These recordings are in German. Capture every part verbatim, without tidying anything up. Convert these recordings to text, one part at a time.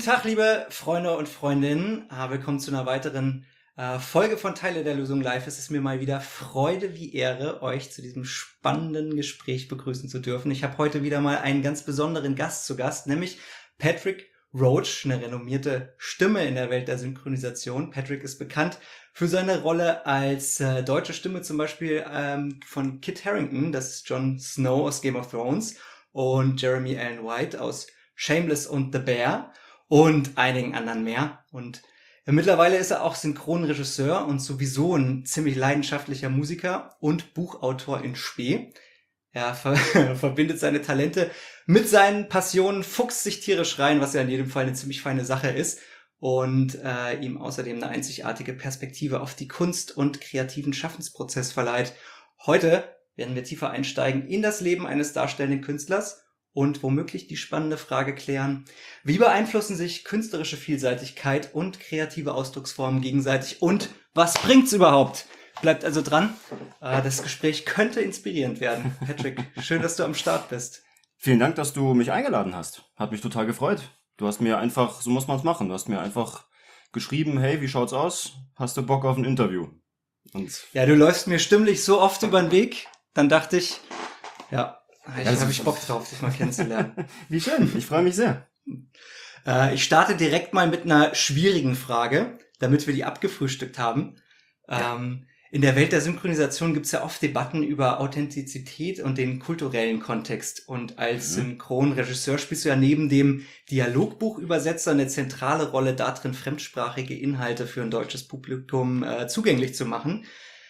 Tag, liebe Freunde und Freundinnen. Ah, willkommen zu einer weiteren äh, Folge von Teile der Lösung Live. Es ist mir mal wieder Freude wie Ehre, euch zu diesem spannenden Gespräch begrüßen zu dürfen. Ich habe heute wieder mal einen ganz besonderen Gast zu Gast, nämlich Patrick Roach, eine renommierte Stimme in der Welt der Synchronisation. Patrick ist bekannt für seine Rolle als äh, deutsche Stimme zum Beispiel ähm, von Kit Harington, das ist Jon Snow aus Game of Thrones, und Jeremy Allen White aus Shameless und The Bear und einigen anderen mehr. Und äh, mittlerweile ist er auch Synchronregisseur und sowieso ein ziemlich leidenschaftlicher Musiker und Buchautor in Spe. Er ver- verbindet seine Talente mit seinen Passionen, fuchst sich tierisch rein, was ja in jedem Fall eine ziemlich feine Sache ist, und äh, ihm außerdem eine einzigartige Perspektive auf die Kunst und kreativen Schaffensprozess verleiht. Heute werden wir tiefer einsteigen in das Leben eines darstellenden Künstlers und womöglich die spannende Frage klären: Wie beeinflussen sich künstlerische Vielseitigkeit und kreative Ausdrucksformen gegenseitig und was bringt's überhaupt? Bleibt also dran. Äh, das Gespräch könnte inspirierend werden. Patrick, schön, dass du am Start bist. Vielen Dank, dass du mich eingeladen hast. Hat mich total gefreut. Du hast mir einfach, so muss man es machen, du hast mir einfach geschrieben, hey, wie schaut's aus? Hast du Bock auf ein Interview? Und Ja, du läufst mir stimmlich so oft über den Weg, dann dachte ich, ja, ich Ja, das habe ist- ich Bock drauf, dich mal kennenzulernen. wie schön, ich freue mich sehr. Äh, ich starte direkt mal mit einer schwierigen Frage, damit wir die abgefrühstückt haben. Ähm, in der Welt der Synchronisation gibt es ja oft Debatten über Authentizität und den kulturellen Kontext. Und als Mhm. Synchronregisseur spielst du ja neben dem Dialogbuchübersetzer eine zentrale Rolle darin, fremdsprachige Inhalte für ein deutsches Publikum äh, zugänglich zu machen.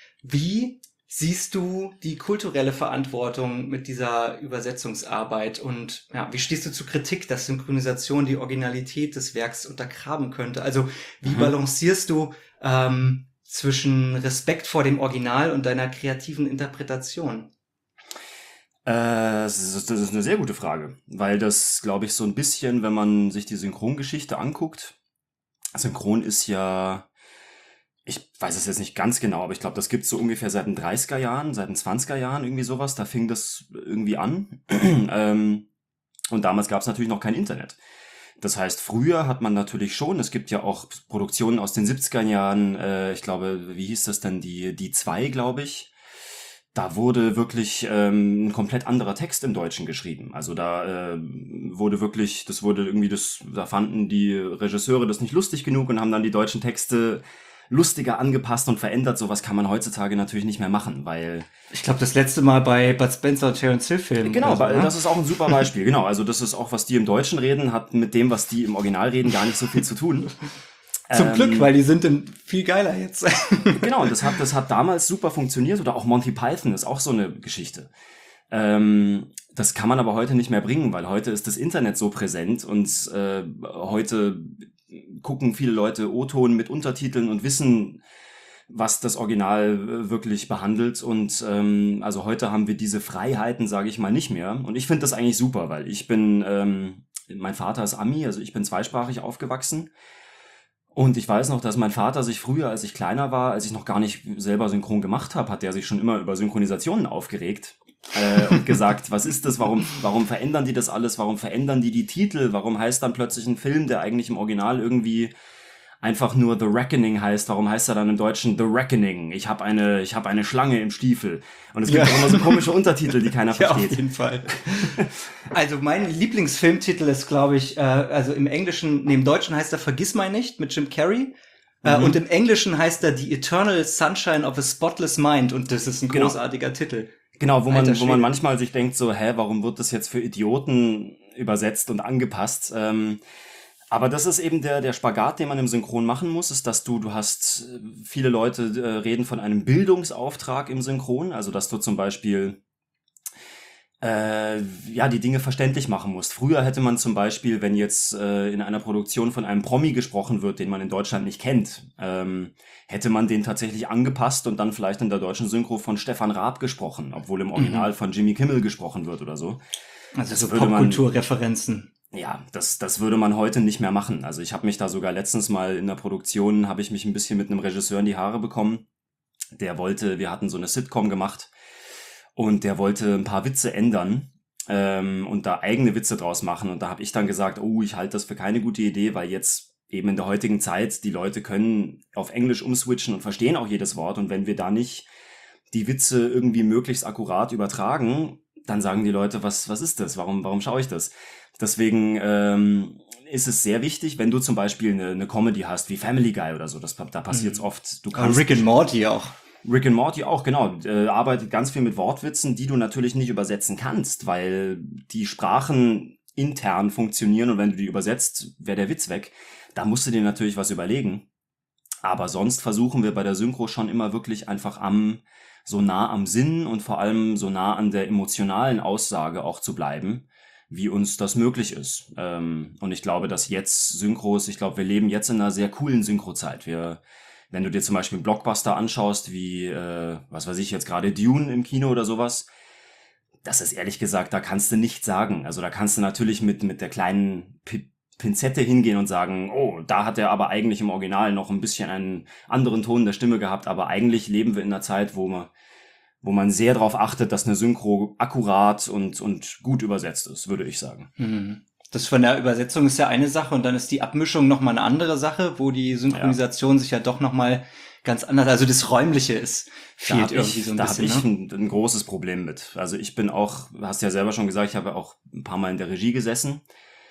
Wie siehst du die kulturelle Verantwortung mit dieser Übersetzungsarbeit, und ja, wie stehst du zur Kritik, dass Synchronisation die Originalität des Werks untergraben könnte? Also wie Mhm. balancierst du ähm, zwischen Respekt vor dem Original und deiner kreativen Interpretation? Äh, das ist, das ist eine sehr gute Frage, weil das, glaube ich, so ein bisschen, wenn man sich die Synchrongeschichte anguckt, Synchron ist ja, ich weiß es jetzt nicht ganz genau, aber ich glaube, das gibt's so ungefähr seit den dreißiger Jahren, seit den zwanziger Jahren, irgendwie sowas, da fing das irgendwie an. ähm, und damals gab's natürlich noch kein Internet. Das heißt, früher hat man natürlich schon, es gibt ja auch Produktionen aus den siebziger Jahren, äh, ich glaube, wie hieß das denn, die, die zwei, glaube ich. Da wurde wirklich ähm, ein komplett anderer Text im Deutschen geschrieben. Also da äh, wurde wirklich, das wurde irgendwie, das, da fanden die Regisseure das nicht lustig genug und haben dann die deutschen Texte lustiger angepasst und verändert. Sowas kann man heutzutage natürlich nicht mehr machen, weil Ich glaube, das letzte Mal bei Bud Spencer und Terence Hill Filmen. Genau, oder so, weil ne? das ist auch ein super Beispiel. Genau, also das ist auch, was die im Deutschen reden, hat mit dem, was die im Original reden, gar nicht so viel zu tun. Zum Ähm, Glück, weil die sind in viel geiler jetzt. Genau, und das hat, das hat damals super funktioniert. Oder auch Monty Python ist auch so eine Geschichte. Ähm, das kann man aber heute nicht mehr bringen, weil heute ist das Internet so präsent und äh, heute gucken viele Leute O-Ton mit Untertiteln und wissen, was das Original äh, wirklich behandelt. Und ähm, also heute haben wir diese Freiheiten, sage ich mal, nicht mehr. Und ich finde das eigentlich super, weil ich bin, ähm, mein Vater ist Ami, also ich bin zweisprachig aufgewachsen. Und ich weiß noch, dass mein Vater sich früher, als ich kleiner war, als ich noch gar nicht selber synchron gemacht habe, hat der sich schon immer über Synchronisationen aufgeregt äh, und gesagt, was ist das, warum, warum verändern die das alles, warum verändern die die Titel, warum heißt dann plötzlich ein Film, der eigentlich im Original irgendwie einfach nur The Reckoning heißt, warum heißt er dann im Deutschen The Reckoning? Ich habe eine, ich habe eine Schlange im Stiefel. Und es gibt Ja. auch immer so komische Untertitel, die keiner Ja, auf versteht. jeden Fall. Also mein Lieblingsfilmtitel ist, glaube ich, äh, also im Englischen, nee, im Deutschen heißt er Vergissmeinnicht mit Jim Carrey. Äh, Mhm. und im Englischen heißt er The Eternal Sunshine of a Spotless Mind, und das ist ein Genau. großartiger Titel. Genau, wo man, Alter wo Schwede. man manchmal sich denkt, so, hä, warum wird das jetzt für Idioten übersetzt und angepasst? Ähm, aber das ist eben der, der Spagat, den man im Synchron machen muss, ist, dass du, du hast, äh, viele Leute äh, reden von einem Bildungsauftrag im Synchron, also dass du zum Beispiel äh, ja, die Dinge verständlich machen musst. Früher hätte man zum Beispiel, wenn jetzt äh, in einer Produktion von einem Promi gesprochen wird, den man in Deutschland nicht kennt, ähm, hätte man den tatsächlich angepasst und dann vielleicht in der deutschen Synchro von Stefan Raab gesprochen, obwohl im Original von Jimmy Kimmel gesprochen wird oder so. Also so würde man- Popkulturreferenzen. Ja, das, das würde man heute nicht mehr machen. Also ich habe mich da sogar letztens mal in der Produktion, habe ich mich ein bisschen mit einem Regisseur in die Haare bekommen. Der wollte, wir hatten so eine Sitcom gemacht und der wollte ein paar Witze ändern. ähm, und da eigene Witze draus machen. Und da habe ich dann gesagt, oh, ich halte das für keine gute Idee, weil jetzt eben in der heutigen Zeit, die Leute können auf Englisch umswitchen und verstehen auch jedes Wort. Und wenn wir da nicht die Witze irgendwie möglichst akkurat übertragen, dann sagen die Leute, was, was ist das? Warum, warum schaue ich das? Deswegen ähm, ist es sehr wichtig, wenn du zum Beispiel eine, eine Comedy hast, wie Family Guy oder so, das, da passiert es Mhm. oft. Du Und kannst Rick and Morty auch. Rick and Morty auch, genau, äh, arbeitet ganz viel mit Wortwitzen, die du natürlich nicht übersetzen kannst, weil die Sprachen intern funktionieren und wenn du die übersetzt, wäre der Witz weg. Da musst du dir natürlich was überlegen. Aber sonst versuchen wir bei der Synchro schon immer wirklich einfach am, so nah am Sinn und vor allem so nah an der emotionalen Aussage auch zu bleiben, wie uns das möglich ist. Ähm, und ich glaube, dass jetzt Synchros, ich glaube, wir leben jetzt in einer sehr coolen Synchrozeit. Wir, wenn du dir zum Beispiel einen Blockbuster anschaust, wie, äh, was weiß ich, jetzt gerade Dune im Kino oder sowas, das ist ehrlich gesagt, da kannst du nichts sagen. Also da kannst du natürlich mit, mit der kleinen P- Pinzette hingehen und sagen, oh, da hat er aber eigentlich im Original noch ein bisschen einen anderen Ton der Stimme gehabt, aber eigentlich leben wir in einer Zeit, wo man, wo man sehr darauf achtet, dass eine Synchro akkurat und, und gut übersetzt ist, würde ich sagen. Mhm. Das von der Übersetzung ist ja eine Sache und dann ist die Abmischung nochmal eine andere Sache, wo die Synchronisation ja. sich ja doch nochmal ganz anders, also das Räumliche ist, fehlt irgendwie ich, so ein da bisschen. Da habe ich ne? ein, ein großes Problem mit. Also ich bin auch, hast ja selber schon gesagt, ich habe auch ein paar Mal in der Regie gesessen.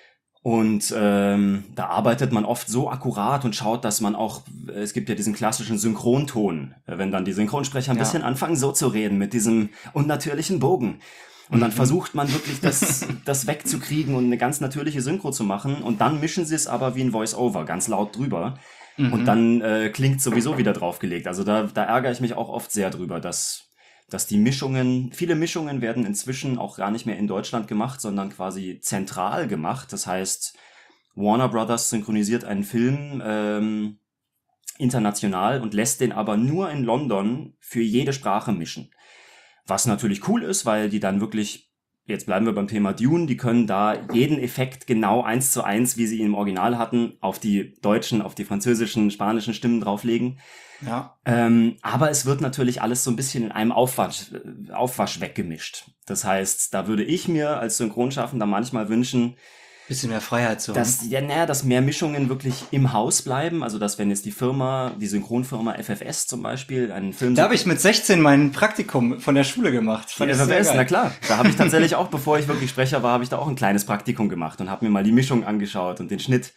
Und ähm, da arbeitet man oft so akkurat und schaut, dass man auch, es gibt ja diesen klassischen Synchronton, wenn dann die Synchronsprecher ein Ja. bisschen anfangen so zu reden mit diesem unnatürlichen Bogen. Und dann Mhm. versucht man wirklich das, das wegzukriegen und eine ganz natürliche Synchro zu machen. Und dann mischen sie es aber wie ein Voice-Over, ganz laut drüber. Mhm. Und dann äh, klingt sowieso wieder draufgelegt. Also da, da ärgere ich mich auch oft sehr drüber, dass dass die Mischungen, viele Mischungen werden inzwischen auch gar nicht mehr in Deutschland gemacht, sondern quasi zentral gemacht. Das heißt, Warner Brothers synchronisiert einen Film ähm, international und lässt den aber nur in London für jede Sprache mischen. Was natürlich cool ist, weil die dann wirklich, jetzt bleiben wir beim Thema Dune, die können da jeden Effekt genau eins zu eins, wie sie ihn im Original hatten, auf die deutschen, auf die französischen, spanischen Stimmen drauflegen. Ja. Ähm, aber es wird natürlich alles so ein bisschen in einem Aufwasch, Aufwasch weggemischt. Das heißt, da würde ich mir als Synchronschaffender manchmal wünschen, Bisschen mehr Freiheit zu haben. dass, ja, naja, dass mehr Mischungen wirklich im Haus bleiben. Also, dass wenn jetzt die Firma, die Synchronfirma F F S zum Beispiel, einen Film... Da habe ich mit sechzehn mein Praktikum von der Schule gemacht. Die F F S, na klar. Da habe ich tatsächlich auch, bevor ich wirklich Sprecher war, habe ich da auch ein kleines Praktikum gemacht und habe mir mal die Mischung angeschaut und den Schnitt.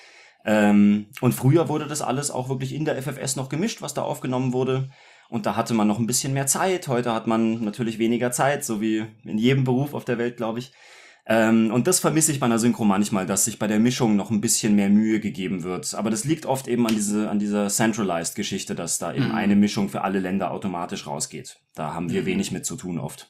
Ähm, und früher wurde das alles auch wirklich in der F F S noch gemischt, was da aufgenommen wurde. Und da hatte man noch ein bisschen mehr Zeit. Heute hat man natürlich weniger Zeit, so wie in jedem Beruf auf der Welt, glaube ich. Ähm, und das vermisse ich bei einer Synchro manchmal, dass sich bei der Mischung noch ein bisschen mehr Mühe gegeben wird. Aber das liegt oft eben an diese, an dieser Centralized-Geschichte, dass da eben Mhm. eine Mischung für alle Länder automatisch rausgeht. Da haben wir Mhm. wenig mit zu tun oft.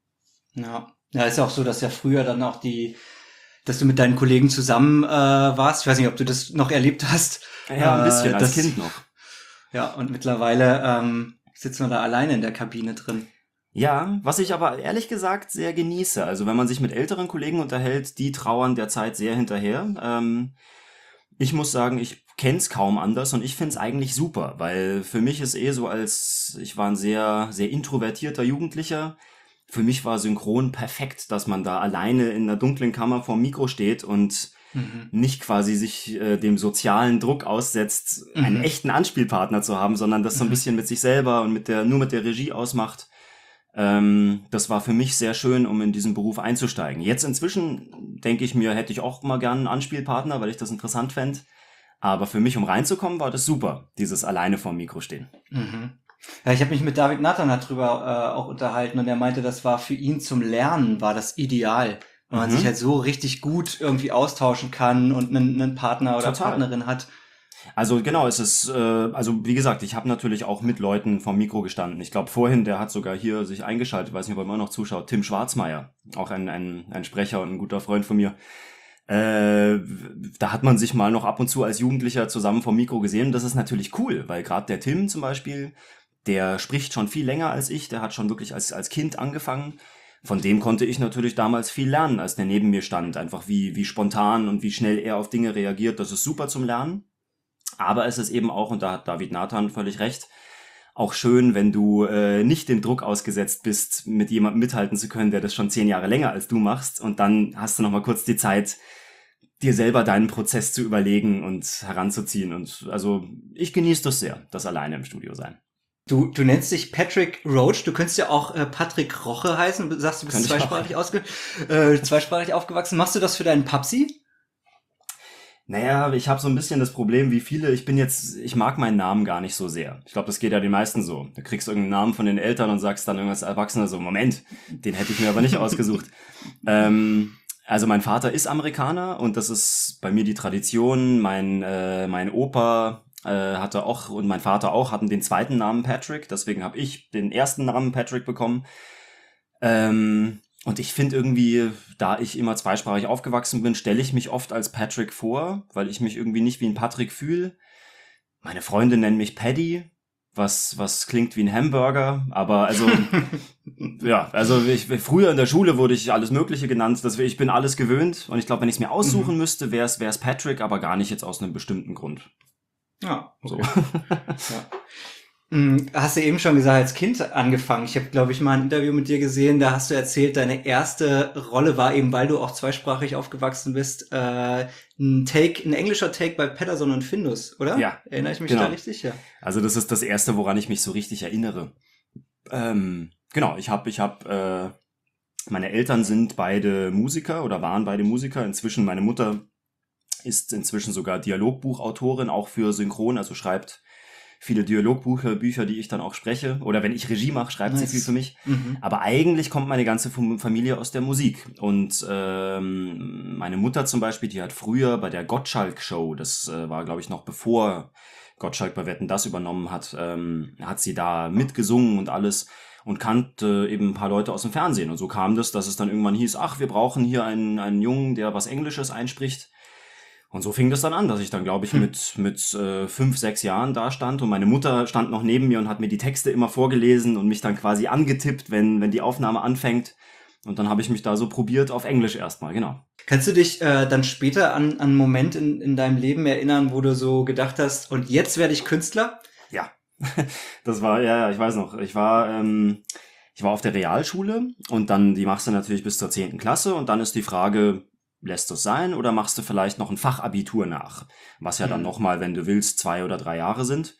Ja. Ja, ist ja auch so, dass ja früher dann auch die, dass du mit deinen Kollegen zusammen äh, warst. Ich weiß nicht, ob du das noch erlebt hast. Ja, ein bisschen, Äh, als das- Kind noch. Ja, und mittlerweile ähm, sitzen wir da alleine in der Kabine drin. Ja, was ich aber ehrlich gesagt sehr genieße. Also wenn man sich mit älteren Kollegen unterhält, die trauern der Zeit sehr hinterher. Ähm, ich muss sagen, ich kenn's kaum anders und ich find's eigentlich super, weil für mich ist eh so, als ich war ein sehr, sehr introvertierter Jugendlicher. Für mich war Synchron perfekt, dass man da alleine in einer dunklen Kammer vorm Mikro steht und Mhm. nicht quasi sich äh, dem sozialen Druck aussetzt, Mhm. einen echten Anspielpartner zu haben, sondern das so ein Mhm. bisschen mit sich selber und mit der, nur mit der Regie ausmacht. Ähm, das war für mich sehr schön, um in diesen Beruf einzusteigen. Jetzt inzwischen denke ich mir, hätte ich auch mal gern einen Anspielpartner, weil ich das interessant fände. Aber für mich, um reinzukommen, war das super, dieses alleine vorm Mikro stehen. Mhm. Ja, ich habe mich mit David Nathan darüber äh, auch unterhalten und er meinte, das war für ihn zum Lernen war das ideal, weil man Mhm. sich halt so richtig gut irgendwie austauschen kann und einen, einen Partner oder Total. Partnerin hat. Also genau, es ist, äh, also wie gesagt, ich habe natürlich auch mit Leuten vom Mikro gestanden. Ich glaube vorhin, der hat sogar hier sich eingeschaltet, weiß nicht, ob er immer noch zuschaut, Tim Schwarzmeier, auch ein, ein, ein Sprecher und ein guter Freund von mir. Äh, da hat man sich mal noch ab und zu als Jugendlicher zusammen vom Mikro gesehen. Das ist natürlich cool, weil gerade der Tim zum Beispiel, der spricht schon viel länger als ich, der hat schon wirklich als, als Kind angefangen. Von dem konnte ich natürlich damals viel lernen, als der neben mir stand. Einfach wie, wie spontan und wie schnell er auf Dinge reagiert, das ist super zum Lernen. Aber es ist eben auch, und da hat David Nathan völlig recht, auch schön, wenn du äh, nicht dem Druck ausgesetzt bist, mit jemandem mithalten zu können, der das schon zehn Jahre länger als du machst. Und dann hast du noch mal kurz die Zeit, dir selber deinen Prozess zu überlegen und heranzuziehen. Und also ich genieße das sehr, das alleine im Studio sein. Du, du nennst dich Patrick Roach, du könntest ja auch äh, Patrick Roche heißen, du sagst, du bist zweisprachig, ausge äh, zweisprachig aufgewachsen. Machst du das für deinen Papsi? Naja, ich habe so ein bisschen das Problem, wie viele, ich bin jetzt, ich mag meinen Namen gar nicht so sehr. Ich glaube, das geht ja den meisten so. Du kriegst irgendeinen Namen von den Eltern und sagst dann irgendwas Erwachsener so, Moment, den hätte ich mir aber nicht ausgesucht. Ähm, also mein Vater ist Amerikaner und das ist bei mir die Tradition. Mein, äh, mein Opa äh, hatte auch und mein Vater auch hatten den zweiten Namen Patrick, deswegen habe ich den ersten Namen Patrick bekommen. Ähm, und ich finde irgendwie, da ich immer zweisprachig aufgewachsen bin, stelle ich mich oft als Patrick vor, weil ich mich irgendwie nicht wie ein Patrick fühle. Meine Freunde nennen mich Paddy, was was klingt wie ein Hamburger, aber also ja, also ich, früher in der Schule wurde ich alles Mögliche genannt, das, ich bin alles gewöhnt und ich glaube, wenn ich es mir aussuchen mhm. müsste, wäre es wäre es Patrick, aber gar nicht jetzt aus einem bestimmten Grund. Ja, okay. So. Ja. Hast du eben schon gesagt, als Kind angefangen. Ich habe, glaube ich, mal ein Interview mit dir gesehen, da hast du erzählt, deine erste Rolle war eben, weil du auch zweisprachig aufgewachsen bist, äh, ein Take, ein englischer Take bei Patterson und Findus, oder? Ja. Erinnere ich mich genau. da richtig? Ja. Also das ist das Erste, woran ich mich so richtig erinnere. Ähm, genau, ich habe, ich habe, äh, meine Eltern sind beide Musiker oder waren beide Musiker. Inzwischen, meine Mutter ist inzwischen sogar Dialogbuchautorin, auch für Synchron, also schreibt viele Dialogbücher, Bücher, die ich dann auch spreche. Oder wenn ich Regie mache, schreibt nice. sie viel für mich. Mhm. Aber eigentlich kommt meine ganze Familie aus der Musik. Und ähm, meine Mutter zum Beispiel, die hat früher bei der Gottschalk-Show, das äh, war, glaube ich, noch bevor Gottschalk bei Wetten, das übernommen hat, ähm, hat sie da mitgesungen und alles und kannte eben ein paar Leute aus dem Fernsehen. Und so kam das, dass es dann irgendwann hieß, ach, wir brauchen hier einen, einen Jungen, der was Englisches einspricht. Und so fing das dann an, dass ich dann, glaube ich, hm. mit mit äh, fünf, sechs Jahren da stand und meine Mutter stand noch neben mir und hat mir die Texte immer vorgelesen und mich dann quasi angetippt, wenn wenn die Aufnahme anfängt. Und dann habe ich mich da so probiert auf Englisch erstmal, genau. Kannst du dich äh, dann später an, an einen Moment in, in deinem Leben erinnern, wo du so gedacht hast, und jetzt werde ich Künstler? Ja, das war, ja, ja, ich weiß noch, ich war, ähm, ich war auf der Realschule und dann, die machst du natürlich bis zur zehnten Klasse und dann ist die Frage, lässt du es sein oder machst du vielleicht noch ein Fachabitur nach? Was ja dann mhm. nochmal, wenn du willst, zwei oder drei Jahre sind.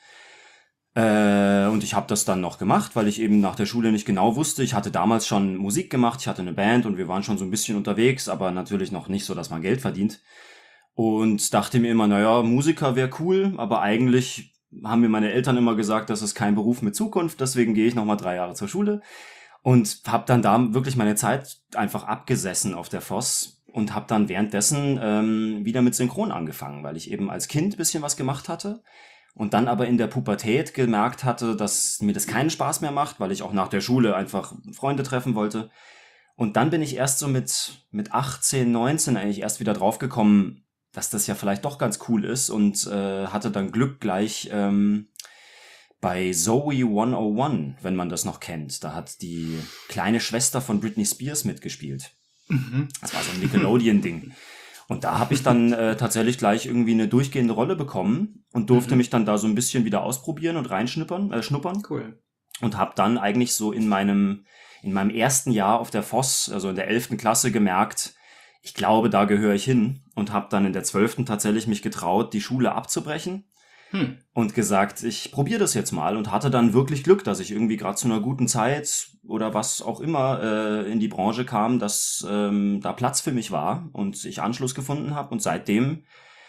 Äh, und ich habe das dann noch gemacht, weil ich eben nach der Schule nicht genau wusste. Ich hatte damals schon Musik gemacht, ich hatte eine Band und wir waren schon so ein bisschen unterwegs, aber natürlich noch nicht so, dass man Geld verdient. Und dachte mir immer, naja, Musiker wäre cool, aber eigentlich haben mir meine Eltern immer gesagt, das ist kein Beruf mit Zukunft, deswegen gehe ich nochmal drei Jahre zur Schule. Und habe dann da wirklich meine Zeit einfach abgesessen auf der Voss. Und habe dann währenddessen ähm, wieder mit Synchron angefangen, weil ich eben als Kind ein bisschen was gemacht hatte und dann aber in der Pubertät gemerkt hatte, dass mir das keinen Spaß mehr macht, weil ich auch nach der Schule einfach Freunde treffen wollte. Und dann bin ich erst so mit mit achtzehn, neunzehn eigentlich erst wieder draufgekommen, dass das ja vielleicht doch ganz cool ist und äh, hatte dann Glück gleich ähm, bei Zoe hundertundeins, wenn man das noch kennt. Da hat die kleine Schwester von Britney Spears mitgespielt. Mhm. Das war so ein Nickelodeon-Ding. Und da habe ich dann äh, tatsächlich gleich irgendwie eine durchgehende Rolle bekommen und durfte mhm. mich dann da so ein bisschen wieder ausprobieren und reinschnuppern, äh, schnuppern. Cool. Und habe dann eigentlich so in meinem in meinem ersten Jahr auf der Voss, also in der elften Klasse, gemerkt, ich glaube, da gehöre ich hin und habe dann in der zwölften tatsächlich mich getraut, die Schule abzubrechen. Hm. Und gesagt, ich probiere das jetzt mal und hatte dann wirklich Glück, dass ich irgendwie gerade zu einer guten Zeit oder was auch immer äh, in die Branche kam, dass ähm, da Platz für mich war und ich Anschluss gefunden habe und seitdem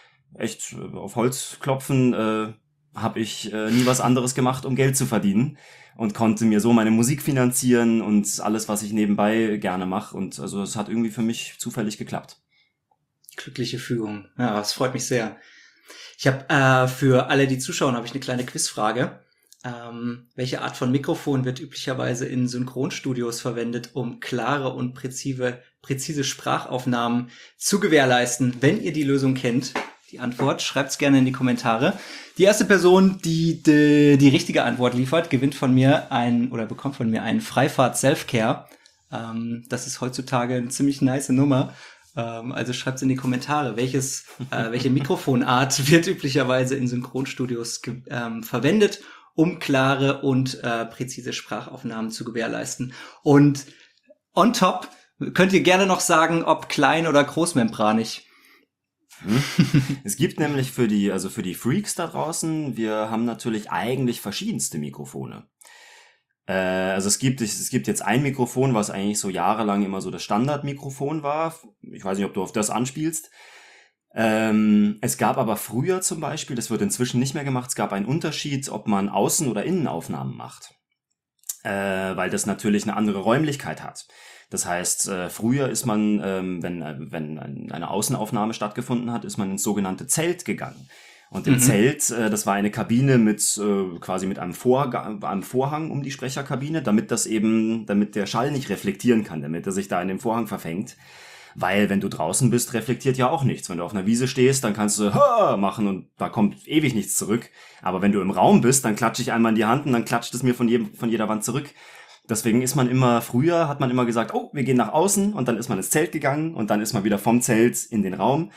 echt auf Holz klopfen äh, habe ich äh, nie was anderes gemacht, um Geld zu verdienen und konnte mir so meine Musik finanzieren und alles, was ich nebenbei gerne mache und also es hat irgendwie für mich zufällig geklappt. Glückliche Fügung. Ja, das freut mich sehr. Ich habe äh, für alle, die zuschauen, habe ich eine kleine Quizfrage. Ähm, welche Art von Mikrofon wird üblicherweise in Synchronstudios verwendet, um klare und präzise, präzise Sprachaufnahmen zu gewährleisten? Wenn ihr die Lösung kennt, die Antwort, schreibt's gerne in die Kommentare. Die erste Person, die die, die richtige Antwort liefert, gewinnt von mir ein oder bekommt von mir einen Freifahrt Selfcare. Ähm, das ist heutzutage eine ziemlich nice Nummer. Also schreibt's in die Kommentare, welches, äh, welche Mikrofonart wird üblicherweise in Synchronstudios ge- ähm, verwendet, um klare und äh, präzise Sprachaufnahmen zu gewährleisten. Und on top könnt ihr gerne noch sagen, ob klein- oder großmembranig. Hm. Es gibt nämlich für die, also für die Freaks da draußen, wir haben natürlich eigentlich verschiedenste Mikrofone. Äh, also es gibt, es gibt jetzt ein Mikrofon, was eigentlich so jahrelang immer so das Standardmikrofon war. Ich weiß nicht, ob du auf das anspielst. Ähm, es gab aber früher zum Beispiel, das wird inzwischen nicht mehr gemacht, es gab einen Unterschied, ob man Außen- oder Innenaufnahmen macht. Äh, weil das natürlich eine andere Räumlichkeit hat. Das heißt, äh, früher ist man, ähm, wenn, äh, wenn eine Außenaufnahme stattgefunden hat, ist man ins sogenannte Zelt gegangen. Und im mhm. Zelt, äh, das war eine Kabine mit äh, quasi mit einem, Vorga- einem Vorhang um die Sprecherkabine, damit das eben, damit der Schall nicht reflektieren kann, damit er sich da in dem Vorhang verfängt. Weil wenn du draußen bist, reflektiert ja auch nichts. Wenn du auf einer Wiese stehst, dann kannst du ha machen und da kommt ewig nichts zurück. Aber wenn du im Raum bist, dann klatsche ich einmal in die Hand und dann klatscht es mir von, jedem, von jeder Wand zurück. Deswegen ist man immer, früher hat man immer gesagt, oh, wir gehen nach außen und dann ist man ins Zelt gegangen und dann ist man wieder vom Zelt in den Raum.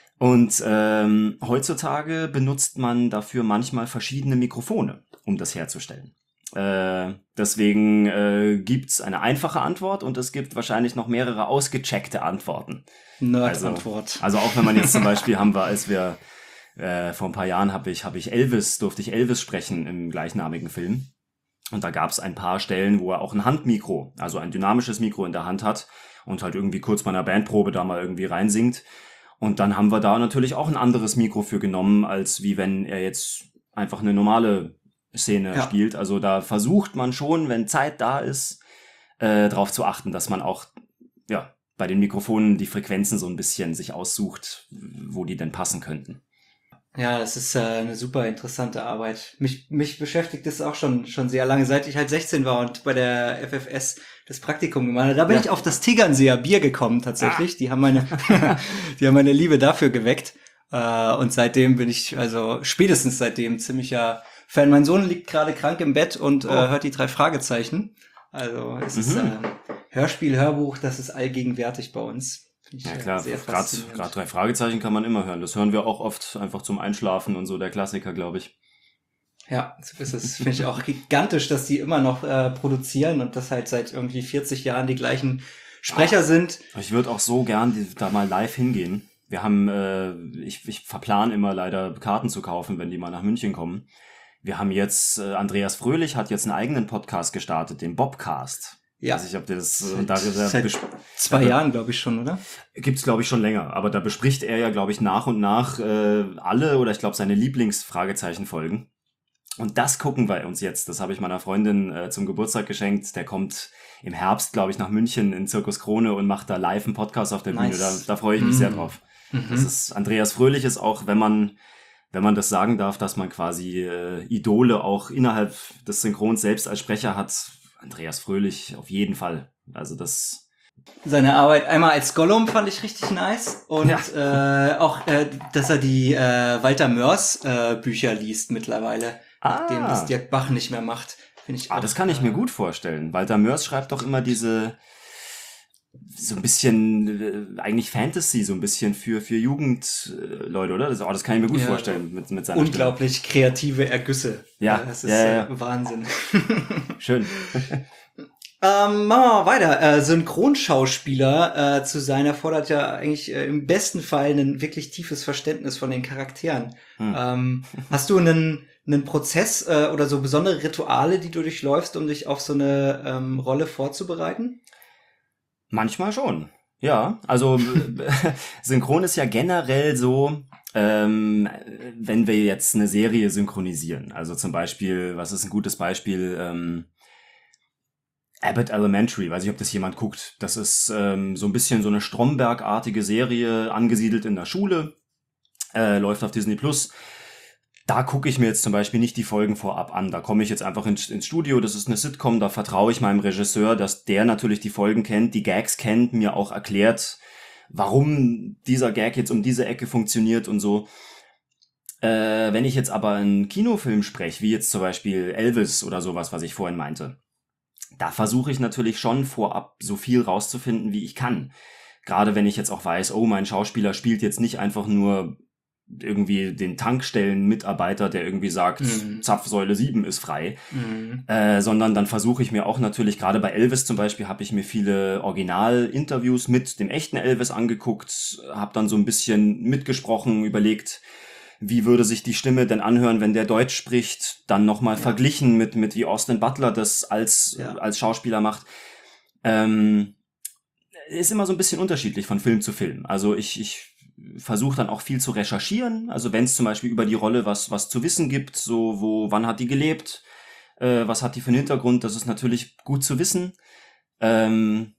Und ähm, heutzutage benutzt man dafür manchmal verschiedene Mikrofone, um das herzustellen. Äh, deswegen äh, gibt's eine einfache Antwort und es gibt wahrscheinlich noch mehrere ausgecheckte Antworten. Nerd-Antwort. Also, also auch wenn man jetzt zum Beispiel haben wir, als wir äh, vor ein paar Jahren habe ich, habe ich Elvis, durfte ich Elvis sprechen im gleichnamigen Film. Und da gab's ein paar Stellen, wo er auch ein Handmikro, also ein dynamisches Mikro in der Hand hat und halt irgendwie kurz bei einer Bandprobe da mal irgendwie reinsingt. Und dann haben wir da natürlich auch ein anderes Mikro für genommen, als wie wenn er jetzt einfach eine normale Szene ja. spielt. Also da versucht man schon, wenn Zeit da ist, äh, darauf zu achten, dass man auch ja bei den Mikrofonen die Frequenzen so ein bisschen sich aussucht, wo die denn passen könnten. Ja, das ist äh, eine super interessante Arbeit. Mich mich beschäftigt das auch schon schon sehr lange, seit ich halt sechzehn war und bei der F F S das Praktikum gemacht habe. Da bin ja. ich auf das Tegernseer Bier gekommen tatsächlich. Ah. Die haben meine die haben meine Liebe dafür geweckt. Äh, und seitdem bin ich, also spätestens seitdem, ziemlicher Fan. Mein Sohn liegt gerade krank im Bett und oh. äh, hört die drei Fragezeichen. Also es mhm. ist äh, Hörspiel, Hörbuch, das ist allgegenwärtig bei uns. Ich, ja klar, gerade drei Fragezeichen kann man immer hören. Das hören wir auch oft einfach zum Einschlafen und so, der Klassiker, glaube ich. Ja, so ist es. Finde ich auch gigantisch, dass die immer noch äh, produzieren und das halt seit irgendwie vierzig Jahren die gleichen Sprecher ah, sind. Ich würde auch so gern die, da mal live hingehen. Wir haben, äh, ich, ich verplan immer leider Karten zu kaufen, wenn die mal nach München kommen. Wir haben jetzt, äh, Andreas Fröhlich hat jetzt einen eigenen Podcast gestartet, den Bobcast. Ja. Weiß ich, ob der das seit, da, seit besp- zwei da, Jahren, glaube ich schon, oder? Gibt's, glaube ich, schon länger. Aber da bespricht er ja, glaube ich, nach und nach äh, alle oder ich glaube seine Lieblingsfragezeichen-Folgen. Und das gucken wir uns jetzt. Das habe ich meiner Freundin äh, zum Geburtstag geschenkt. Der kommt im Herbst, glaube ich, nach München in Zirkus Krone und macht da live einen Podcast auf der nice. Bühne. Da, da freue ich mich mhm. sehr drauf. Mhm. Das ist Andreas Fröhlich ist auch, wenn man wenn man das sagen darf, dass man quasi äh, Idole auch innerhalb des Synchrons selbst als Sprecher hat. Andreas Fröhlich auf jeden Fall. Also das... Seine Arbeit einmal als Gollum fand ich richtig nice und ja. äh, auch, äh, dass er die äh, Walter Mörs äh, Bücher liest mittlerweile, ah. nachdem das Dirk Bach nicht mehr macht. Finde ich ah, auch, das kann ich mir gut vorstellen. Walter Mörs schreibt doch immer diese so ein bisschen äh, eigentlich Fantasy, so ein bisschen für für Jugendleute, äh, oder? Das, oh, das kann ich mir gut ja, vorstellen mit mit seiner unglaublich Stimme. Kreative Ergüsse. Ja, das ist ja, ja, ja. Äh, Wahnsinn. Schön. Ähm, machen wir mal weiter. Äh, Synchronschauspieler äh, zu sein erfordert ja eigentlich äh, im besten Fall ein wirklich tiefes Verständnis von den Charakteren. Hm. Ähm, hast du einen, einen Prozess äh, oder so besondere Rituale, die du durchläufst, um dich auf so eine ähm, Rolle vorzubereiten? Manchmal schon. Ja, also Synchron ist ja generell so, ähm, wenn wir jetzt eine Serie synchronisieren. Also zum Beispiel, was ist ein gutes Beispiel? Ähm, Abbott Elementary, weiß ich, ob das jemand guckt. Das ist ähm, so ein bisschen so eine Stromberg-artige Serie, angesiedelt in der Schule, äh, läuft auf Disney Plus. Da gucke ich mir jetzt zum Beispiel nicht die Folgen vorab an. Da komme ich jetzt einfach ins, ins Studio, das ist eine Sitcom, da vertraue ich meinem Regisseur, dass der natürlich die Folgen kennt, die Gags kennt, mir auch erklärt, warum dieser Gag jetzt um diese Ecke funktioniert und so. Äh, wenn ich jetzt aber einen Kinofilm spreche, wie jetzt zum Beispiel Elvis oder sowas, was ich vorhin meinte, da versuche ich natürlich schon vorab so viel rauszufinden, wie ich kann. Gerade wenn ich jetzt auch weiß, oh, mein Schauspieler spielt jetzt nicht einfach nur irgendwie den Tankstellenmitarbeiter, der irgendwie sagt, mhm. Zapfsäule sieben ist frei, mhm. äh, sondern dann versuche ich mir auch natürlich, gerade bei Elvis zum Beispiel, habe ich mir viele Original-Interviews mit dem echten Elvis angeguckt, habe dann so ein bisschen mitgesprochen, überlegt, wie würde sich die Stimme denn anhören, wenn der Deutsch spricht, dann nochmal ja. verglichen mit, mit wie Austin Butler das als, ja. als Schauspieler macht. Ähm, ist immer so ein bisschen unterschiedlich von Film zu Film. Also ich, ich versuche dann auch viel zu recherchieren. Also wenn es zum Beispiel über die Rolle was, was zu wissen gibt, so wo, wann hat die gelebt, äh, was hat die für einen Hintergrund, das ist natürlich gut zu wissen. Ähm,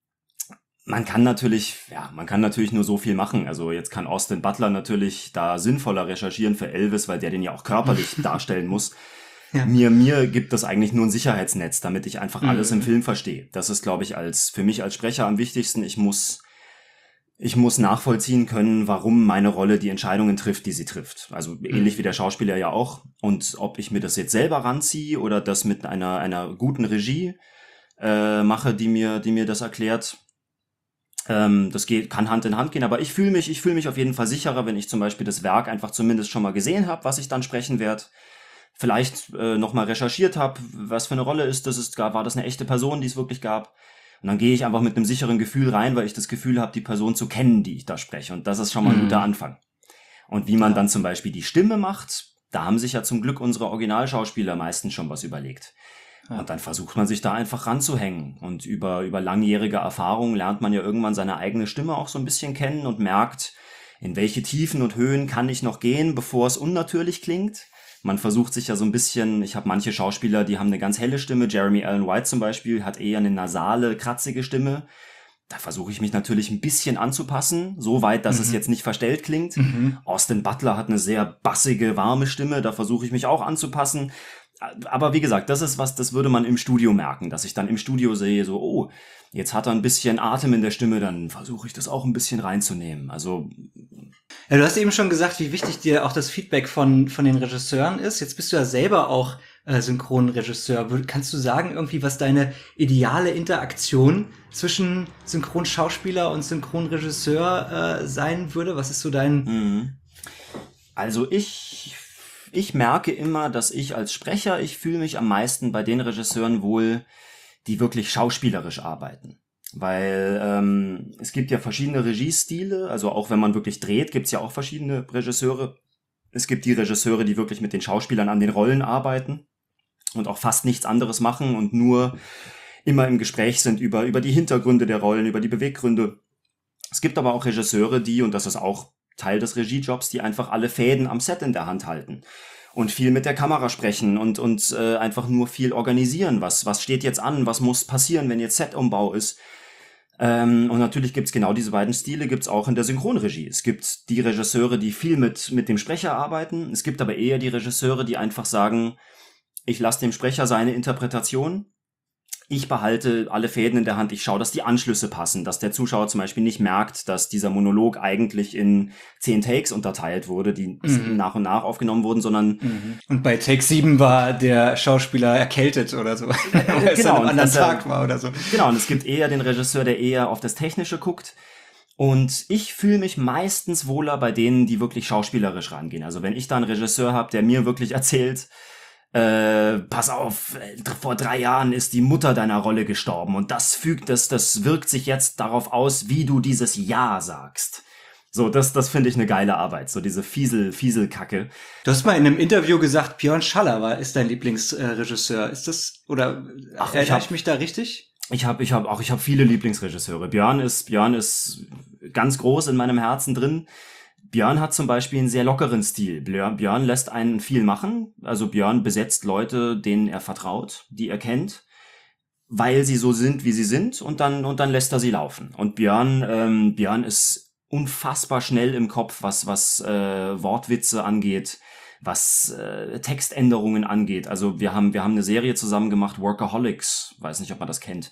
man kann natürlich, ja, man kann natürlich nur so viel machen. Also jetzt kann Austin Butler natürlich da sinnvoller recherchieren für Elvis, weil der den ja auch körperlich darstellen muss. Ja. Mir, mir gibt das eigentlich nur ein Sicherheitsnetz, damit ich einfach alles mhm. im Film verstehe. Das ist, glaube ich, als, für mich als Sprecher am wichtigsten. Ich muss, ich muss nachvollziehen können, warum meine Rolle die Entscheidungen trifft, die sie trifft. Also mhm. ähnlich wie der Schauspieler ja auch. Und ob ich mir das jetzt selber ranziehe oder das mit einer, einer guten Regie äh, mache, die mir, die mir das erklärt. Ähm, das geht, kann Hand in Hand gehen. Aber ich fühle mich, ich fühle mich auf jeden Fall sicherer, wenn ich zum Beispiel das Werk einfach zumindest schon mal gesehen habe, was ich dann sprechen werde. Vielleicht äh, nochmal recherchiert habe, was für eine Rolle ist das, ist, war das eine echte Person, die es wirklich gab. Und dann gehe ich einfach mit einem sicheren Gefühl rein, weil ich das Gefühl habe, die Person zu kennen, die ich da spreche. Und das ist schon mal ein mhm. guter Anfang. Und wie man ja. dann zum Beispiel die Stimme macht, da haben sich ja zum Glück unsere Originalschauspieler meistens schon was überlegt. Ja. Und dann versucht man sich da einfach ranzuhängen. Und über, über langjährige Erfahrung lernt man ja irgendwann seine eigene Stimme auch so ein bisschen kennen und merkt, in welche Tiefen und Höhen kann ich noch gehen, bevor es unnatürlich klingt. Man versucht sich ja so ein bisschen, ich habe manche Schauspieler, die haben eine ganz helle Stimme. Jeremy Allen White zum Beispiel hat eher eine nasale, kratzige Stimme. Da versuche ich mich natürlich ein bisschen anzupassen, so weit, dass mhm. es jetzt nicht verstellt klingt. Mhm. Austin Butler hat eine sehr bassige, warme Stimme, da versuche ich mich auch anzupassen. Aber wie gesagt, das ist was, das würde man im Studio merken, dass ich dann im Studio sehe, so, oh, jetzt hat er ein bisschen Atem in der Stimme, dann versuche ich das auch ein bisschen reinzunehmen. Also ja, du hast eben schon gesagt, wie wichtig dir auch das Feedback von von den Regisseuren ist. Jetzt bist du ja selber auch äh, Synchronregisseur. Kannst du sagen irgendwie, was deine ideale Interaktion zwischen Synchronschauspieler und Synchronregisseur äh, sein würde? Was ist so dein... Also ich... Ich merke immer, dass ich als Sprecher, ich fühle mich am meisten bei den Regisseuren wohl, die wirklich schauspielerisch arbeiten. Weil ähm, es gibt ja verschiedene Regiestile, also auch wenn man wirklich dreht, gibt es ja auch verschiedene Regisseure. Es gibt die Regisseure, die wirklich mit den Schauspielern an den Rollen arbeiten und auch fast nichts anderes machen und nur immer im Gespräch sind über, über die Hintergründe der Rollen, über die Beweggründe. Es gibt aber auch Regisseure, die, und das ist auch Teil des Regiejobs, die einfach alle Fäden am Set in der Hand halten und viel mit der Kamera sprechen und und äh, einfach nur viel organisieren. Was was steht jetzt an? Was muss passieren, wenn jetzt Setumbau ist? Ähm, und natürlich gibt's genau diese beiden Stile gibt's auch in der Synchronregie. Es gibt die Regisseure, die viel mit mit dem Sprecher arbeiten. Es gibt aber eher die Regisseure, die einfach sagen, ich lasse dem Sprecher seine Interpretation. Ich behalte alle Fäden in der Hand, ich schaue, dass die Anschlüsse passen, dass der Zuschauer zum Beispiel nicht merkt, dass dieser Monolog eigentlich in zehn Takes unterteilt wurde, die mhm. nach und nach aufgenommen wurden, sondern... Mhm. Und bei Take sieben war der Schauspieler erkältet oder so, weil es an einem anderen Tag war oder so. Genau, und es gibt eher den Regisseur, der eher auf das Technische guckt. Und ich fühle mich meistens wohler bei denen, die wirklich schauspielerisch rangehen. Also wenn ich da einen Regisseur habe, der mir wirklich erzählt... Äh, pass auf, vor drei Jahren ist die Mutter deiner Rolle gestorben und das fügt, das, das wirkt sich jetzt darauf aus, wie du dieses Ja sagst. So, das, das finde ich eine geile Arbeit, so diese Fiesel, Fieselkacke. Du hast mal in einem Interview gesagt, Björn Schaller war, ist dein Lieblingsregisseur. Ist das, oder Ach, erinnere ich, hab, ich mich da richtig? Ich habe, ich habe auch, ich habe viele Lieblingsregisseure. Björn ist, Björn ist ganz groß in meinem Herzen drin. Björn hat zum Beispiel einen sehr lockeren Stil. Björn lässt einen viel machen. Also Björn besetzt Leute, denen er vertraut, die er kennt, weil sie so sind, wie sie sind, und dann und dann lässt er sie laufen. Und Björn, ähm, Björn ist unfassbar schnell im Kopf, was was äh, Wortwitze angeht, was äh, Textänderungen angeht. Also wir haben wir haben eine Serie zusammen gemacht, Workaholics. Weiß nicht, ob man das kennt.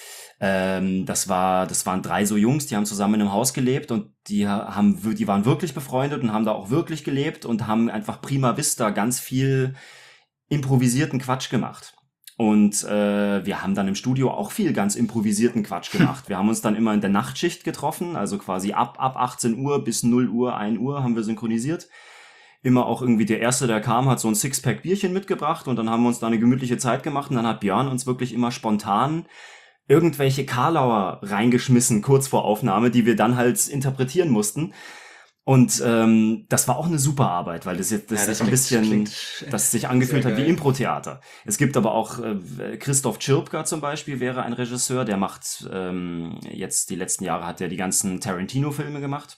Ähm, das war, das waren drei so Jungs, die haben zusammen in einem Haus gelebt und die haben, die waren wirklich befreundet und haben da auch wirklich gelebt und haben einfach prima vista ganz viel improvisierten Quatsch gemacht. Und äh, wir haben dann im Studio auch viel ganz improvisierten Quatsch gemacht. Wir haben uns dann immer in der Nachtschicht getroffen, also quasi ab ab achtzehn Uhr bis null Uhr, ein Uhr haben wir synchronisiert. Immer auch irgendwie der Erste, der kam, hat so ein Sixpack Bierchen mitgebracht und dann haben wir uns da eine gemütliche Zeit gemacht und dann hat Björn uns wirklich immer spontan irgendwelche Karlauer reingeschmissen, kurz vor Aufnahme, die wir dann halt interpretieren mussten. Und ähm, das war auch eine super Arbeit, weil das jetzt das, ja, das sich ein bisschen, klingt, das sich angefühlt hat wie Impro-Theater. Es gibt aber auch äh, Christoph Tschirpka zum Beispiel wäre ein Regisseur, der macht ähm, jetzt die letzten Jahre hat er die ganzen Tarantino-Filme gemacht.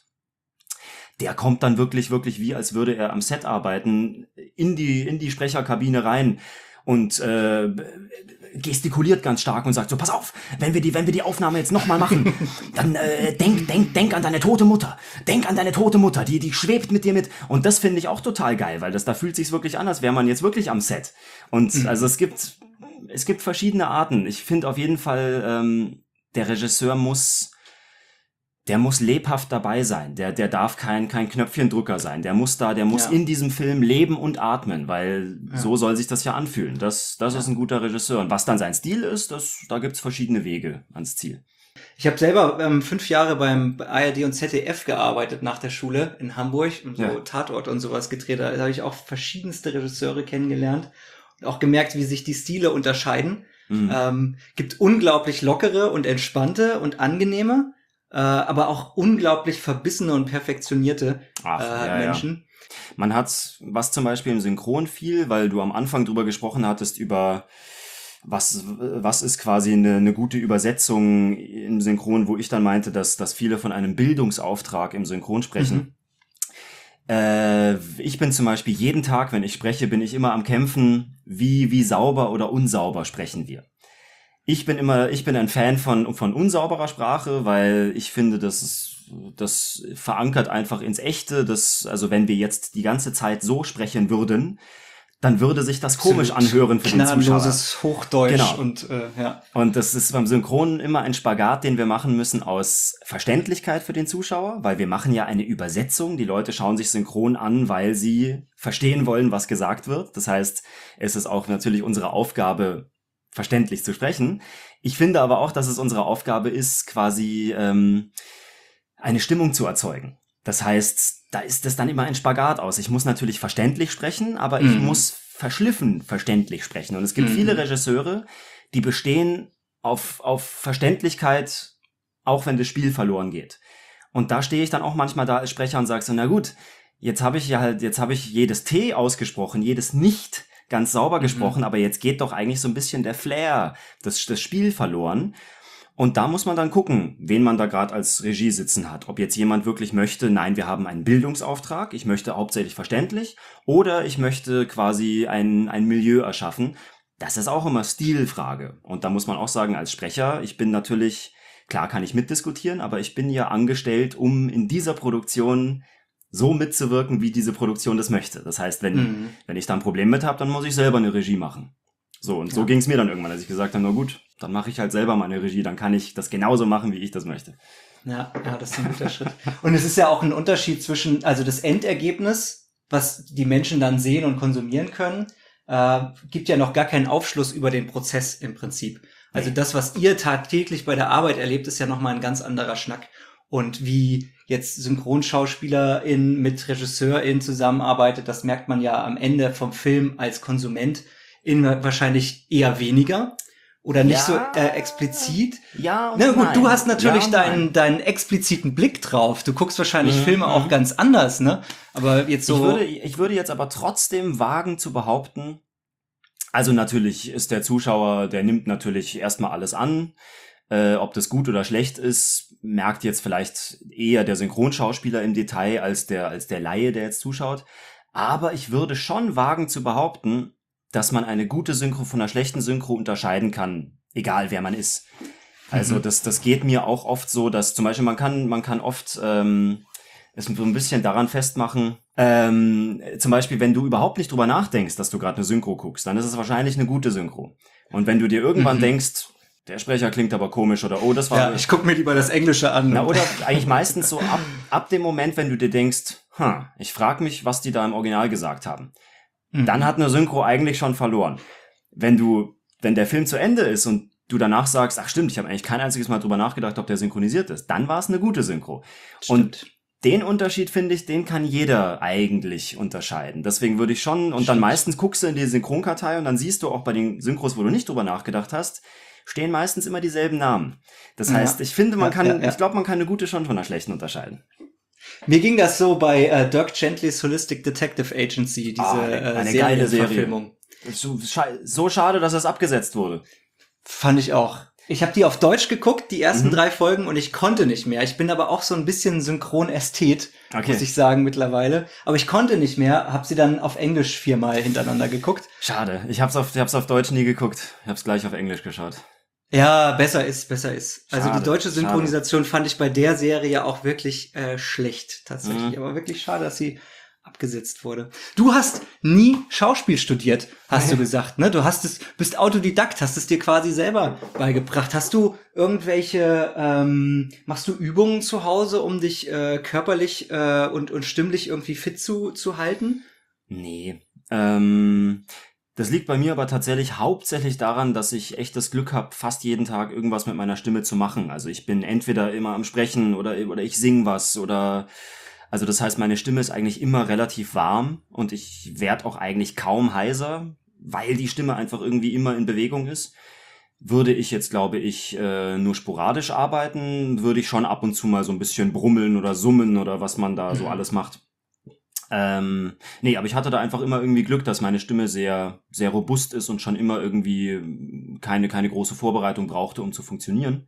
Der kommt dann wirklich, wirklich wie als würde er am Set arbeiten, in die in die Sprecherkabine rein und äh, gestikuliert ganz stark und sagt so, pass auf, wenn wir die wenn wir die Aufnahme jetzt nochmal machen, dann äh, denk denk denk an deine tote Mutter, denk an deine tote Mutter, die die schwebt mit dir mit. Und das finde ich auch total geil, weil das da fühlt sich's wirklich an, als wäre man jetzt wirklich am Set. Und mhm. also es gibt es gibt verschiedene Arten. Ich finde auf jeden Fall ähm, der Regisseur muss Der muss lebhaft dabei sein. Der, der darf kein, kein Knöpfchendrücker sein. Der muss da, der muss ja. in diesem Film leben und atmen, weil ja. so soll sich das ja anfühlen. Das, das ja. ist ein guter Regisseur. Und was dann sein Stil ist, das, da gibt's verschiedene Wege ans Ziel. Ich habe selber ähm, fünf Jahre beim A R D und Z D F gearbeitet nach der Schule in Hamburg und so ja. Tatort und sowas gedreht. Da habe ich auch verschiedenste Regisseure kennengelernt und auch gemerkt, wie sich die Stile unterscheiden. Mhm. Ähm, gibt unglaublich lockere und entspannte und angenehme, Äh, aber auch unglaublich verbissene und perfektionierte Ach, äh, ja, Menschen. Ja. Man hat, was zum Beispiel im Synchron viel, weil du am Anfang drüber gesprochen hattest, über was was ist quasi eine, eine gute Übersetzung im Synchron, wo ich dann meinte, dass, dass viele von einem Bildungsauftrag im Synchron sprechen. Mhm. Äh, ich bin zum Beispiel jeden Tag, wenn ich spreche, bin ich immer am Kämpfen, wie, wie sauber oder unsauber sprechen wir. Ich bin immer, ich bin ein Fan von, von unsauberer Sprache, weil ich finde, das ist, das verankert einfach ins Echte, das, also wenn wir jetzt die ganze Zeit so sprechen würden, dann würde sich das komisch anhören für den Zuschauer. Gnadenloses Hochdeutsch genau. und, äh, ja. Und das ist beim Synchronen immer ein Spagat, den wir machen müssen aus Verständlichkeit für den Zuschauer, weil wir machen ja eine Übersetzung. Die Leute schauen sich synchron an, weil sie verstehen wollen, was gesagt wird. Das heißt, es ist auch natürlich unsere Aufgabe, verständlich zu sprechen. Ich finde aber auch, dass es unsere Aufgabe ist, quasi ähm, eine Stimmung zu erzeugen. Das heißt, da ist das dann immer ein Spagat aus. Ich muss natürlich verständlich sprechen, aber mhm. ich muss verschliffen verständlich sprechen. Und es gibt mhm. viele Regisseure, die bestehen auf, auf Verständlichkeit, auch wenn das Spiel verloren geht. Und da stehe ich dann auch manchmal da als Sprecher und sage so, na gut, jetzt habe ich ja halt, jetzt habe ich jedes T ausgesprochen, jedes Nicht ganz sauber mhm. gesprochen, aber jetzt geht doch eigentlich so ein bisschen der Flair, das, das Spiel verloren. Und da muss man dann gucken, wen man da gerade als Regie sitzen hat. Ob jetzt jemand wirklich möchte, nein, wir haben einen Bildungsauftrag, ich möchte hauptsächlich verständlich, oder ich möchte quasi ein, ein Milieu erschaffen. Das ist auch immer Stilfrage. Und da muss man auch sagen, als Sprecher, ich bin natürlich, klar kann ich mitdiskutieren, aber ich bin ja angestellt, um in dieser Produktion so mitzuwirken, wie diese Produktion das möchte. Das heißt, wenn, mhm. wenn ich da ein Problem mit habe, dann muss ich selber eine Regie machen. So, und ja. so ging es mir dann irgendwann, als ich gesagt habe, na gut, dann mache ich halt selber meine Regie, dann kann ich das genauso machen, wie ich das möchte. Ja, ja, das ist ein guter Schritt. Und es ist ja auch ein Unterschied zwischen, also das Endergebnis, was die Menschen dann sehen und konsumieren können, äh, gibt ja noch gar keinen Aufschluss über den Prozess im Prinzip. Also das, was ihr tagtäglich bei der Arbeit erlebt, ist ja nochmal ein ganz anderer Schnack. Und wie jetzt SynchronschauspielerInnen mit RegisseurInnen zusammenarbeitet, das merkt man ja am Ende vom Film als Konsument in wahrscheinlich eher weniger oder nicht ja, so äh, explizit. Ja und Na gut, nein. Du hast natürlich ja deinen deinen expliziten Blick drauf. Du guckst wahrscheinlich mhm. Filme auch ganz anders, ne? Aber jetzt so. Ich würde, ich würde jetzt aber trotzdem wagen zu behaupten, also natürlich ist der Zuschauer, der nimmt natürlich erstmal alles an. Äh, ob das gut oder schlecht ist, merkt jetzt vielleicht eher der Synchronschauspieler im Detail als der, als der Laie, der jetzt zuschaut. Aber ich würde schon wagen zu behaupten, dass man eine gute Synchro von einer schlechten Synchro unterscheiden kann, egal wer man ist. Also mhm. das, das geht mir auch oft so, dass zum Beispiel man kann, man kann oft ähm, es so ein bisschen daran festmachen, ähm, zum Beispiel, wenn du überhaupt nicht drüber nachdenkst, dass du gerade eine Synchro guckst, dann ist es wahrscheinlich eine gute Synchro. Und wenn du dir irgendwann mhm. denkst, der Sprecher klingt aber komisch oder oh, das war... Ja, ich guck mir lieber das Englische an. Na, oder eigentlich meistens so ab, ab dem Moment, wenn du dir denkst, hm, ich frag mich, was die da im Original gesagt haben. Mhm. Dann hat eine Synchro eigentlich schon verloren. Wenn du wenn der Film zu Ende ist und du danach sagst, ach stimmt, ich habe eigentlich kein einziges Mal drüber nachgedacht, ob der synchronisiert ist, dann war es eine gute Synchro. Stimmt. Und den Unterschied, finde ich, den kann jeder eigentlich unterscheiden. Deswegen würde ich schon, und Stimmt. dann meistens guckst du in die Synchronkartei und dann siehst du auch bei den Synchros, wo du nicht drüber nachgedacht hast, stehen meistens immer dieselben Namen. Das Ja. heißt, ich finde, man Ja, kann, ja, ja. ich glaube, man kann eine gute schon von einer schlechten unterscheiden. Mir ging das so bei äh, Dirk Gentlys Holistic Detective Agency, diese Ah, eine- äh, eine geile Serie. Serienverfilmung. So, scha- so schade, dass das abgesetzt wurde. Fand ich auch. Ich habe die auf Deutsch geguckt, die ersten Mhm. drei Folgen, und ich konnte nicht mehr. Ich bin aber auch so ein bisschen Synchron-Ästhet, Okay. muss ich sagen, mittlerweile. Aber ich konnte nicht mehr, habe sie dann auf Englisch viermal hintereinander geguckt. Schade. Ich hab's auf, ich hab's auf Deutsch nie geguckt. Ich hab's gleich auf Englisch geschaut. Ja, besser ist, besser ist. Also Schade, die deutsche Synchronisation fand ich bei der Serie auch wirklich äh, schlecht, tatsächlich. Mhm. Aber wirklich schade, dass sie abgesetzt wurde. Du hast nie Schauspiel studiert, hast du gesagt, ne? Du hast es, bist Autodidakt, hast es dir quasi selber beigebracht. Hast du irgendwelche, ähm, machst du Übungen zu Hause, um dich äh, körperlich äh, und, und stimmlich irgendwie fit zu, zu halten? Nee. Ähm, das liegt bei mir aber tatsächlich hauptsächlich daran, dass ich echt das Glück habe, fast jeden Tag irgendwas mit meiner Stimme zu machen. Also ich bin entweder immer am Sprechen oder, oder ich sing was oder, also das heißt, meine Stimme ist eigentlich immer relativ warm und ich werd auch eigentlich kaum heiser, weil die Stimme einfach irgendwie immer in Bewegung ist. Würde ich jetzt, glaube ich, äh, nur sporadisch arbeiten, würde ich schon ab und zu mal so ein bisschen brummeln oder summen oder was man da so Mhm. alles macht. Ähm, nee, aber ich hatte da einfach immer irgendwie Glück, dass meine Stimme sehr, sehr robust ist und schon immer irgendwie keine, keine große Vorbereitung brauchte, um zu funktionieren.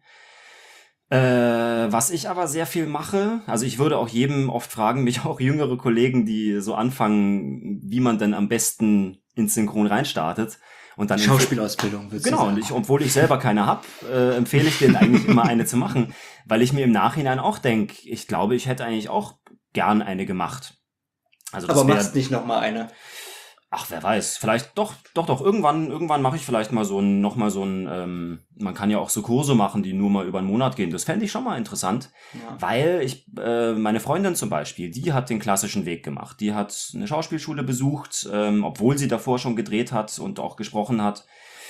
Äh, was ich aber sehr viel mache, also ich würde auch jedem oft fragen, mich auch jüngere Kollegen, die so anfangen, wie man denn am besten ins Synchron reinstartet. Und dann Schauspielausbildung, würdest du Genau, sagen. und ich, obwohl ich selber keine hab, äh, empfehle ich denen eigentlich immer eine zu machen, weil ich mir im Nachhinein auch denke, ich glaube, ich hätte eigentlich auch gern eine gemacht. Also das Aber wär- machst nicht noch mal eine. Ach, wer weiß, vielleicht doch, doch, doch, irgendwann, irgendwann mache ich vielleicht mal so ein, noch mal so ein, ähm, man kann ja auch so Kurse machen, die nur mal über einen Monat gehen. Das fände ich schon mal interessant, Ja. weil ich, äh, meine Freundin zum Beispiel, die hat den klassischen Weg gemacht. Die hat eine Schauspielschule besucht, ähm, obwohl sie davor schon gedreht hat und auch gesprochen hat.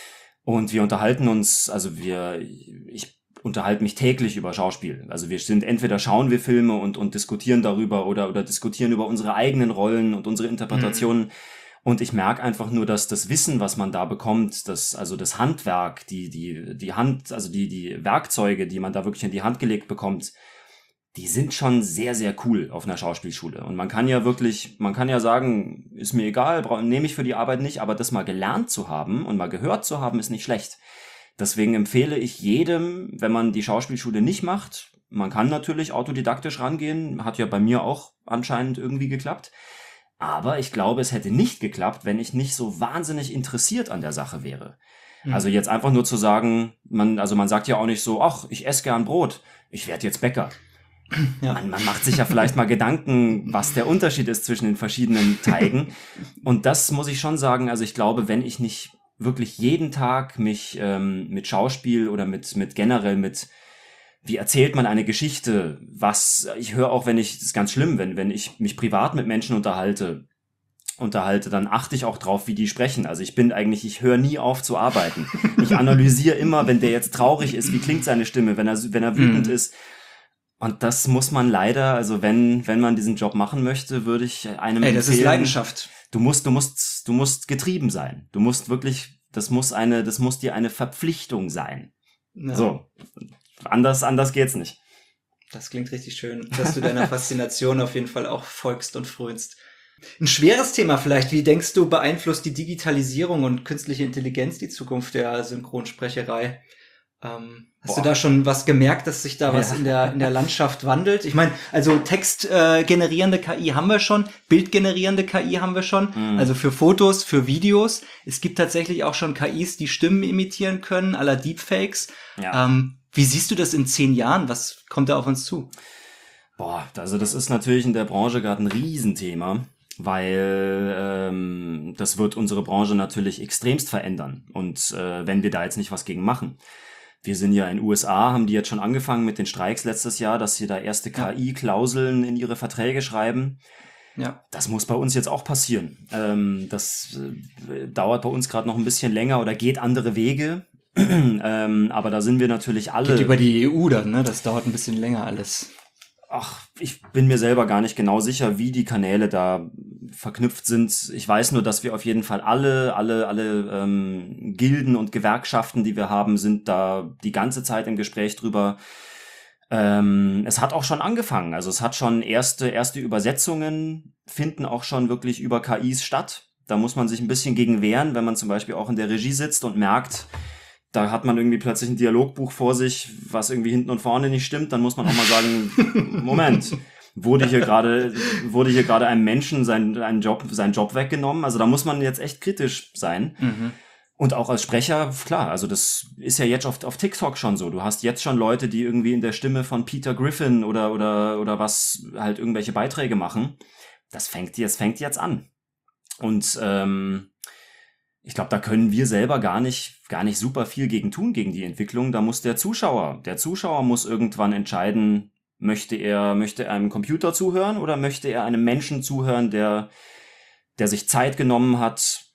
Und wir unterhalten uns, also wir, ich unterhalte mich täglich über Schauspiel. Also wir sind, entweder schauen wir Filme und, und diskutieren darüber oder, oder diskutieren über unsere eigenen Rollen und unsere Interpretationen. Und ich merke einfach nur, dass das Wissen, was man da bekommt, das, also das Handwerk, die, die, die Hand, also die, die Werkzeuge, die man da wirklich in die Hand gelegt bekommt, die sind schon sehr, sehr cool auf einer Schauspielschule. Und man kann ja wirklich, man kann ja sagen, ist mir egal, bra- nehme ich für die Arbeit nicht, aber das mal gelernt zu haben und mal gehört zu haben, ist nicht schlecht. Deswegen empfehle ich jedem, wenn man die Schauspielschule nicht macht, man kann natürlich autodidaktisch rangehen, hat ja bei mir auch anscheinend irgendwie geklappt. Aber ich glaube, es hätte nicht geklappt, wenn ich nicht so wahnsinnig interessiert an der Sache wäre. Mhm. Also jetzt einfach nur zu sagen, man, also man sagt ja auch nicht so, ach, ich esse gern Brot, ich werde jetzt Bäcker. Ja. Man, man macht sich ja vielleicht mal Gedanken, was der Unterschied ist zwischen den verschiedenen Teigen. Und das muss ich schon sagen, also ich glaube, wenn ich nicht wirklich jeden Tag mich ähm, mit Schauspiel oder mit, mit generell mit, wie erzählt man eine Geschichte, was, ich höre auch, wenn ich, das ist ganz schlimm, wenn, wenn ich mich privat mit Menschen unterhalte, unterhalte, dann achte ich auch drauf, wie die sprechen. Also ich bin eigentlich, ich höre nie auf zu arbeiten. Ich analysiere immer, wenn der jetzt traurig ist, wie klingt seine Stimme, wenn er, wenn er wütend Mhm. ist. Und das muss man leider, also wenn, wenn man diesen Job machen möchte, würde ich einem Ey, das ist empfehlen, Leidenschaft. Du musst, du musst, du musst getrieben sein. Du musst wirklich, das muss eine, das muss dir eine Verpflichtung sein. Ja. So. Anders, anders geht's nicht. Das klingt richtig schön, dass du deiner Faszination auf jeden Fall auch folgst und frönst. Ein schweres Thema vielleicht. Wie denkst du, beeinflusst die Digitalisierung und künstliche Intelligenz die Zukunft der Synchronsprecherei? Ähm, hast Boah. du da schon was gemerkt, dass sich da was Ja. in der in der Landschaft wandelt? Ich meine, also Text äh, generierende K I haben wir schon, Bild generierende K I haben wir schon, Mhm. also für Fotos, für Videos. Es gibt tatsächlich auch schon K Is, die Stimmen imitieren können, à la Deepfakes. Ja. Ähm, wie siehst du das in zehn Jahren? Was kommt da auf uns zu? Boah, also das ist natürlich in der Branche gerade ein Riesenthema, weil ähm, das wird unsere Branche natürlich extremst verändern. Und äh, wenn wir da jetzt nicht was gegen machen. Wir sind ja in den U S A, haben die jetzt schon angefangen mit den Streiks letztes Jahr, dass sie da erste K I-Klauseln in ihre Verträge schreiben. Ja. Das muss bei uns jetzt auch passieren. Ähm, das äh, dauert bei uns gerade noch ein bisschen länger oder geht andere Wege. ähm, aber da sind wir natürlich alle... Geht über die E U dann, ne? Das dauert ein bisschen länger alles. Ach, ich bin mir selber gar nicht genau sicher, wie die Kanäle da verknüpft sind. Ich weiß nur, dass wir auf jeden Fall alle, alle, alle ähm, Gilden und Gewerkschaften, die wir haben, sind da die ganze Zeit im Gespräch drüber. Ähm, es hat auch schon angefangen. Also es hat schon erste, erste Übersetzungen finden auch schon wirklich über K Is statt. Da muss man sich ein bisschen gegen wehren, wenn man zum Beispiel auch in der Regie sitzt und merkt, da hat man irgendwie plötzlich ein Dialogbuch vor sich, was irgendwie hinten und vorne nicht stimmt, dann muss man auch mal sagen, Moment, wurde hier gerade, wurde hier gerade einem Menschen sein, ein Job, sein Job weggenommen? Also da muss man jetzt echt kritisch sein. Mhm. Und auch als Sprecher, klar, also das ist ja jetzt oft auf TikTok schon so. Du hast jetzt schon Leute, die irgendwie in der Stimme von Peter Griffin oder, oder, oder was halt irgendwelche Beiträge machen. Das fängt jetzt, fängt jetzt an. Und, ähm, ich glaube, da können wir selber gar nicht, gar nicht super viel gegen tun, gegen die Entwicklung. Da muss der Zuschauer, der Zuschauer muss irgendwann entscheiden, möchte er, möchte er einem Computer zuhören oder möchte er einem Menschen zuhören, der, der sich Zeit genommen hat,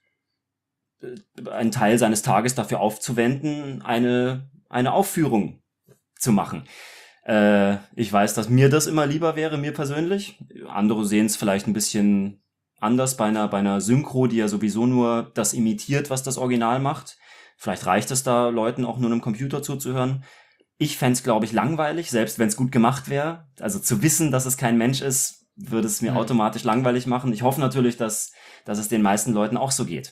einen Teil seines Tages dafür aufzuwenden, eine, eine Aufführung zu machen. Äh, ich weiß, dass mir das immer lieber wäre, mir persönlich. Andere sehen es vielleicht ein bisschen anders bei einer, bei einer Synchro, die ja sowieso nur das imitiert, was das Original macht. Vielleicht reicht es da Leuten auch nur einem Computer zuzuhören. Ich fände es, glaube ich, langweilig, selbst wenn es gut gemacht wäre. Also zu wissen, dass es kein Mensch ist, würde es mir mhm. automatisch langweilig machen. Ich hoffe natürlich, dass, dass es den meisten Leuten auch so geht.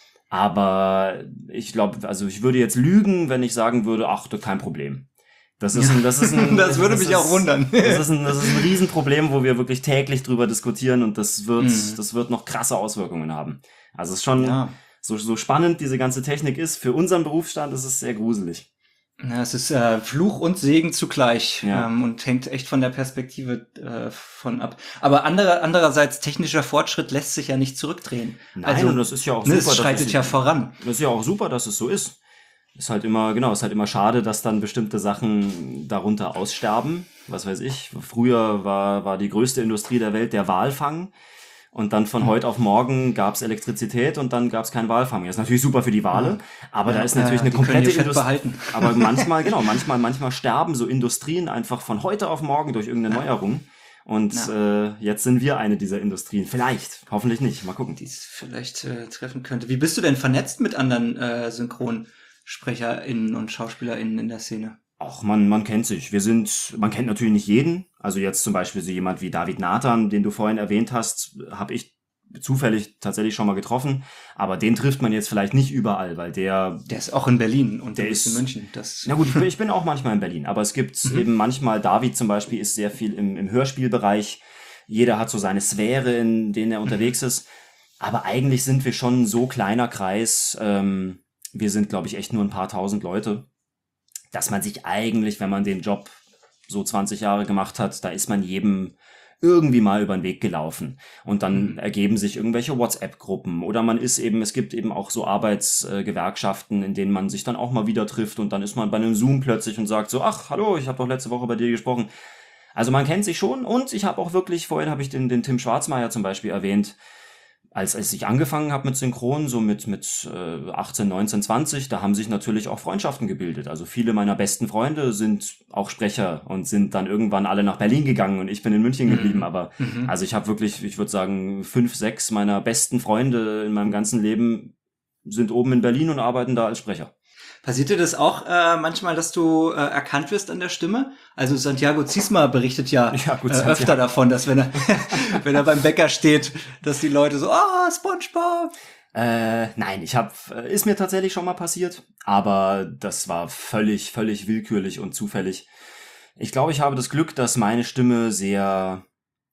Aber ich glaube, also ich würde jetzt lügen, wenn ich sagen würde, ach, kein Problem. Das ist ein, das ist ein, das würde das mich ist, auch wundern. Das ist ein, das ist ein Riesenproblem, wo wir wirklich täglich drüber diskutieren und das wird, mhm. das wird noch krasse Auswirkungen haben. Also es ist schon ja. so, so spannend, diese ganze Technik ist. Für unseren Berufsstand ist es sehr gruselig. Ja, es ist äh, Fluch und Segen zugleich ja. ähm, und hängt echt von der Perspektive äh, von ab. Aber andere, andererseits, technischer Fortschritt lässt sich ja nicht zurückdrehen. Nein, also, und das ist ja auch ne, super. Es schreitet das ja ist, voran. Das ist ja auch super, dass es so ist. Ist halt immer, genau, ist halt immer schade, dass dann bestimmte Sachen darunter aussterben. Was weiß ich, früher war, war die größte Industrie der Welt der Walfang. Und dann von heute auf morgen gab's Elektrizität und dann gab's kein Walfang mehr. Das ist natürlich super für die Wale, aber ja, da ist natürlich äh, eine komplette Industrie. Aber aber manchmal, genau, manchmal, manchmal sterben so Industrien einfach von heute auf morgen durch irgendeine ja. Neuerung. Und ja. äh, jetzt sind wir eine dieser Industrien. Vielleicht, hoffentlich nicht. Mal gucken. Die es vielleicht äh, treffen könnte. Wie bist du denn vernetzt mit anderen äh, SynchronsprecherInnen und SchauspielerInnen in der Szene? Ach, man, man kennt sich. Wir sind, man kennt natürlich nicht jeden. Also jetzt zum Beispiel so jemand wie David Nathan, den du vorhin erwähnt hast, habe ich zufällig tatsächlich schon mal getroffen. Aber den trifft man jetzt vielleicht nicht überall, weil der... Der ist auch in Berlin und der ist in München. Das na gut, ich bin, ich bin auch manchmal in Berlin. Aber es gibt mhm. eben manchmal, David zum Beispiel ist sehr viel im, im Hörspielbereich. Jeder hat so seine Sphäre, in denen er unterwegs mhm. ist. Aber eigentlich sind wir schon ein so kleiner Kreis. Ähm, wir sind, glaube ich, echt nur ein paar tausend Leute. Dass man sich eigentlich, wenn man den Job so zwanzig Jahre gemacht hat, da ist man jedem irgendwie mal über den Weg gelaufen. Und dann mhm. ergeben sich irgendwelche WhatsApp-Gruppen oder man ist eben, es gibt eben auch so Arbeitsgewerkschaften, in denen man sich dann auch mal wieder trifft und dann ist man bei einem Zoom plötzlich und sagt so, ach, hallo, ich habe doch letzte Woche bei dir gesprochen. Also man kennt sich schon und ich habe auch wirklich, vorhin habe ich den, den Tim Schwarzmeier zum Beispiel erwähnt, Als, als ich angefangen habe mit Synchron, so mit, mit äh, achtzehn, neunzehn, zwanzig, da haben sich natürlich auch Freundschaften gebildet. Also viele meiner besten Freunde sind auch Sprecher und sind dann irgendwann alle nach Berlin gegangen und ich bin in München geblieben. Mhm. Aber Mhm. also ich habe wirklich, ich würde sagen, fünf, sechs meiner besten Freunde in meinem ganzen Leben sind oben in Berlin und arbeiten da als Sprecher. Passiert dir das auch äh, manchmal, dass du äh, erkannt wirst an der Stimme? Also Santiago Ziesmer berichtet ja, Ja, gut, äh, öfter davon, dass wenn er wenn er beim Bäcker steht, dass die Leute so, ah, oh, SpongeBob. Äh, nein, ich habe, ist mir tatsächlich schon mal passiert, aber das war völlig, völlig willkürlich und zufällig. Ich glaube, ich habe das Glück, dass meine Stimme sehr,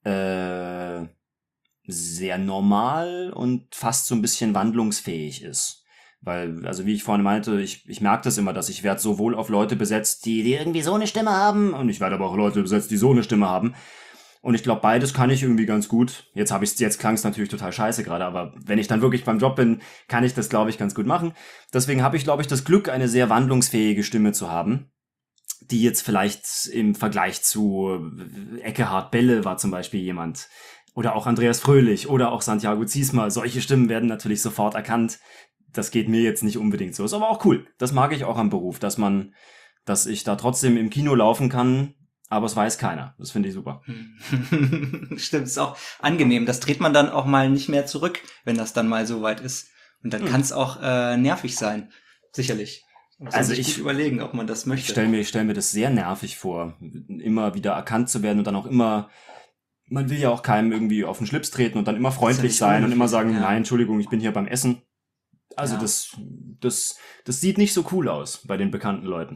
äh, sehr normal und fast so ein bisschen wandlungsfähig ist. Weil, also wie ich vorhin meinte, ich, ich merke das immer, dass ich werde sowohl auf Leute besetzt, die, die irgendwie so eine Stimme haben, und ich werde aber auch Leute besetzt, die so eine Stimme haben. Und ich glaube, beides kann ich irgendwie ganz gut. Jetzt habe ich jetzt klang es natürlich total scheiße gerade, aber wenn ich dann wirklich beim Job bin, kann ich das, glaube ich, ganz gut machen. Deswegen habe ich, glaube ich, das Glück, eine sehr wandlungsfähige Stimme zu haben, die jetzt vielleicht im Vergleich zu Eckehard Belle war zum Beispiel jemand, Oder auch Andreas Fröhlich oder auch Santiago Ziesmer. Solche Stimmen werden natürlich sofort erkannt. Das geht mir jetzt nicht unbedingt so. Ist aber auch cool. Das mag ich auch am Beruf, dass man, dass ich da trotzdem im Kino laufen kann, aber es weiß keiner. Das finde ich super. Stimmt, ist auch angenehm. Das dreht man dann auch mal nicht mehr zurück, wenn das dann mal so weit ist. Und dann hm. kann es auch äh, nervig sein. Sicherlich. Man also sich ich gut überlegen, ob man das möchte. Ich stelle mir, ich stell mir das sehr nervig vor, immer wieder erkannt zu werden und dann auch immer, man will ja auch keinem irgendwie auf den Schlips treten und dann immer freundlich ja sein und immer sagen, ja. nein, Entschuldigung, ich bin hier beim Essen. Also ja. das, das, das sieht nicht so cool aus bei den bekannten Leuten.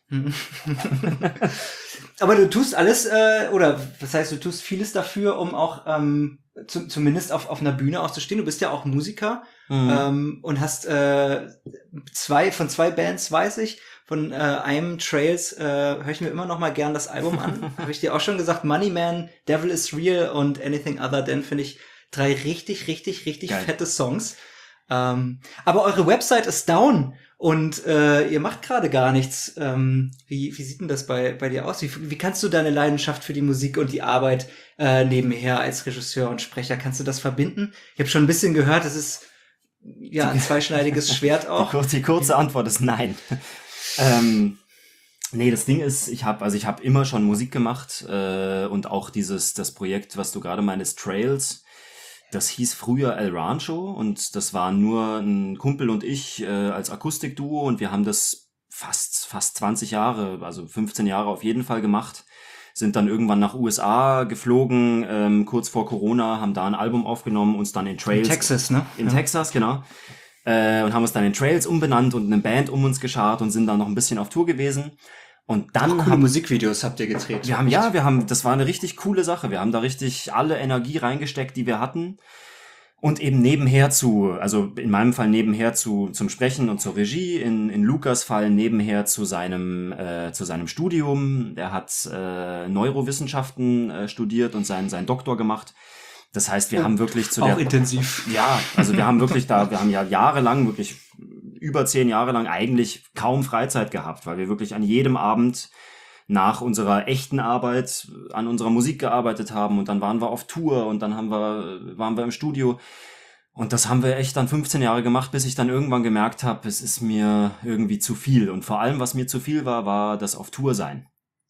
Aber du tust alles, äh, oder das heißt, du tust vieles dafür, um auch ähm, zu, zumindest auf, auf einer Bühne auch zu stehen. Du bist ja auch Musiker mhm. ähm, und hast äh, zwei von zwei Bands, weiß ich. Von äh, einem Trails äh, höre ich mir immer noch mal gern das Album an. Habe ich dir auch schon gesagt, Money Man, Devil is Real und Anything Other Than finde ich drei richtig, richtig, richtig Geil. fette Songs. Ähm, aber eure Website ist down und äh, ihr macht gerade gar nichts. Ähm, wie, wie sieht denn das bei, bei dir aus? Wie, wie kannst du deine Leidenschaft für die Musik und die Arbeit äh, nebenher als Regisseur und Sprecher, kannst du das verbinden? Ich habe schon ein bisschen gehört, es ist ja ein zweischneidiges Schwert auch. Die, kurze, die kurze Antwort ist nein. ähm, nee, das Ding ist, ich habe also ich habe immer schon Musik gemacht äh, und auch dieses das Projekt, was du gerade meinst, Trails. Das hieß früher El Rancho und das war nur ein Kumpel und ich äh, als Akustikduo und wir haben das fast fast zwanzig Jahre, also fünfzehn Jahre auf jeden Fall gemacht, sind dann irgendwann nach U S A geflogen, ähm, kurz vor Corona, haben da ein Album aufgenommen, uns dann in Trails... In Texas, ne? In ja. Texas, genau. Äh, und haben uns dann in Trails umbenannt und eine Band um uns geschart und sind dann noch ein bisschen auf Tour gewesen. Und dann Ach, coole haben Musikvideos habt ihr gedreht. Wir haben ja, wir haben, das war eine richtig coole Sache. Wir haben da richtig alle Energie reingesteckt, die wir hatten. Und eben nebenher zu, also in meinem Fall nebenher zu zum Sprechen und zur Regie, in in Lukas Fall nebenher zu seinem äh, zu seinem Studium. Der hat äh, Neurowissenschaften äh, studiert und seinen seinen Doktor gemacht. Das heißt, wir oh, haben wirklich zu auch der intensiv. Ja, also wir haben wirklich da, wir haben ja jahrelang wirklich über zehn Jahre lang eigentlich kaum Freizeit gehabt, weil wir wirklich an jedem Abend nach unserer echten Arbeit an unserer Musik gearbeitet haben und dann waren wir auf Tour und dann haben wir waren wir im Studio und das haben wir echt dann fünfzehn Jahre gemacht, bis ich dann irgendwann gemerkt habe, es ist mir irgendwie zu viel und vor allem, was mir zu viel war, war das auf Tour sein.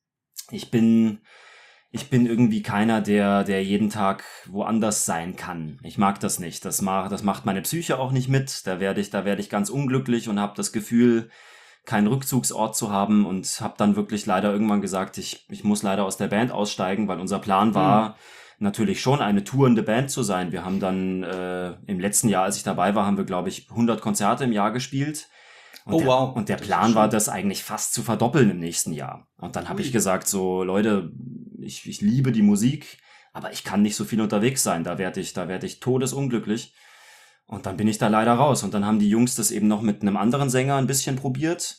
Ich bin Ich bin irgendwie keiner, der der jeden Tag woanders sein kann. Ich mag das nicht. Das macht das macht meine Psyche auch nicht mit. Da werde ich da werde ich ganz unglücklich und habe das Gefühl, keinen Rückzugsort zu haben und habe dann wirklich leider irgendwann gesagt, ich ich muss leider aus der Band aussteigen, weil unser Plan war mhm. natürlich schon eine tourende Band zu sein. Wir haben dann äh, im letzten Jahr, als ich dabei war, haben wir glaube ich hundert Konzerte im Jahr gespielt. Und oh der, wow. Und der Plan war, das eigentlich fast zu verdoppeln im nächsten Jahr. Und dann habe ich gesagt, so Leute, ich, ich liebe die Musik, aber ich kann nicht so viel unterwegs sein. Da werde ich, da werde ich todesunglücklich. Und dann bin ich da leider raus. Und dann haben die Jungs das eben noch mit einem anderen Sänger ein bisschen probiert.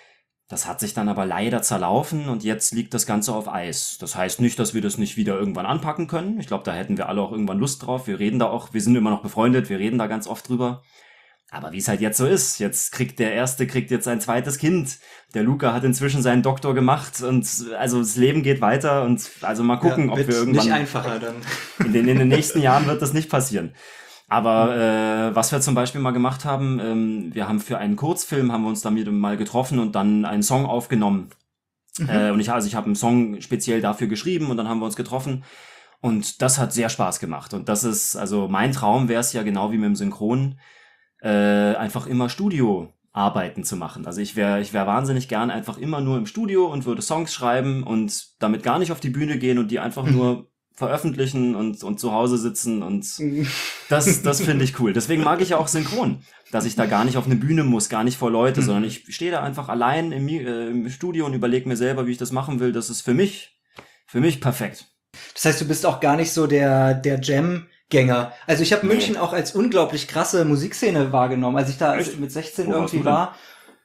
Das hat sich dann aber leider zerlaufen und jetzt liegt das Ganze auf Eis. Das heißt nicht, dass wir das nicht wieder irgendwann anpacken können. Ich glaube, da hätten wir alle auch irgendwann Lust drauf. Wir reden da auch, wir sind immer noch befreundet, wir reden da ganz oft drüber. Aber wie es halt jetzt so ist, jetzt kriegt der Erste, kriegt jetzt sein zweites Kind. Der Luca hat inzwischen seinen Doktor gemacht und also das Leben geht weiter und also mal gucken, ja, ob wir irgendwann... Nicht einfacher dann. In den, in den nächsten Jahren wird das nicht passieren. Aber äh, was wir zum Beispiel mal gemacht haben, ähm, wir haben für einen Kurzfilm, haben wir uns damit mal getroffen und dann einen Song aufgenommen. Mhm. Äh, und ich, also ich habe einen Song speziell dafür geschrieben und dann haben wir uns getroffen. Und das hat sehr Spaß gemacht. Und das ist, also mein Traum wäre es ja genau wie mit dem Synchron, Äh, einfach immer Studioarbeiten zu machen. Also ich wäre ich wäre wahnsinnig gern einfach immer nur im Studio und würde Songs schreiben und damit gar nicht auf die Bühne gehen und die einfach nur veröffentlichen und und zu Hause sitzen und das das finde ich cool. Deswegen mag ich ja auch Synchron, dass ich da gar nicht auf eine Bühne muss, gar nicht vor Leute, mhm. sondern ich stehe da einfach allein im, äh, im Studio und überlege mir selber, wie ich das machen will. Das ist für mich für mich perfekt. Das heißt, du bist auch gar nicht so der der Jam Gänger. Also ich habe nee. München auch als unglaublich krasse Musikszene wahrgenommen, als ich da Echt? mit sechzehn Wo irgendwie war.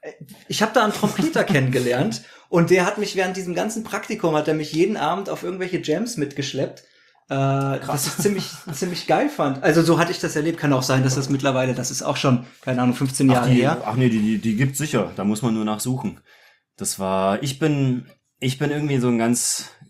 Ich habe da einen Trompeter kennengelernt und der hat mich während diesem ganzen Praktikum, hat er mich jeden Abend auf irgendwelche Jams mitgeschleppt, äh, was ich ziemlich ziemlich geil fand. Also so hatte ich das erlebt. Kann auch sein, dass das mittlerweile, das ist auch schon, keine Ahnung, fünfzehn Jahre ach, die, her. Ach nee, die, die, die gibt's sicher. Da muss man nur nachsuchen. Das war, ich bin, ich bin irgendwie so ein ganz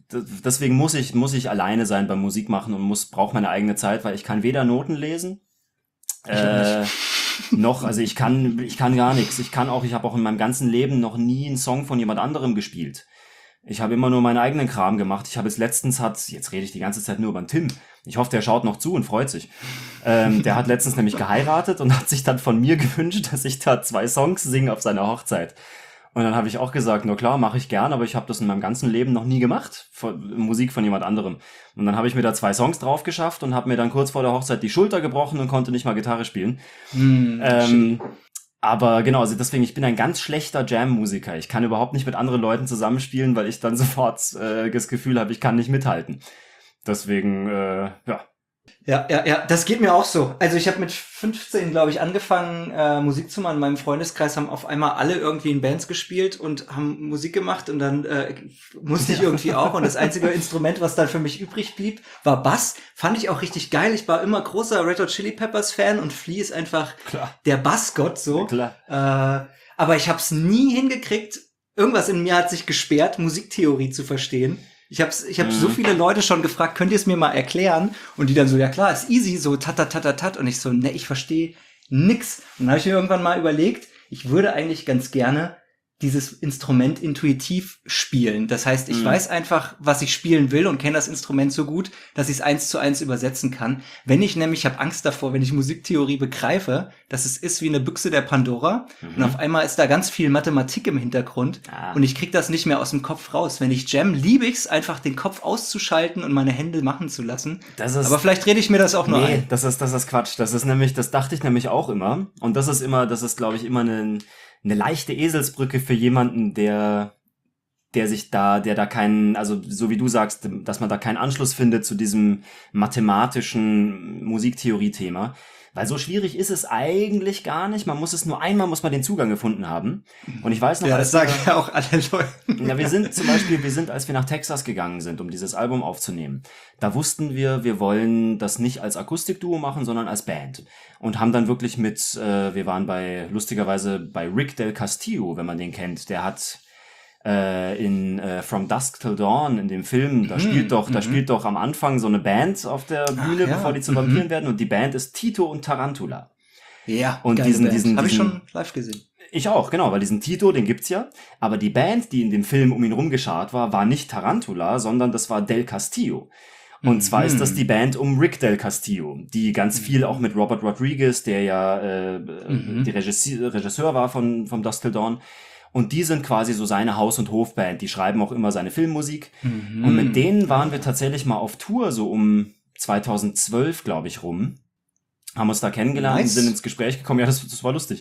d- deswegen muss ich, muss ich alleine sein beim Musik machen und muss, brauche meine eigene Zeit, weil ich kann weder Noten lesen, Ich auch äh, noch, also ich kann, ich kann gar nichts. Ich kann auch, ich habe auch in meinem ganzen Leben noch nie einen Song von jemand anderem gespielt. Ich habe immer nur meinen eigenen Kram gemacht. Ich habe es letztens hat, jetzt rede ich die ganze Zeit nur über den Tim. Ich hoffe, der schaut noch zu und freut sich. Ähm, der hat letztens nämlich geheiratet und hat sich dann von mir gewünscht, dass ich da zwei Songs singe auf seiner Hochzeit. Und dann habe ich auch gesagt, na klar, mache ich gern, aber ich habe das in meinem ganzen Leben noch nie gemacht, von, Musik von jemand anderem. Und dann habe ich mir da zwei Songs drauf geschafft und habe mir dann kurz vor der Hochzeit die Schulter gebrochen und konnte nicht mal Gitarre spielen. Hm, Ähm, aber genau, also deswegen, ich bin ein ganz schlechter Jam-Musiker. Ich kann überhaupt nicht mit anderen Leuten zusammenspielen, weil ich dann sofort äh, das Gefühl habe, ich kann nicht mithalten. Deswegen, äh, ja. Ja, ja, ja, das geht mir auch so. Also ich habe mit fünfzehn, glaube ich, angefangen, äh, Musik zu machen. In meinem Freundeskreis haben auf einmal alle irgendwie in Bands gespielt und haben Musik gemacht und dann äh, musste ich irgendwie auch. Und das einzige Instrument, was dann für mich übrig blieb, war Bass. Fand ich auch richtig geil. Ich war immer großer Red Hot Chili Peppers Fan und Flea ist einfach Klar. der Bassgott so. Klar. Äh, aber ich habe es nie hingekriegt. Irgendwas in mir hat sich gesperrt, Musiktheorie zu verstehen. Ich habe ich hab Mhm. so viele Leute schon gefragt, könnt ihr es mir mal erklären? Und die dann so, ja klar, ist easy, so tat, tat, tat, tat, tat. Und ich so, ne, ich verstehe nix. Und dann habe ich mir irgendwann mal überlegt, ich würde eigentlich ganz gerne dieses Instrument intuitiv spielen. Das heißt, ich Mhm. weiß einfach, was ich spielen will und kenne das Instrument so gut, dass ich es eins zu eins übersetzen kann. Wenn ich nämlich, ich habe Angst davor, wenn ich Musiktheorie begreife, dass es ist wie eine Büchse der Pandora Mhm. und auf einmal ist da ganz viel Mathematik im Hintergrund Ah. und ich krieg das nicht mehr aus dem Kopf raus. Wenn ich jam, liebe ich's, einfach den Kopf auszuschalten und meine Hände machen zu lassen. Das ist, Aber vielleicht rede ich mir das auch nur nee, ein. das ist, das ist Quatsch. Das ist nämlich, das dachte ich nämlich auch immer. Und das ist immer, das ist, glaube ich, immer eine, eine leichte Eselsbrücke für jemanden, der, der sich da, der da keinen, also so wie du sagst, dass man da keinen Anschluss findet zu diesem mathematischen Musiktheorie-Thema. Weil so schwierig ist es eigentlich gar nicht. Man muss es nur einmal, muss man den Zugang gefunden haben. Und ich weiß noch, Ja, als das sagen wir- ja auch alle Leute. Ja, wir sind zum Beispiel, wir sind, als wir nach Texas gegangen sind, um dieses Album aufzunehmen, da wussten wir, wir wollen das nicht als Akustikduo machen, sondern als Band. Und haben dann wirklich mit, äh, wir waren bei, lustigerweise bei Rick Del Castillo, wenn man den kennt, der hat äh, in äh, From Dusk Till Dawn, in dem Film, da Mhm, spielt doch, da mhm. spielt doch am Anfang so eine Band auf der Bühne, ja, bevor die zu mhm. Vampiren werden, und die Band ist Tito und Tarantula. Ja, Und geile diesen- Band. diesen- Hab ich diesen- schon live gesehen. Ich auch, genau, weil diesen Tito, den gibt's ja. Aber die Band, die in dem Film um ihn rumgeschart war, war nicht Tarantula, sondern das war Del Castillo. Und Mhm. zwar ist das die Band um Rick Del Castillo, die ganz viel auch mit Robert Rodriguez, der ja äh, Mhm. die Regisseur, Regisseur war von vom Dusk Till Dawn. Und die sind quasi so seine Haus- und Hofband. Die schreiben auch immer seine Filmmusik. Mhm. Und mit denen waren wir tatsächlich mal auf Tour, so um zweitausendzwölf, glaube ich, rum. Haben uns da kennengelernt, Nice. sind ins Gespräch gekommen. Ja, das, das war lustig.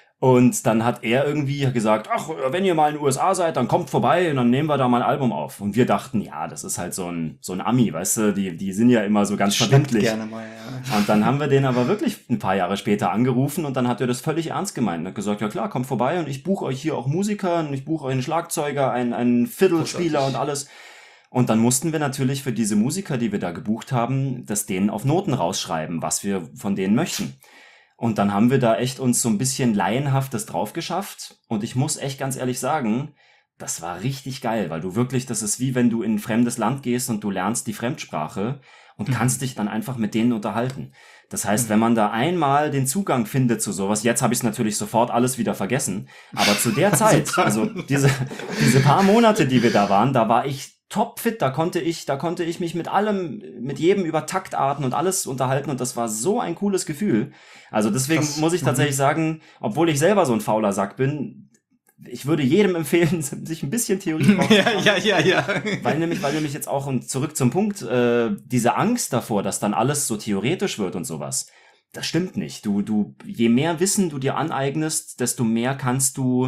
Und dann hat er irgendwie gesagt, ach, wenn ihr mal in den U S A seid, dann kommt vorbei und dann nehmen wir da mal ein Album auf. Und wir dachten, ja, das ist halt so ein, so ein Ami, weißt du, die, die sind ja immer so ganz Schnappt verbindlich. gerne mal, ja. Und dann haben wir den aber wirklich ein paar Jahre später angerufen und dann hat er das völlig ernst gemeint und hat gesagt, ja klar, kommt vorbei und ich buche euch hier auch Musiker und ich buche euch einen Schlagzeuger, einen, einen Fiddle-Spieler Großartig. und alles. Und dann mussten wir natürlich für diese Musiker, die wir da gebucht haben, das denen auf Noten rausschreiben, was wir von denen möchten. Und dann haben wir da echt uns so ein bisschen laienhaftes drauf geschafft. Und ich muss echt ganz ehrlich sagen, das war richtig geil, weil du wirklich, das ist wie wenn du in ein fremdes Land gehst und du lernst die Fremdsprache und Mhm. kannst dich dann einfach mit denen unterhalten. Das heißt, Mhm. wenn man da einmal den Zugang findet zu sowas, jetzt habe ich es natürlich sofort alles wieder vergessen, aber zu der Zeit, Super. also diese, diese paar Monate, die wir da waren, da war ich topfit, da konnte ich, da konnte ich mich mit allem, mit jedem über Taktarten und alles unterhalten und das war so ein cooles Gefühl. Also deswegen Krass. muss ich tatsächlich sagen, obwohl ich selber so ein fauler Sack bin, ich würde jedem empfehlen, sich ein bisschen Theorie drauf zu Ja, machen. ja, ja, ja. Weil nämlich, weil nämlich jetzt auch, und zurück zum Punkt, äh, diese Angst davor, dass dann alles so theoretisch wird und sowas, das stimmt nicht. Du, du, je mehr Wissen du dir aneignest, desto mehr kannst du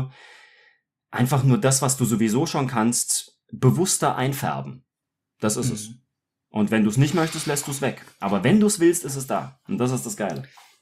einfach nur das, was du sowieso schon kannst, bewusster einfärben. Das ist Mhm. es. Und wenn du es nicht möchtest, lässt du es weg. Aber wenn du es willst, ist es da. Und das ist das Geile.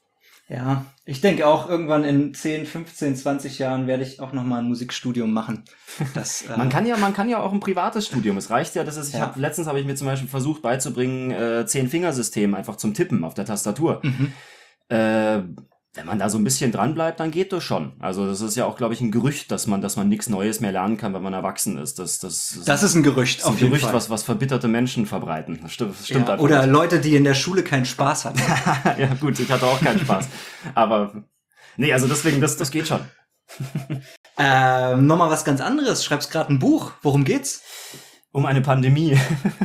Ja, ich denke auch irgendwann in zehn, fünfzehn, zwanzig Jahren werde ich auch noch mal ein Musikstudium machen. Das, äh, Man kann ja, man kann ja auch ein privates Studium. Es reicht ja, das ist, ich Ja. habe letztens habe ich mir zum Beispiel versucht beizubringen, äh, Zehn-Fingersystem einfach zum Tippen auf der Tastatur. Mhm. Äh, wenn man da so ein bisschen dran bleibt, dann geht das schon. Also das ist ja auch, glaube ich, ein Gerücht, dass man, dass man nichts Neues mehr lernen kann, wenn man erwachsen ist. Das, das, das ist ein Gerücht, das ist ein auf jeden Gerücht, Fall. was, was verbitterte Menschen verbreiten. Das stimmt, das stimmt Ja, einfach oder nicht. Leute, die in der Schule keinen Spaß hatten. Ja gut, ich hatte auch keinen Spaß. Aber nee, also deswegen, das, das geht schon. ähm, Nochmal was ganz anderes. Schreibst gerade ein Buch. Worum geht's? Um eine Pandemie.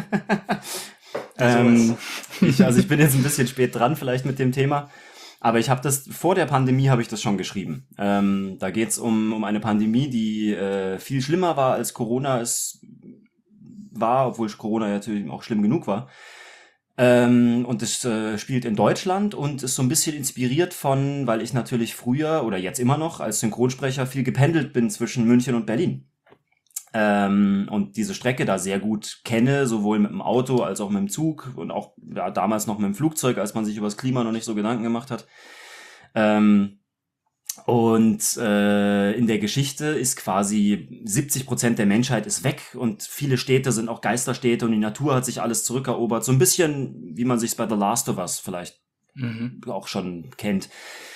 ähm, ich, also ich bin jetzt ein bisschen spät dran vielleicht mit dem Thema. Aber ich habe das, vor der Pandemie habe ich das schon geschrieben. Ähm, da geht's um, um eine Pandemie, die äh, viel schlimmer war, als Corona es war, obwohl Corona natürlich auch schlimm genug war. Ähm, und es äh, spielt in Deutschland und ist so ein bisschen inspiriert von, weil ich natürlich früher oder jetzt immer noch als Synchronsprecher viel gependelt bin zwischen München und Berlin. Ähm, und diese Strecke da sehr gut kenne, sowohl mit dem Auto als auch mit dem Zug und auch ja, damals noch mit dem Flugzeug, als man sich über das Klima noch nicht so Gedanken gemacht hat. Ähm, und äh, in der Geschichte ist quasi siebzig Prozent der Menschheit ist weg und viele Städte sind auch Geisterstädte und die Natur hat sich alles zurückerobert. So ein bisschen, wie man sich bei The Last of Us vielleicht mhm. auch schon kennt.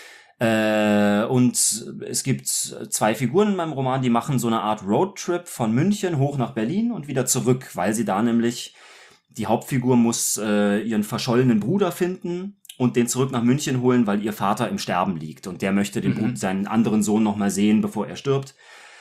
Äh, und es gibt zwei Figuren in meinem Roman, die machen so eine Art Roadtrip von München hoch nach Berlin und wieder zurück, weil sie da nämlich, die Hauptfigur muss äh, ihren verschollenen Bruder finden und den zurück nach München holen, weil ihr Vater im Sterben liegt und der möchte den mhm. Bruder, seinen anderen Sohn noch mal sehen, bevor er stirbt.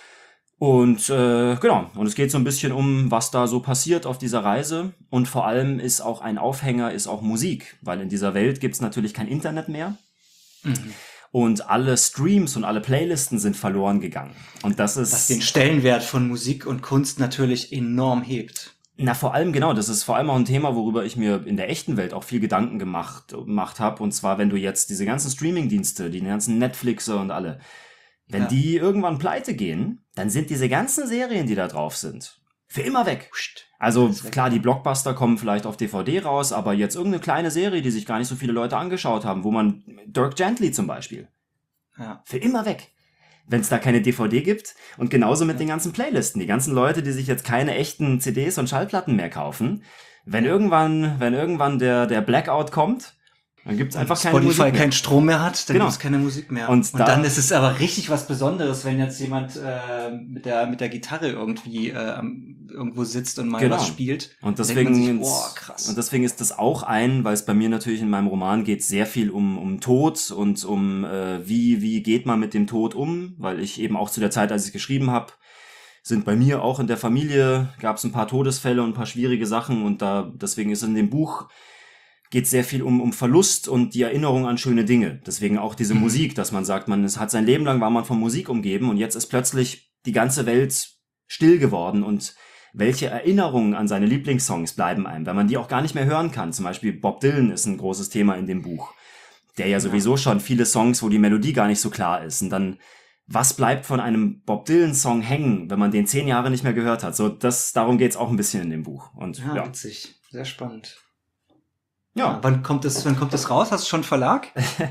Und äh, genau, und es geht so ein bisschen um, was da so passiert auf dieser Reise und vor allem ist auch ein Aufhänger, ist auch Musik, weil in dieser Welt gibt's natürlich kein Internet mehr. Mhm. Und alle Streams und alle Playlisten sind verloren gegangen. Und das ist... Was den Stellenwert von Musik und Kunst natürlich enorm hebt. Na, vor allem, genau, das ist vor allem auch ein Thema, worüber ich mir in der echten Welt auch viel Gedanken gemacht, gemacht habe. Und zwar, wenn du jetzt diese ganzen Streaming-Dienste, die ganzen Netflixer und alle, wenn ja. die irgendwann pleite gehen, dann sind diese ganzen Serien, die da drauf sind, für immer weg. Also klar, die Blockbuster kommen vielleicht auf D V D raus, aber jetzt irgendeine kleine Serie, die sich gar nicht so viele Leute angeschaut haben, wo man Dirk Gently zum Beispiel, ja. für immer weg. Wenn es da keine D V D gibt und genauso mit ja. den ganzen Playlisten. Die ganzen Leute, die sich jetzt keine echten C Ds und Schallplatten mehr kaufen, wenn irgendwann, wenn irgendwann der, der Blackout kommt, dann gibt's einfach keine Spotify Musik mehr. keinen Strom mehr hat, dann genau. gibt's keine Musik mehr. Und, und da, dann ist es aber richtig was Besonderes, wenn jetzt jemand äh, mit der mit der Gitarre irgendwie äh, irgendwo sitzt und mal genau. was spielt. Und deswegen, sich, boah, krass. Und deswegen ist das auch ein, weil es bei mir natürlich in meinem Roman geht sehr viel um um Tod und um äh, wie wie geht man mit dem Tod um, weil ich eben auch zu der Zeit, als ich geschrieben habe, sind bei mir auch in der Familie gab es ein paar Todesfälle und ein paar schwierige Sachen und da deswegen ist in dem Buch geht sehr viel um, um Verlust und die Erinnerung an schöne Dinge. Deswegen auch diese mhm. Musik, dass man sagt, man es hat sein Leben lang war man von Musik umgeben und jetzt ist plötzlich die ganze Welt still geworden und welche Erinnerungen an seine Lieblingssongs bleiben einem, wenn man die auch gar nicht mehr hören kann. Zum Beispiel Bob Dylan ist ein großes Thema in dem Buch, der ja sowieso schon viele Songs, wo die Melodie gar nicht so klar ist und dann was bleibt von einem Bob Dylan Song hängen, wenn man den zehn Jahre nicht mehr gehört hat. So das darum geht's auch ein bisschen in dem Buch und ja, ja. witzig, sehr spannend. Ja. ja. Wann kommt es, wann kommt es raus? Hast du schon einen Verlag?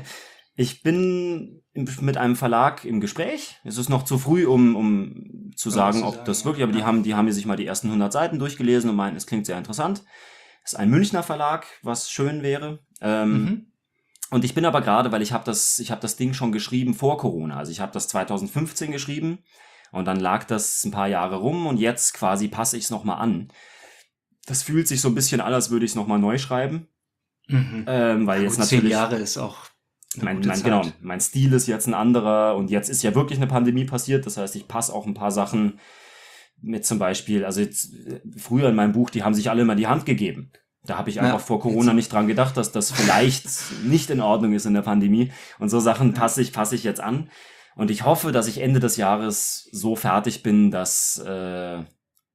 Ich bin mit einem Verlag im Gespräch. Es ist noch zu früh, um, um zu sagen, ja, ob sagen, das wirklich, aber ja. die haben, die haben mir sich mal die ersten hundert Seiten durchgelesen und meinen, es klingt sehr interessant. Es ist ein Münchner Verlag, was schön wäre. Ähm, mhm. Und ich bin aber gerade, weil ich habe das, ich habe das Ding schon geschrieben vor Corona. Also ich habe das zwanzig fünfzehn geschrieben und dann lag das ein paar Jahre rum und jetzt quasi passe ich es nochmal an. Das fühlt sich so ein bisschen an, als würde ich es nochmal neu schreiben. Mhm. Ähm, weil ja, jetzt gut, natürlich zehn Jahre ist auch mein, mein, genau, mein Stil ist jetzt ein anderer und jetzt ist ja wirklich eine Pandemie passiert, das heißt, ich passe auch ein paar Sachen mit zum Beispiel, also jetzt früher in meinem Buch, die haben sich alle immer die Hand gegeben. Da habe ich einfach ja, vor Corona jetzt. nicht dran gedacht, dass das vielleicht nicht in Ordnung ist in der Pandemie und so Sachen passe ich, passe ich jetzt an und ich hoffe, dass ich Ende des Jahres so fertig bin, dass äh,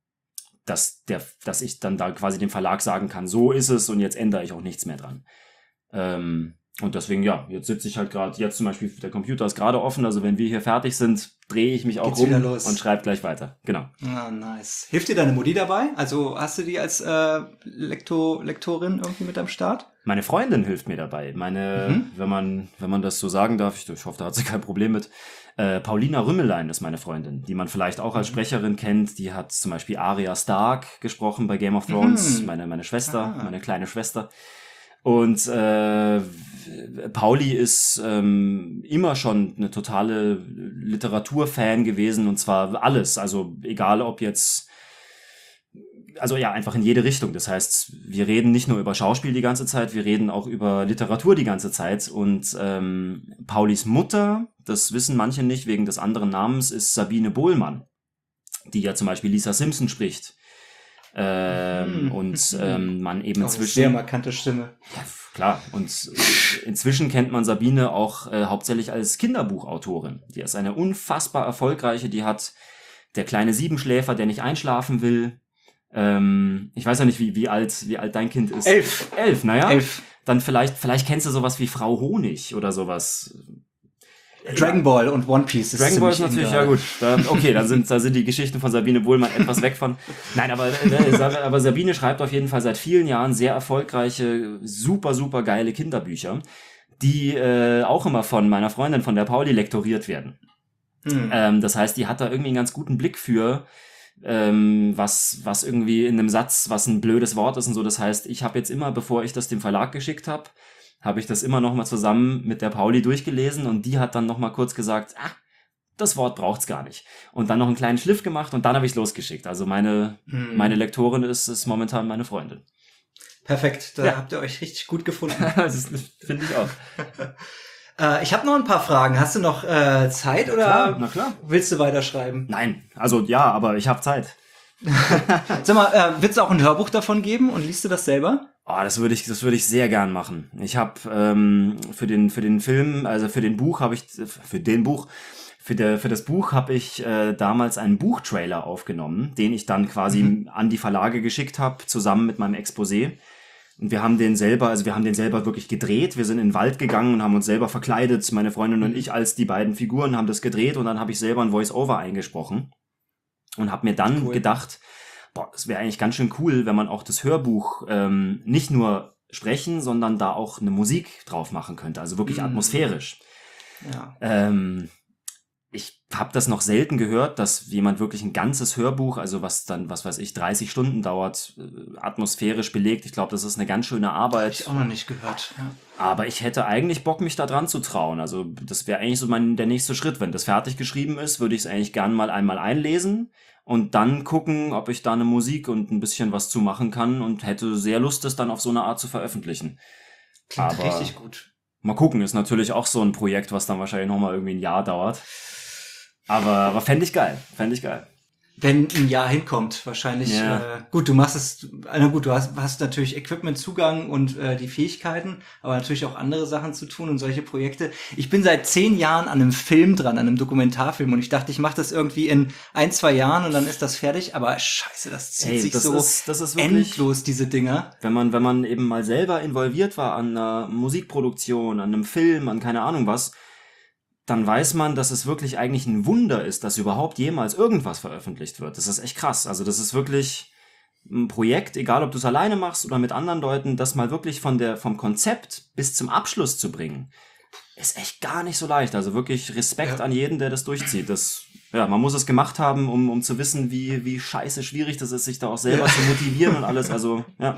dass der, dass ich dann da quasi dem Verlag sagen kann, so ist es und jetzt ändere ich auch nichts mehr dran. Ähm, und deswegen, ja, jetzt sitze ich halt gerade, jetzt zum Beispiel, der Computer ist gerade offen, also wenn wir hier fertig sind, drehe ich mich auch Geht's rum und schreibe gleich weiter. Genau. Ah, nice. Hilft dir deine Mutti dabei? Also hast du die als äh, Lektor, Lektorin irgendwie mit am Start? Meine Freundin hilft mir dabei. Meine, mhm. wenn man, wenn man das so sagen darf, ich, ich hoffe, da hat sie kein Problem mit. Äh, Paulina Rümmelein ist meine Freundin, die man vielleicht auch als Sprecherin kennt. Die hat zum Beispiel Arya Stark gesprochen bei Game of Thrones, mhm. meine, meine Schwester, ah. meine kleine Schwester. Und äh, Pauli ist ähm, immer schon eine totale Literaturfan gewesen und zwar alles, also egal ob jetzt, also ja, einfach in jede Richtung. Das heißt, wir reden nicht nur über Schauspiel die ganze Zeit, wir reden auch über Literatur die ganze Zeit und ähm, Paulis Mutter, das wissen manche nicht wegen des anderen Namens, ist Sabine Bohlmann, die ja zum Beispiel Lisa Simpson spricht. Ähm, und ähm, man eben auch inzwischen... Eine sehr markante Stimme. Ja, klar. Und inzwischen kennt man Sabine auch äh, hauptsächlich als Kinderbuchautorin. Die ist eine unfassbar erfolgreiche, die hat Der kleine Siebenschläfer, der nicht einschlafen will. Ähm, ich weiß ja nicht, wie, wie alt, wie alt dein Kind ist. Elf. Elf, naja. Elf. Dann vielleicht, vielleicht kennst du sowas wie Frau Honig oder sowas. Dragon Ball und One Piece ist Dragon Ball ist natürlich, ja gut. Da, okay, da sind, da sind die Geschichten von Sabine Bohlmann etwas weg von. Nein, aber, äh, aber Sabine schreibt auf jeden Fall seit vielen Jahren sehr erfolgreiche, super, super geile Kinderbücher, die äh, auch immer von meiner Freundin, von der Pauli, lektoriert werden. Hm. Ähm, das heißt, die hat da irgendwie einen ganz guten Blick für, ähm, was, was irgendwie in einem Satz, was ein blödes Wort ist und so. Das heißt, ich habe jetzt immer, bevor ich das dem Verlag geschickt habe, habe ich das immer noch mal zusammen mit der Pauli durchgelesen und die hat dann noch mal kurz gesagt, ah, das Wort braucht's gar nicht. Und dann noch einen kleinen Schliff gemacht und dann habe ich es losgeschickt. Also meine, hm. meine Lektorin ist, ist momentan meine Freundin. Perfekt, da ja. habt ihr euch richtig gut gefunden. Das finde ich auch. äh, ich habe noch ein paar Fragen. Hast du noch äh, Zeit na oder klar, na klar. willst du weiterschreiben? Nein, also ja, aber ich habe Zeit. Sag mal, äh, wird es auch ein Hörbuch davon geben und liest du das selber? Oh, das würde ich, das würde ich sehr gern machen. Ich habe ähm, für den für den Film, also für den Buch habe ich für den Buch für der für das Buch habe ich äh, damals einen Buchtrailer aufgenommen, den ich dann quasi mhm. an die Verlage geschickt habe, zusammen mit meinem Exposé. Und wir haben den selber, also wir haben den selber wirklich gedreht. Wir sind in den Wald gegangen und haben uns selber verkleidet, meine Freundin und ich als die beiden Figuren haben das gedreht und dann habe ich selber ein Voice-Over eingesprochen und habe mir dann cool. gedacht, boah, das wäre eigentlich ganz schön cool, wenn man auch das Hörbuch ähm, nicht nur sprechen, sondern da auch eine Musik drauf machen könnte, also wirklich mm. atmosphärisch. Ja. Ähm, ich habe das noch selten gehört, dass jemand wirklich ein ganzes Hörbuch, also was dann, was weiß ich, dreißig Stunden dauert, äh, atmosphärisch belegt. Ich glaube, das ist eine ganz schöne Arbeit. Hab ich auch noch nicht gehört. Ja. Aber ich hätte eigentlich Bock, mich da dran zu trauen. Also das wäre eigentlich so mein der nächste Schritt. Wenn das fertig geschrieben ist, würde ich es eigentlich gern mal einmal einlesen und dann gucken, ob ich da eine Musik und ein bisschen was zu machen kann und hätte sehr Lust, das dann auf so eine Art zu veröffentlichen. Klingt Aber richtig gut. Mal gucken, ist natürlich auch so ein Projekt, was dann wahrscheinlich nochmal irgendwie ein Jahr dauert. Aber, aber fände ich geil, fände ich geil. Wenn ein Jahr hinkommt, wahrscheinlich. Ja. Äh, gut, du machst es, na gut, du hast, hast natürlich Equipment-Zugang und äh, die Fähigkeiten, aber natürlich auch andere Sachen zu tun und solche Projekte. Ich bin seit zehn Jahren an einem Film dran, an einem Dokumentarfilm und ich dachte, ich mache das irgendwie in ein, zwei Jahren und dann ist das fertig, aber scheiße, das zieht Ey, sich das so ist, das ist wirklich, endlos, diese Dinger. Wenn man, wenn man eben mal selber involviert war an einer Musikproduktion, an einem Film, an keine Ahnung was, dann weiß man, dass es wirklich eigentlich ein Wunder ist, dass überhaupt jemals irgendwas veröffentlicht wird. Das ist echt krass. Also das ist wirklich ein Projekt, egal ob du es alleine machst oder mit anderen Leuten, das mal wirklich von der, vom Konzept bis zum Abschluss zu bringen, ist echt gar nicht so leicht. Also wirklich Respekt ja. an jeden, der das durchzieht. Das, ja, man muss es gemacht haben, um, um zu wissen, wie, wie scheiße schwierig das ist, sich da auch selber ja. zu motivieren und alles. Also, ja.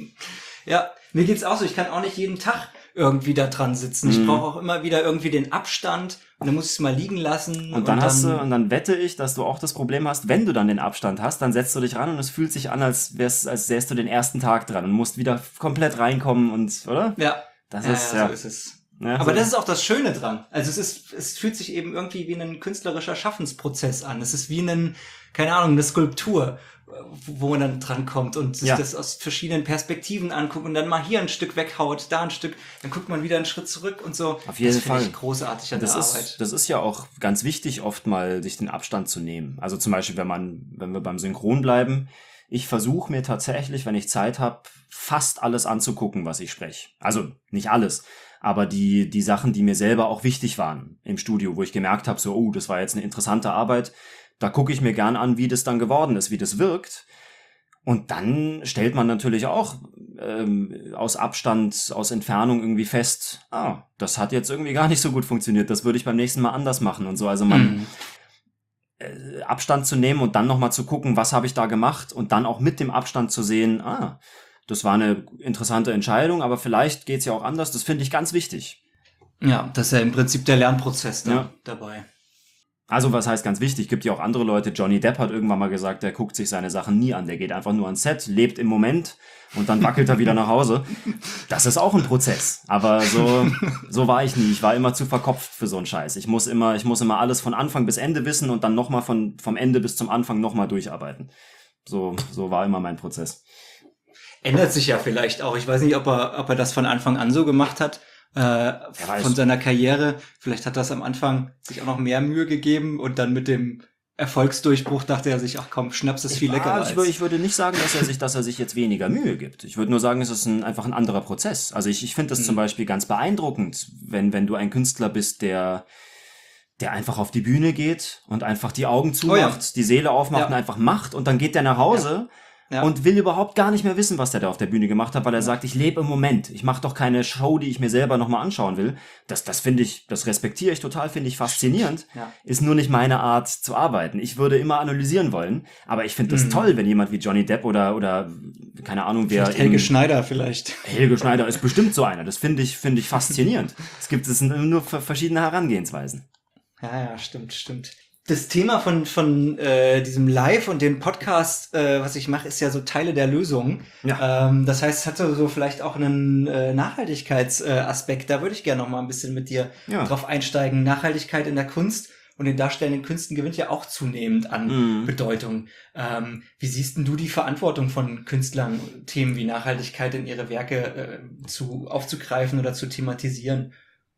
Ja, mir geht's auch so. Ich kann auch nicht jeden Tag irgendwie da dran sitzen. Ich Mhm. brauche auch immer wieder irgendwie den Abstand und dann muss ich es mal liegen lassen. Und dann hast du, und dann wette ich, dass du auch das Problem hast, wenn du dann den Abstand hast, dann setzt du dich ran und es fühlt sich an, als wär's, als säst du den ersten Tag dran und musst wieder komplett reinkommen und, oder? Ja. Das ja, ist, ja, ja. so ist es. Ja, Aber so. das ist auch das Schöne dran. Also es ist, es fühlt sich eben irgendwie wie ein künstlerischer Schaffensprozess an. Es ist wie ein, keine Ahnung, eine Skulptur, wo man dann dran kommt und sich Ja. das aus verschiedenen Perspektiven anguckt und dann mal hier ein Stück weghaut, da ein Stück, dann guckt man wieder einen Schritt zurück und so. Auf jeden das finde Fall. ich großartig an das der ist, Arbeit. Das ist ja auch ganz wichtig, oft mal sich den Abstand zu nehmen. Also zum Beispiel, wenn man, wenn wir beim Synchron bleiben, ich versuche mir tatsächlich, wenn ich Zeit habe, fast alles anzugucken, was ich spreche. Also nicht alles, aber die, die Sachen, die mir selber auch wichtig waren im Studio, wo ich gemerkt habe, so, oh, das war jetzt eine interessante Arbeit, da gucke ich mir gern an, wie das dann geworden ist, wie das wirkt. Und dann stellt man natürlich auch ähm, aus Abstand, aus Entfernung irgendwie fest, ah, das hat jetzt irgendwie gar nicht so gut funktioniert, das würde ich beim nächsten Mal anders machen und so. Also man Mhm. äh, Abstand zu nehmen und dann nochmal zu gucken, was habe ich da gemacht und dann auch mit dem Abstand zu sehen, ah, das war eine interessante Entscheidung, aber vielleicht geht's ja auch anders. Das finde ich ganz wichtig. Ja, das ist ja im Prinzip der Lernprozess da Ja. dabei. Also was heißt ganz wichtig, gibt ja auch andere Leute, Johnny Depp hat irgendwann mal gesagt, der guckt sich seine Sachen nie an, der geht einfach nur ans Set, lebt im Moment und dann wackelt er wieder nach Hause. Das ist auch ein Prozess, aber so so war ich nie, ich war immer zu verkopft für so einen Scheiß. Ich muss immer ich muss immer alles von Anfang bis Ende wissen und dann nochmal von vom Ende bis zum Anfang nochmal durcharbeiten. So so war immer mein Prozess. Ändert sich ja vielleicht auch. Ich weiß nicht, ob er, ob er das von Anfang an so gemacht hat, äh, von seiner Karriere. Vielleicht hat das am Anfang sich auch noch mehr Mühe gegeben und dann mit dem Erfolgsdurchbruch dachte er sich, ach komm, Schnaps ist viel leckerer. Ich, ich würde nicht sagen, dass er sich, dass er sich jetzt weniger Mühe gibt. Ich würde nur sagen, es ist ein, einfach ein anderer Prozess. Also ich, ich finde das mhm. zum Beispiel ganz beeindruckend, wenn, wenn du ein Künstler bist, der, der einfach auf die Bühne geht und einfach die Augen zumacht, oh ja. die Seele aufmacht ja. und einfach macht und dann geht der nach Hause. Ja. Ja. Und will überhaupt gar nicht mehr wissen, was der da auf der Bühne gemacht hat, weil er ja. sagt, ich lebe im Moment. Ich mache doch keine Show, die ich mir selber nochmal anschauen will. Das, das finde ich, das respektiere ich total, finde ich faszinierend. Ja. Ist nur nicht meine Art zu arbeiten. Ich würde immer analysieren wollen, aber ich finde das mhm. toll, wenn jemand wie Johnny Depp oder, oder keine Ahnung, wer... Helge in, Schneider vielleicht. Helge Schneider ist bestimmt so einer. Das finde ich, finde ich faszinierend. Es gibt es nur verschiedene Herangehensweisen. Ja, ja, stimmt, stimmt. Das Thema von von äh, diesem Live und dem Podcast, äh, was ich mache, ist ja so Teile der Lösung. Ja. Ähm, das heißt, es hat so vielleicht auch einen äh, Nachhaltigkeitsaspekt. Äh, da würde ich gerne noch mal ein bisschen mit dir ja. drauf einsteigen. Nachhaltigkeit in der Kunst und den darstellenden Künsten gewinnt ja auch zunehmend an mhm. Bedeutung. Ähm, wie siehst denn du die Verantwortung von Künstlern, Themen wie Nachhaltigkeit in ihre Werke äh, zu aufzugreifen oder zu thematisieren?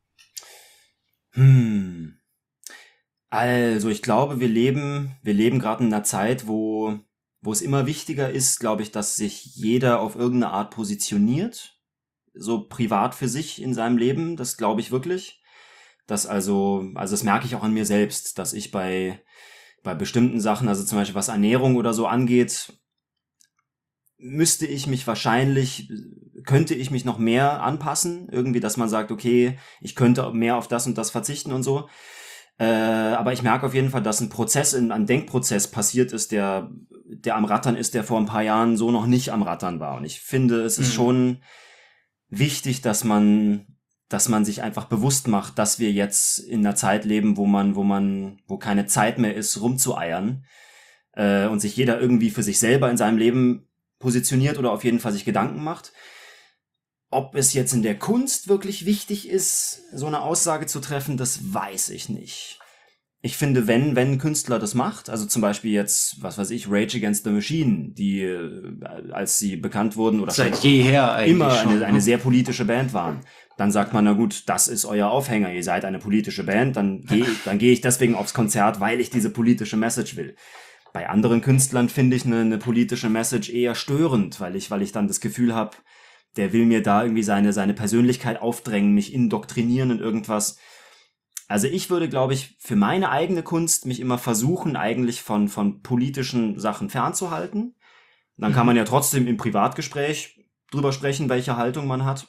Hm. Also, ich glaube, wir leben, wir leben gerade in einer Zeit, wo, wo es immer wichtiger ist, glaube ich, dass sich jeder auf irgendeine Art positioniert, so privat für sich in seinem Leben. Das glaube ich wirklich. Das also, also das merke ich auch an mir selbst, dass ich bei, bei bestimmten Sachen, also zum Beispiel was Ernährung oder so angeht, müsste ich mich wahrscheinlich, könnte ich mich noch mehr anpassen, irgendwie, dass man sagt, okay, ich könnte mehr auf das und das verzichten und so. Äh, aber ich merke auf jeden Fall, dass ein Prozess, ein Denkprozess passiert ist, der, der am Rattern ist, der vor ein paar Jahren so noch nicht am Rattern war. Und ich finde, es ist mhm. schon wichtig, dass man, dass man sich einfach bewusst macht, dass wir jetzt in einer Zeit leben, wo man, wo man, wo keine Zeit mehr ist, rumzueiern, äh, und sich jeder irgendwie für sich selber in seinem Leben positioniert oder auf jeden Fall sich Gedanken macht. Ob es jetzt in der Kunst wirklich wichtig ist, so eine Aussage zu treffen, das weiß ich nicht. Ich finde, wenn, wenn ein Künstler das macht, also zum Beispiel jetzt, was weiß ich, Rage Against the Machine, die, als sie bekannt wurden oder seit jeher eigentlich immer schon, eine, eine sehr politische Band waren, dann sagt man, na gut, das ist euer Aufhänger, ihr seid eine politische Band, dann gehe dann gehe ich deswegen aufs Konzert, weil ich diese politische Message will. Bei anderen Künstlern finde ich eine, eine politische Message eher störend, weil ich, weil ich dann das Gefühl habe, der will mir da irgendwie seine, seine Persönlichkeit aufdrängen, mich indoktrinieren in irgendwas. Also ich würde, glaube ich, für meine eigene Kunst mich immer versuchen, eigentlich von, von politischen Sachen fernzuhalten. Dann kann man ja trotzdem im Privatgespräch drüber sprechen, welche Haltung man hat.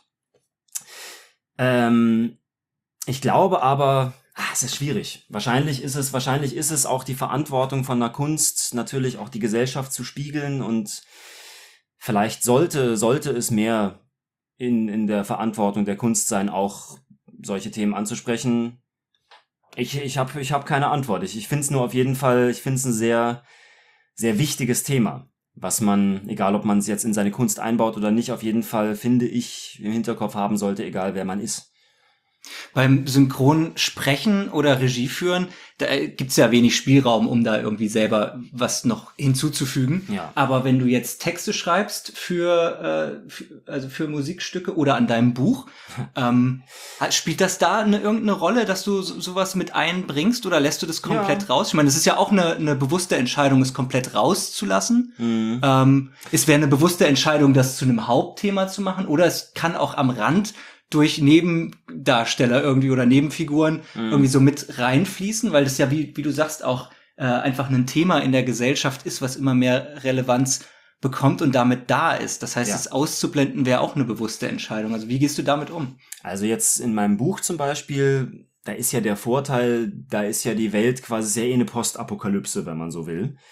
Ähm, ich glaube aber, ah, es ist schwierig. Wahrscheinlich ist es, wahrscheinlich ist es auch die Verantwortung von einer Kunst, natürlich auch die Gesellschaft zu spiegeln, und vielleicht sollte, sollte es mehr in, in der Verantwortung der Kunst sein, auch solche Themen anzusprechen. Ich, ich habe ich hab keine Antwort. Ich, ich finde es nur auf jeden Fall, ich finde es ein sehr, sehr wichtiges Thema, was man, egal ob man es jetzt in seine Kunst einbaut oder nicht, auf jeden Fall, finde ich, im Hinterkopf haben sollte, egal wer man ist. Beim Synchronsprechen oder Regie führen, da gibt's ja wenig Spielraum, um da irgendwie selber was noch hinzuzufügen. Ja. Aber wenn du jetzt Texte schreibst für, äh, für also für Musikstücke oder an deinem Buch, ähm, spielt das da eine irgendeine Rolle, dass du so, sowas mit einbringst, oder lässt du das komplett ja. raus? Ich meine, es ist ja auch eine, eine bewusste Entscheidung, es komplett rauszulassen. Mhm. Ähm, es wäre eine bewusste Entscheidung, das zu einem Hauptthema zu machen, oder es kann auch am Rand durch Nebendarsteller irgendwie oder Nebenfiguren mhm. irgendwie so mit reinfließen, weil das ja, wie, wie du sagst, auch äh, einfach ein Thema in der Gesellschaft ist, was immer mehr Relevanz bekommt und damit da ist. Das heißt, ja. es auszublenden wäre auch eine bewusste Entscheidung. Also wie gehst du damit um? Also jetzt in meinem Buch zum Beispiel, da ist ja der Vorteil, da ist ja die Welt quasi sehr eh eine Postapokalypse, wenn man so will.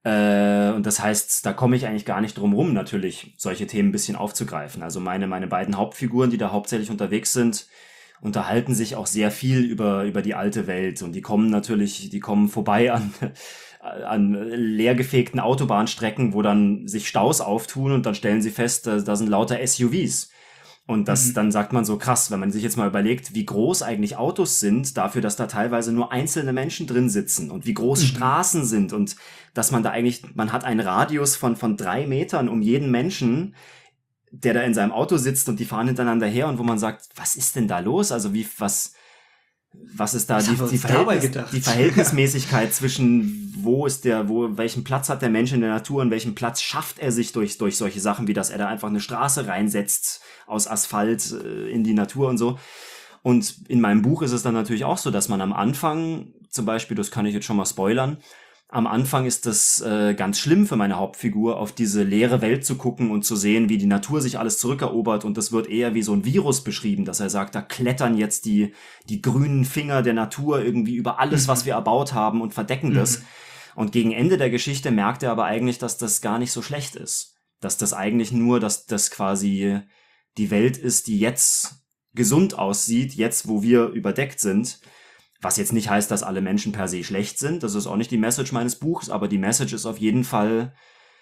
Äh, und das heißt, da komme ich eigentlich gar nicht drum rum, natürlich solche Themen ein bisschen aufzugreifen. Also meine, meine beiden Hauptfiguren, die da hauptsächlich unterwegs sind, unterhalten sich auch sehr viel über, über die alte Welt. Und die kommen natürlich, die kommen vorbei an, an leergefegten Autobahnstrecken, wo dann sich Staus auftun und dann stellen sie fest, da, da sind lauter S U Vs. Und das, mhm. dann sagt man so krass, wenn man sich jetzt mal überlegt, wie groß eigentlich Autos sind, dafür, dass da teilweise nur einzelne Menschen drin sitzen und wie groß mhm. Straßen sind und dass man da eigentlich, man hat einen Radius von, von drei Metern um jeden Menschen, der da in seinem Auto sitzt und die fahren hintereinander her und wo man sagt, was ist denn da los? Also wie, was, was ist da was die, die, Verhältnis, die Verhältnismäßigkeit zwischen wo ist der, wo, welchen Platz hat der Mensch in der Natur und welchen Platz schafft er sich durch, durch solche Sachen, wie dass er da einfach eine Straße reinsetzt aus Asphalt äh, in die Natur und so. Und in meinem Buch ist es dann natürlich auch so, dass man am Anfang, zum Beispiel, das kann ich jetzt schon mal spoilern, am Anfang ist das äh, ganz schlimm für meine Hauptfigur, auf diese leere Welt zu gucken und zu sehen, wie die Natur sich alles zurückerobert. Und das wird eher wie so ein Virus beschrieben, dass er sagt, da klettern jetzt die, die grünen Finger der Natur irgendwie über alles, was wir erbaut haben und verdecken das. Mhm. Und gegen Ende der Geschichte merkt er aber eigentlich, dass das gar nicht so schlecht ist. Dass das eigentlich nur, dass das quasi die Welt ist, die jetzt gesund aussieht, jetzt wo wir überdeckt sind. Was jetzt nicht heißt, dass alle Menschen per se schlecht sind. Das ist auch nicht die Message meines Buchs, aber die Message ist auf jeden Fall,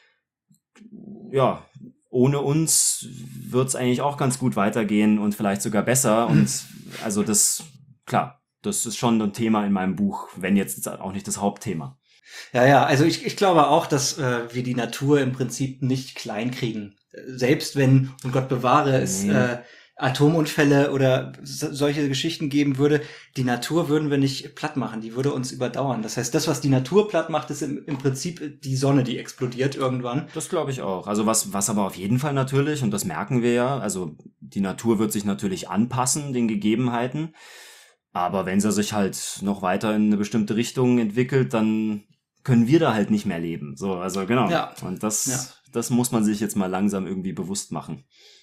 ja, ohne uns wird's eigentlich auch ganz gut weitergehen und vielleicht sogar besser. Und also das, klar, das ist schon ein Thema in meinem Buch, wenn jetzt auch nicht das Hauptthema. Ja, ja, also ich, ich glaube auch, dass äh, wir die Natur im Prinzip nicht klein kriegen. Selbst wenn, und Gott bewahre, es nee. äh, Atomunfälle oder so, solche Geschichten geben würde, die Natur würden wir nicht platt machen, die würde uns überdauern. Das heißt, das, was die Natur platt macht, ist im, im Prinzip die Sonne, die explodiert irgendwann. Das glaube ich auch. Also was, was aber auf jeden Fall natürlich, und das merken wir ja, also die Natur wird sich natürlich anpassen den Gegebenheiten, aber wenn sie sich halt noch weiter in eine bestimmte Richtung entwickelt, dann können wir da halt nicht mehr leben. So, also genau. Ja. Und das, ja. das muss man sich jetzt mal langsam irgendwie bewusst machen.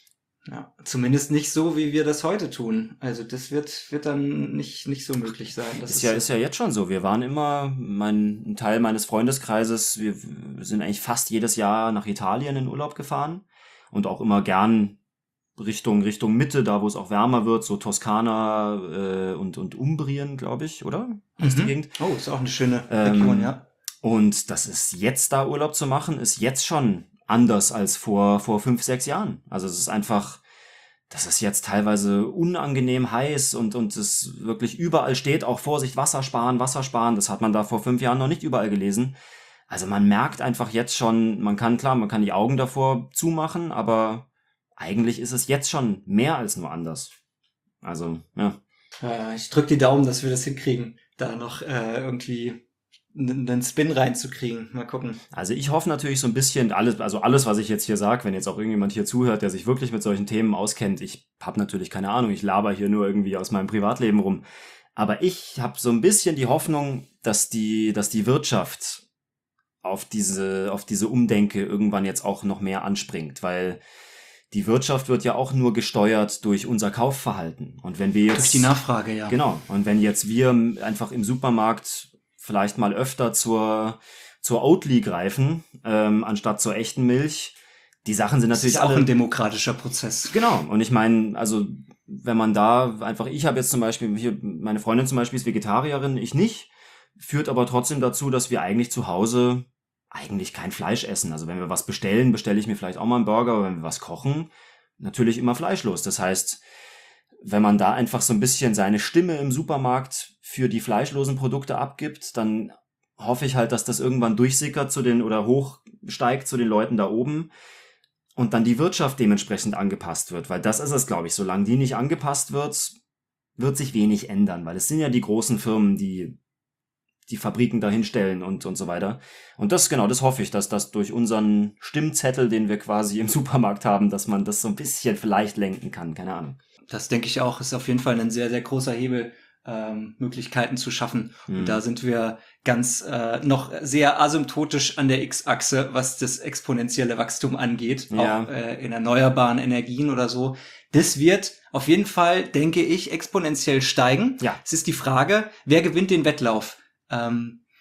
Ja, zumindest nicht so, wie wir das heute tun. Also das wird wird dann nicht nicht so möglich sein. Das ist, ist ja so. ist ja jetzt schon so. Wir waren immer, mein ein Teil meines Freundeskreises, wir sind eigentlich fast jedes Jahr nach Italien in Urlaub gefahren und auch immer gern Richtung Richtung Mitte, da wo es auch wärmer wird, so Toskana äh, und und Umbrien, glaube ich, oder? Heißt mhm. die Gegend? Oh, ist auch eine schöne Region, ähm, ja. Und das ist jetzt da Urlaub zu machen, ist jetzt schon anders als vor vor fünf, sechs Jahren. Also es ist einfach, das ist jetzt teilweise unangenehm heiß und und es wirklich überall steht auch Vorsicht, Wasser sparen, Wasser sparen. Das hat man da vor fünf Jahren noch nicht überall gelesen. Also man merkt einfach jetzt schon, man kann klar, man kann die Augen davor zumachen, aber eigentlich ist es jetzt schon mehr als nur anders. Also, ja. ja ich drück die Daumen, dass wir das hinkriegen, da noch äh, irgendwie einen Spin reinzukriegen. Mal gucken. Also ich hoffe natürlich so ein bisschen, alles, also alles, was ich jetzt hier sage, wenn jetzt auch irgendjemand hier zuhört, der sich wirklich mit solchen Themen auskennt, ich habe natürlich keine Ahnung, ich laber hier nur irgendwie aus meinem Privatleben rum. Aber ich habe so ein bisschen die Hoffnung, dass die, dass die Wirtschaft auf diese, auf diese Umdenke irgendwann jetzt auch noch mehr anspringt, weil die Wirtschaft wird ja auch nur gesteuert durch unser Kaufverhalten. Und wenn wir jetzt... Durch die Nachfrage, ja. Genau. Und wenn jetzt wir einfach im Supermarkt vielleicht mal öfter zur, zur Oatly greifen, ähm, anstatt zur echten Milch. Die Sachen sind natürlich alle... Das ist auch alle, ein demokratischer Prozess. Genau. Und ich meine, also wenn man da einfach, ich habe jetzt zum Beispiel, hier, meine Freundin zum Beispiel ist Vegetarierin, ich nicht, führt aber trotzdem dazu, dass wir eigentlich zu Hause eigentlich kein Fleisch essen. Also wenn wir was bestellen, bestelle ich mir vielleicht auch mal einen Burger, aber wenn wir was kochen, natürlich immer fleischlos. Das heißt, wenn man da einfach so ein bisschen seine Stimme im Supermarkt für die fleischlosen Produkte abgibt, dann hoffe ich halt, dass das irgendwann durchsickert zu den oder hochsteigt zu den Leuten da oben und dann die Wirtschaft dementsprechend angepasst wird, weil das ist es, glaube ich, solange die nicht angepasst wird, wird sich wenig ändern, weil es sind ja die großen Firmen, die die Fabriken dahinstellen und und so weiter. Und das, genau, das hoffe ich, dass das durch unseren Stimmzettel, den wir quasi im Supermarkt haben, dass man das so ein bisschen vielleicht lenken kann, keine Ahnung. Das denke ich auch, ist auf jeden Fall ein sehr, sehr großer Hebel, ähm, Möglichkeiten zu schaffen. Mhm. Und da sind wir ganz äh, noch sehr asymptotisch an der X-Achse, was das exponentielle Wachstum angeht, ja. auch äh, in erneuerbaren Energien oder so. Das wird auf jeden Fall, denke ich, exponentiell steigen. Ja. Es ist die Frage, wer gewinnt den Wettlauf? Ähm,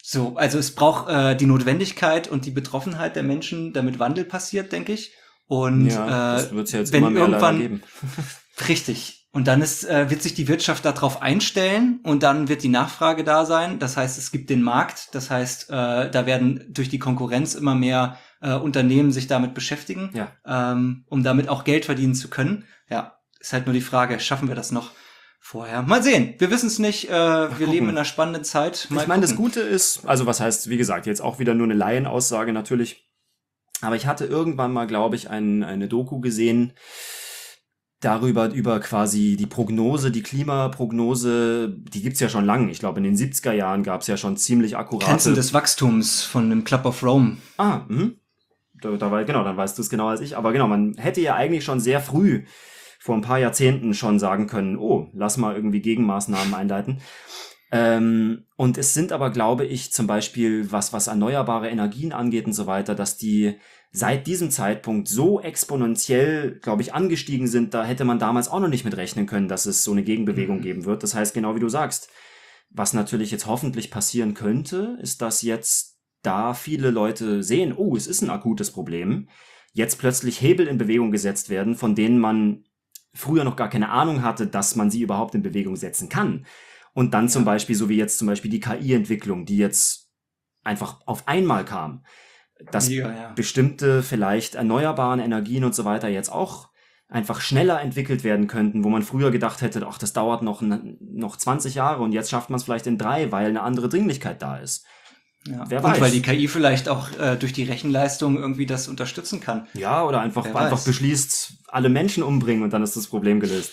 So, also es braucht äh, die Notwendigkeit und die Betroffenheit der Menschen, damit Wandel passiert, denke ich. Und Ja, äh, das wird's ja jetzt wenn immer mehr leider irgendwann geben. richtig. Und dann ist, äh, wird sich die Wirtschaft darauf einstellen und dann wird die Nachfrage da sein. Das heißt, es gibt den Markt. Das heißt, äh, da werden durch die Konkurrenz immer mehr äh, Unternehmen sich damit beschäftigen, Ja. ähm, um damit auch Geld verdienen zu können. Ja, ist halt nur die Frage, schaffen wir das noch vorher? Mal sehen. Wir wissen es nicht. Äh, wir gucken. leben in einer spannenden Zeit. Mal Ich meine, das gucken. Gute ist, also was heißt, wie gesagt, jetzt auch wieder nur eine Laienaussage natürlich, aber ich hatte irgendwann mal, glaube ich, ein, eine Doku gesehen darüber, über quasi die Prognose, die Klimaprognose, die gibt's ja schon lange. Ich glaube, in den siebziger Jahren gab's ja schon ziemlich akkurate... Grenzen des Wachstums von dem Club of Rome. Ah, mhm. Da, da war, genau, dann weißt du es genau als ich. Aber genau, man hätte ja eigentlich schon sehr früh, vor ein paar Jahrzehnten schon sagen können, oh, lass mal irgendwie Gegenmaßnahmen einleiten. Ähm, und es sind aber, glaube ich, zum Beispiel, was, was erneuerbare Energien angeht und so weiter, dass die seit diesem Zeitpunkt so exponentiell, glaube ich, angestiegen sind, da hätte man damals auch noch nicht mit rechnen können, dass es so eine Gegenbewegung Mhm. geben wird. Das heißt, genau wie du sagst, was natürlich jetzt hoffentlich passieren könnte, ist, dass jetzt da viele Leute sehen, oh, es ist ein akutes Problem, jetzt plötzlich Hebel in Bewegung gesetzt werden, von denen man früher noch gar keine Ahnung hatte, dass man sie überhaupt in Bewegung setzen kann. Und dann zum Ja. Beispiel, so wie jetzt zum Beispiel die K I-Entwicklung, die jetzt einfach auf einmal kam, dass Ja, ja. bestimmte vielleicht erneuerbaren Energien und so weiter jetzt auch einfach schneller entwickelt werden könnten, wo man früher gedacht hätte, ach, das dauert noch, noch zwanzig Jahre und jetzt schafft man es vielleicht in drei, weil eine andere Dringlichkeit da ist. Ja. Wer Und weiß. weil die K I vielleicht auch äh, durch die Rechenleistung irgendwie das unterstützen kann. Ja, oder einfach, Wer einfach weiß. beschließt, alle Menschen umbringen und dann ist das Problem gelöst.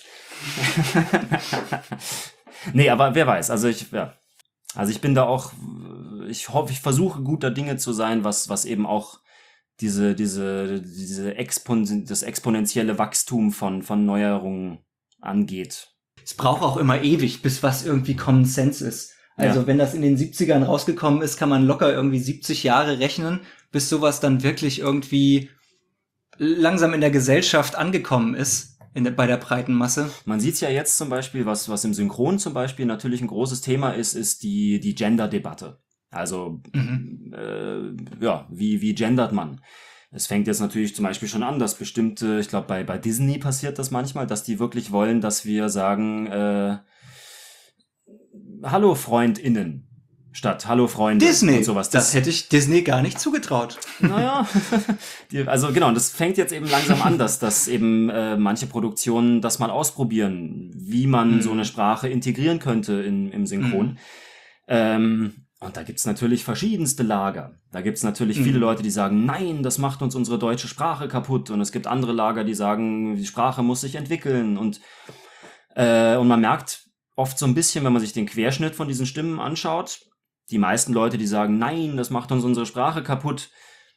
Nee, aber wer weiß. Also ich, ja. Also ich bin da auch, ich hoffe, ich versuche guter Dinge zu sein, was, was eben auch diese, diese, diese Expon das exponentielle Wachstum von, von Neuerungen angeht. Es braucht auch immer ewig, bis was irgendwie Common Sense ist. Also Ja. wenn das in den siebzigern rausgekommen ist, kann man locker irgendwie siebzig Jahre rechnen, bis sowas dann wirklich irgendwie langsam in der Gesellschaft angekommen ist, in der, bei der breiten Masse. Man sieht's ja jetzt zum Beispiel, was, was im Synchron zum Beispiel natürlich ein großes Thema ist, ist die, die Gender-Debatte. Also, Mhm. äh, ja, wie, wie gendert man? Es fängt jetzt natürlich zum Beispiel schon an, dass bestimmte, ich glaube, bei, bei Disney passiert das manchmal, dass die wirklich wollen, dass wir sagen, äh, Hallo FreundInnen statt Hallo Freunde Disney, und sowas. das hätte ich Disney gar nicht zugetraut. Naja, die, also genau, das fängt jetzt eben langsam an, dass, dass eben äh, manche Produktionen das mal ausprobieren, wie man Mhm. so eine Sprache integrieren könnte in, im Synchron. Mhm. Ähm, und da gibt's natürlich verschiedenste Lager. Da gibt's natürlich Mhm. viele Leute, die sagen, nein, das macht uns unsere deutsche Sprache kaputt. Und es gibt andere Lager, die sagen, die Sprache muss sich entwickeln. Und, äh, und man merkt oft so ein bisschen, wenn man sich den Querschnitt von diesen Stimmen anschaut, die meisten Leute, die sagen, nein, das macht uns unsere Sprache kaputt,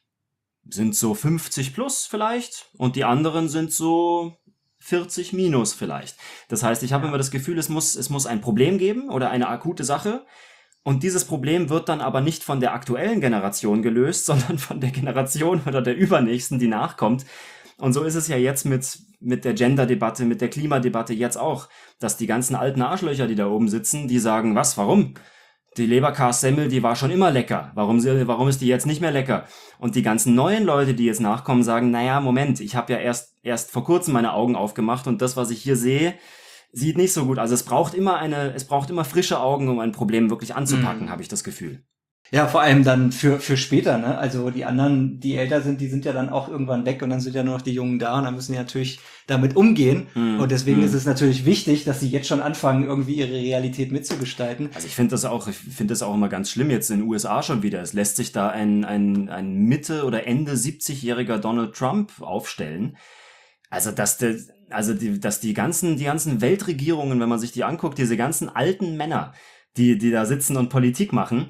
sind so fünfzig plus vielleicht und die anderen sind so vierzig minus vielleicht. Das heißt, ich habe Ja. immer das Gefühl, es muss, es muss ein Problem geben oder eine akute Sache und dieses Problem wird dann aber nicht von der aktuellen Generation gelöst, sondern von der Generation oder der übernächsten, die nachkommt. Und so ist es ja jetzt mit, mit der Gender-Debatte, mit der Klimadebatte jetzt auch, dass die ganzen alten Arschlöcher, die da oben sitzen, die sagen, was, warum? Die Leberkas-Semmel, die war schon immer lecker. Warum, sie- warum ist die jetzt nicht mehr lecker? Und die ganzen neuen Leute, die jetzt nachkommen, sagen, naja, Moment, ich habe ja erst, erst vor kurzem meine Augen aufgemacht und das, was ich hier sehe, sieht nicht so gut. Also es braucht immer eine, es braucht immer frische Augen, um ein Problem wirklich anzupacken, Mhm. habe ich das Gefühl. Ja, vor allem dann für für später, ne? Also die anderen, die älter sind, die sind ja dann auch irgendwann weg und dann sind ja nur noch die Jungen da und dann müssen die natürlich damit umgehen. Mhm. Und deswegen Mhm. ist es natürlich wichtig, dass sie jetzt schon anfangen, irgendwie ihre Realität mitzugestalten. Also ich finde das auch, ich finde das auch immer ganz schlimm jetzt in den U S A schon wieder. Es lässt sich da ein, ein, ein Mitte- oder Ende siebzigjähriger Donald Trump aufstellen. Also, dass der, also die, dass die ganzen, die ganzen Weltregierungen, wenn man sich die anguckt, diese ganzen alten Männer, die, die da sitzen und Politik machen.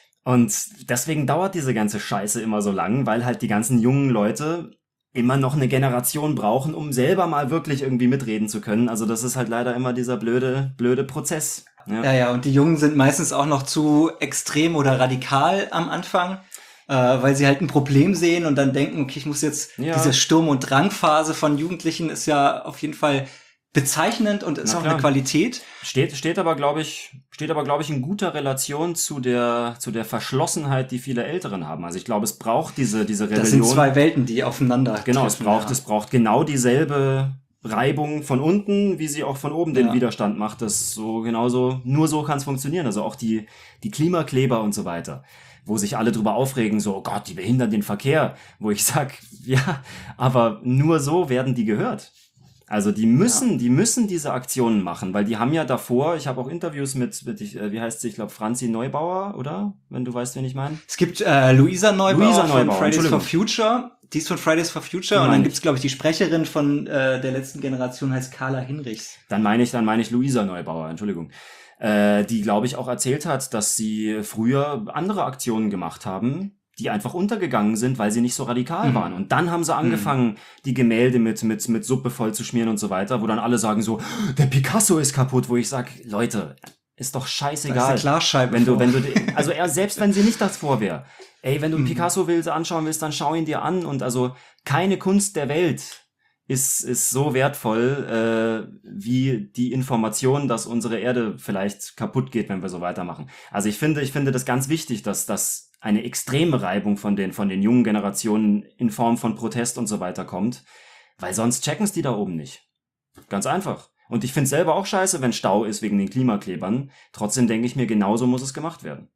Und deswegen dauert diese ganze Scheiße immer so lang, weil halt die ganzen jungen Leute immer noch eine Generation brauchen, um selber mal wirklich irgendwie mitreden zu können. Also das ist halt leider immer dieser blöde, blöde Prozess. Ja. Ja, ja, und die Jungen sind meistens auch noch zu extrem oder radikal am Anfang, äh, weil sie halt ein Problem sehen und dann denken, okay, ich muss jetzt, Ja. diese Sturm- und Drangphase von Jugendlichen ist ja auf jeden Fall bezeichnend und ist Na auch klar. eine Qualität. Steht, steht aber, glaube ich, steht aber, glaube ich, in guter Relation zu der, zu der Verschlossenheit, die viele Älteren haben. Also ich glaube, es braucht diese, diese Rebellion. Das sind zwei Welten, die aufeinander Genau, es treffen, braucht, ja. es braucht genau dieselbe Reibung von unten, wie sie auch von oben den Ja. Widerstand macht. Das so genauso, nur so kann es funktionieren. Also auch die, die Klimakleber und so weiter, wo sich alle drüber aufregen, so, oh Gott, die behindern den Verkehr, wo ich sag, ja, aber nur so werden die gehört. Also die müssen, ja. die müssen diese Aktionen machen, weil die haben ja davor, ich habe auch Interviews mit, mit äh, wie heißt sie, ich glaube Franzi Neubauer, oder? Wenn du weißt, wen ich meine. Es gibt äh, Luisa Neubauer, Luisa von Neubauer, Fridays for Future, die ist von Fridays for Future Die und dann meine gibt's, glaube ich, die Sprecherin von äh, der letzten Generation heißt Carla Hinrichs. Dann meine ich, dann meine ich Luisa Neubauer, Entschuldigung. Äh, die, glaube ich, auch erzählt hat, dass sie früher andere Aktionen gemacht haben, die einfach untergegangen sind, weil sie nicht so radikal Mhm. waren. Und dann haben sie angefangen, mhm. die Gemälde mit, mit, mit Suppe voll zu schmieren und so weiter, wo dann alle sagen so, der Picasso ist kaputt, wo ich sag, Leute, ist doch scheißegal. Da ist eine Glasscheibe wenn du, vor. wenn du, also er, selbst wenn sie nicht davor wäre, ey, wenn du Mhm. Picasso willst, anschauen willst, dann schau ihn dir an. Und also keine Kunst der Welt ist, ist so wertvoll, äh, wie die Information, dass unsere Erde vielleicht kaputt geht, wenn wir so weitermachen. Also ich finde, ich finde das ganz wichtig, dass das eine extreme Reibung von den, von den jungen Generationen in Form von Protest und so weiter kommt, weil sonst checken's die da oben nicht. Ganz einfach. Und ich find's selber auch scheiße, wenn Stau ist wegen den Klimaklebern. Trotzdem denke ich mir, genauso muss es gemacht werden.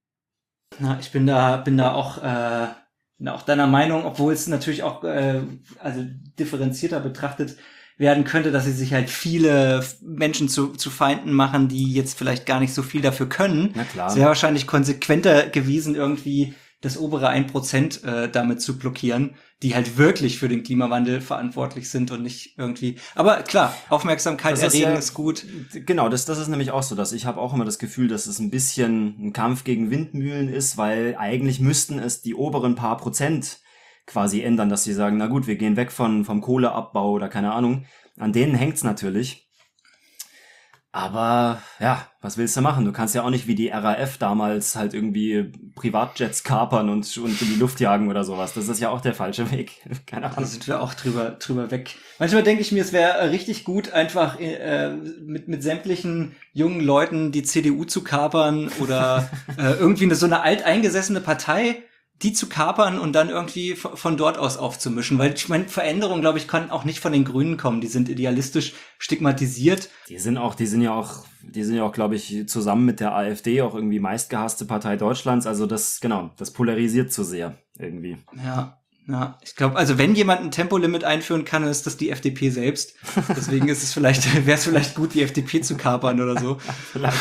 Na, ich bin da, bin da auch, äh, bin da auch deiner Meinung, obwohl es natürlich auch, äh, also differenzierter betrachtet werden könnte, dass sie sich halt viele Menschen zu, zu Feinden machen, die jetzt vielleicht gar nicht so viel dafür können. Na klar. Es wäre wahrscheinlich konsequenter gewesen, irgendwie das obere ein Prozent äh, damit zu blockieren, die halt wirklich für den Klimawandel verantwortlich sind und nicht irgendwie. Aber klar, Aufmerksamkeit Das ist erregen ja- ist gut. Genau, das, das ist nämlich auch so, dass ich habe auch immer das Gefühl, dass es ein bisschen ein Kampf gegen Windmühlen ist, weil eigentlich müssten es die oberen paar Prozent quasi ändern, dass sie sagen, na gut, wir gehen weg von vom Kohleabbau oder keine Ahnung. An denen hängt's natürlich. Aber ja, was willst du machen? Du kannst ja auch nicht wie die R A F damals halt irgendwie Privatjets kapern und, und in die Luft jagen oder sowas. Das ist ja auch der falsche Weg. Keine Da Ahnung. sind wir auch drüber, drüber weg. Manchmal denke ich mir, es wäre äh, richtig gut, einfach äh, mit, mit sämtlichen jungen Leuten die C D U zu kapern oder äh, irgendwie eine, so eine alteingesessene Partei, die zu kapern und dann irgendwie v- von dort aus aufzumischen. Weil ich meine, Veränderung, glaube ich, kann auch nicht von den Grünen kommen. Die sind idealistisch stigmatisiert. Die sind auch, die sind ja auch, die sind ja auch, glaube ich, zusammen mit der AfD auch irgendwie meistgehasste Partei Deutschlands. Also das, genau, das polarisiert zu sehr irgendwie. Ja, ja. Ich glaube, also wenn jemand ein Tempolimit einführen kann, ist das die F D P selbst. Deswegen ist es vielleicht, wäre es vielleicht gut, die F D P zu kapern oder so. Vielleicht.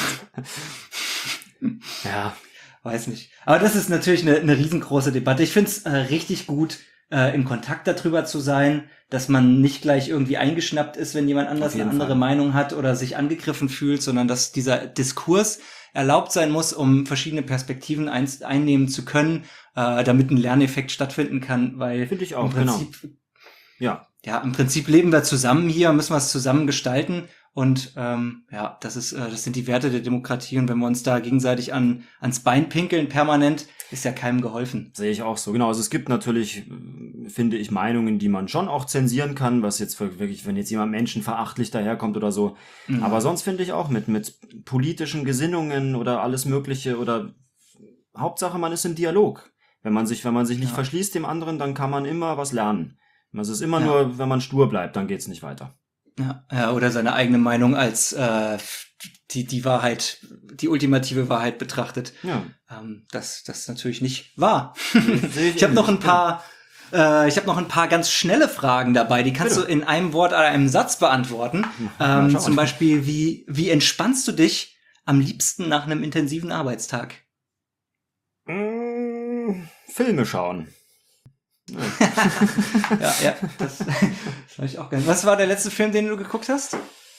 Ja. Weiß nicht. Aber das ist natürlich eine, eine riesengroße Debatte. Ich finde es äh, richtig gut, äh, im Kontakt darüber zu sein, dass man nicht gleich irgendwie eingeschnappt ist, wenn jemand anders Auf jeden eine andere Fall. Meinung hat oder sich angegriffen fühlt, sondern dass dieser Diskurs erlaubt sein muss, um verschiedene Perspektiven ein, einnehmen zu können, äh, damit ein Lerneffekt stattfinden kann, weil Finde ich im auch, genau. Prinzip, Ja. ja, im Prinzip leben wir zusammen hier, müssen wir es zusammen gestalten. Und ähm, ja, das ist, äh, das sind die Werte der Demokratie. Und wenn wir uns da gegenseitig an ans Bein pinkeln permanent, ist ja keinem geholfen. Sehe ich auch so. Genau, also es gibt natürlich, äh, finde ich, Meinungen, die man schon auch zensieren kann, was jetzt für- wirklich, wenn jetzt jemand menschenverachtlich daherkommt oder so. Mhm. Aber sonst finde ich auch mit, mit politischen Gesinnungen oder alles Mögliche oder Hauptsache man ist im Dialog. Wenn man sich, wenn man sich nicht Ja. verschließt dem anderen, dann kann man immer was lernen. Es ist immer Ja. nur, wenn man stur bleibt, dann geht's nicht weiter. Ja, ja, oder seine eigene Meinung als äh, die die Wahrheit, die ultimative Wahrheit betrachtet. Ja. Ähm, das das ist natürlich nicht wahr. Sehe Ich habe noch ein ähnlich. paar äh, ich habe noch ein paar ganz schnelle Fragen dabei. Die kannst Bitte. du in einem Wort oder einem Satz beantworten. Mal Ähm, schauen. zum Beispiel, wie wie entspannst du dich am liebsten nach einem intensiven Arbeitstag? Mm, Filme schauen. Ja, ja, das, das habe ich auch gerne. Was war der letzte Film, den du geguckt hast?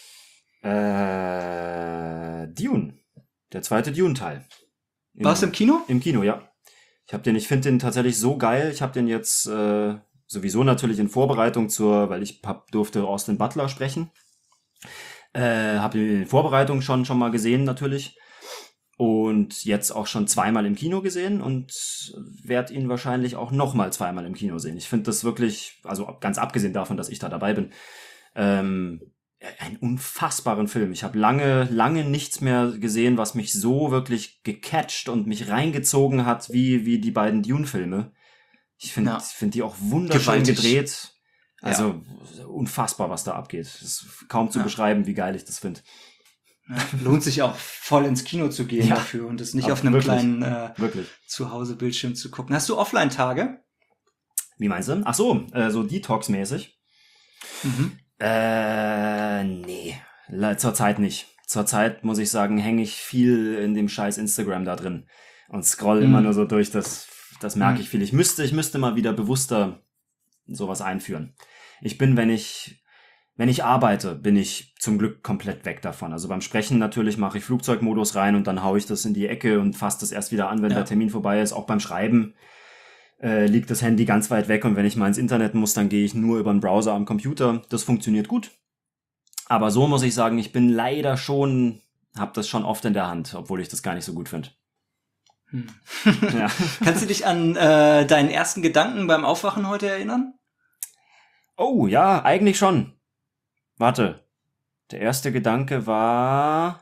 Äh, Dune. Der zweite Dune-Teil. In- Warst du im Kino? Im Kino, ja. Ich habe den, ich finde den tatsächlich so geil. Ich habe den jetzt äh, sowieso natürlich in Vorbereitung zur, weil ich hab, durfte Austin Butler sprechen. Äh, habe ihn in Vorbereitung schon schon mal gesehen natürlich. Und jetzt auch schon zweimal im Kino gesehen und werde ihn wahrscheinlich auch nochmal zweimal im Kino sehen. Ich finde das wirklich, also ganz abgesehen davon, dass ich da dabei bin, ähm, einen unfassbaren Film. Ich habe lange, lange nichts mehr gesehen, was mich so wirklich gecatcht und mich reingezogen hat, wie, wie die beiden Dune-Filme. Ich finde Ja. find die auch wunderschön Gewaltig. gedreht. Also unfassbar, was da abgeht. Das ist kaum zu Ja. beschreiben, wie geil ich das finde. Ja, lohnt sich auch voll ins Kino zu gehen Ja. dafür und es nicht Aber auf einem wirklich. kleinen äh, Wirklich. Zuhause-Bildschirm zu gucken. Hast du Offline-Tage? Wie meinst du? Ach so, äh, so Detox-mäßig. Mhm. Äh, nee. Le- Zurzeit nicht. Zurzeit, muss ich sagen, hänge ich viel in dem scheiß Instagram da drin und scroll Mhm. immer nur so durch. Das, das merke Mhm. ich viel. Ich müsste, ich müsste mal wieder bewusster sowas einführen. Ich bin, wenn ich, wenn ich arbeite, bin ich zum Glück komplett weg davon. Also beim Sprechen natürlich mache ich Flugzeugmodus rein und dann haue ich das in die Ecke und fasse das erst wieder an, wenn Ja. der Termin vorbei ist. Auch beim Schreiben äh, liegt das Handy ganz weit weg und wenn ich mal ins Internet muss, dann gehe ich nur über den Browser am Computer. Das funktioniert gut. Aber so muss ich sagen, ich bin leider schon, habe das schon oft in der Hand, obwohl ich das gar nicht so gut finde. Hm. Ja. Kannst du dich an äh, deinen ersten Gedanken beim Aufwachen heute erinnern? Oh, ja, eigentlich schon. Warte. Der erste Gedanke war...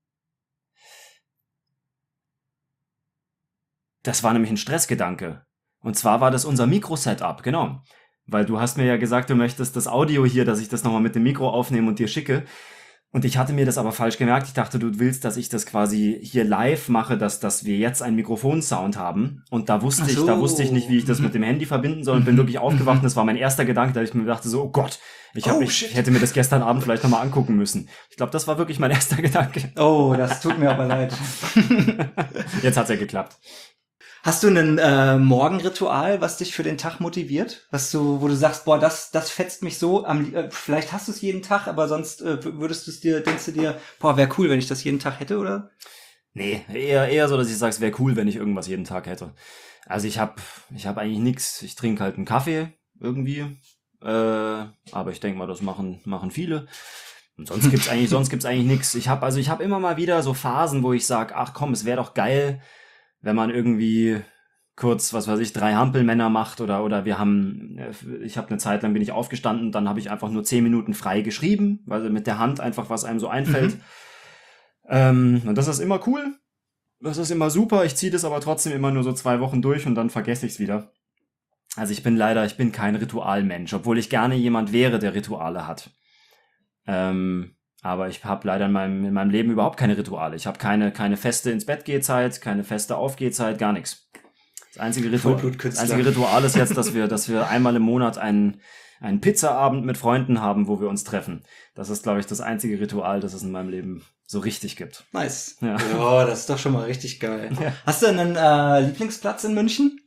Das war nämlich ein Stressgedanke. Und zwar war das unser Mikro-Setup, genau. Weil du hast mir ja gesagt, du möchtest das Audio hier, dass ich das nochmal mit dem Mikro aufnehme und dir schicke. Und ich hatte mir das aber falsch gemerkt. Ich dachte, du willst, dass ich das quasi hier live mache, dass, dass wir jetzt einen Mikrofonsound haben. Und da wusste Ach ich, so. da wusste ich nicht, wie ich das Mhm. mit dem Handy verbinden soll und bin Mhm. wirklich aufgewacht. Mhm. Und das war mein erster Gedanke, da ich mir dachte so, oh Gott, ich, hab Oh, mich, shit. ich hätte mir das gestern Abend vielleicht nochmal angucken müssen. Ich glaube, das war wirklich mein erster Gedanke. Oh, das tut mir aber leid. Jetzt hat's ja geklappt. Hast du ein äh, Morgenritual, was dich für den Tag motiviert? Was du, wo du sagst, boah, das, das fetzt mich so. Am, äh, vielleicht hast du es jeden Tag, aber sonst äh, würdest du es dir, denkst du dir, boah, wäre cool, wenn ich das jeden Tag hätte, oder? Nee, eher, eher so, dass ich sage, es wäre cool, wenn ich irgendwas jeden Tag hätte. Also ich habe ich hab eigentlich nix. Ich trinke halt einen Kaffee irgendwie. Äh, aber ich denke mal, das machen, machen viele. Und sonst gibt's eigentlich, sonst gibt's eigentlich nix. Ich habe also ich habe immer mal wieder so Phasen, wo ich sage, ach komm, es wäre doch geil, wenn man irgendwie kurz, was weiß ich, drei Hampelmänner macht oder oder wir haben, ich habe eine Zeit lang bin ich aufgestanden, dann habe ich einfach nur zehn Minuten frei geschrieben, weil mit der Hand einfach was einem so einfällt. Mhm. Ähm, und das ist immer cool. Das ist immer super. Ich ziehe das aber trotzdem immer nur so zwei Wochen durch und dann vergesse ich es wieder. Also ich bin leider, ich bin kein Ritualmensch, obwohl ich gerne jemand wäre, der Rituale hat. Ähm, aber ich habe leider in meinem, in meinem Leben überhaupt keine Rituale. Ich habe keine, keine feste ins-Bett-Gehzeit, keine feste Aufgehzeit, gar nichts. Das einzige Ritual, das Vollblutkünstler. einzige Ritual ist jetzt, dass wir, dass wir einmal im Monat einen, einen Pizzaabend mit Freunden haben, wo wir uns treffen. Das ist, glaube ich, das einzige Ritual, das es in meinem Leben so richtig gibt. Nice. Ja. Ja, das ist doch schon mal richtig geil. Ja. Hast du einen äh, Lieblingsplatz in München?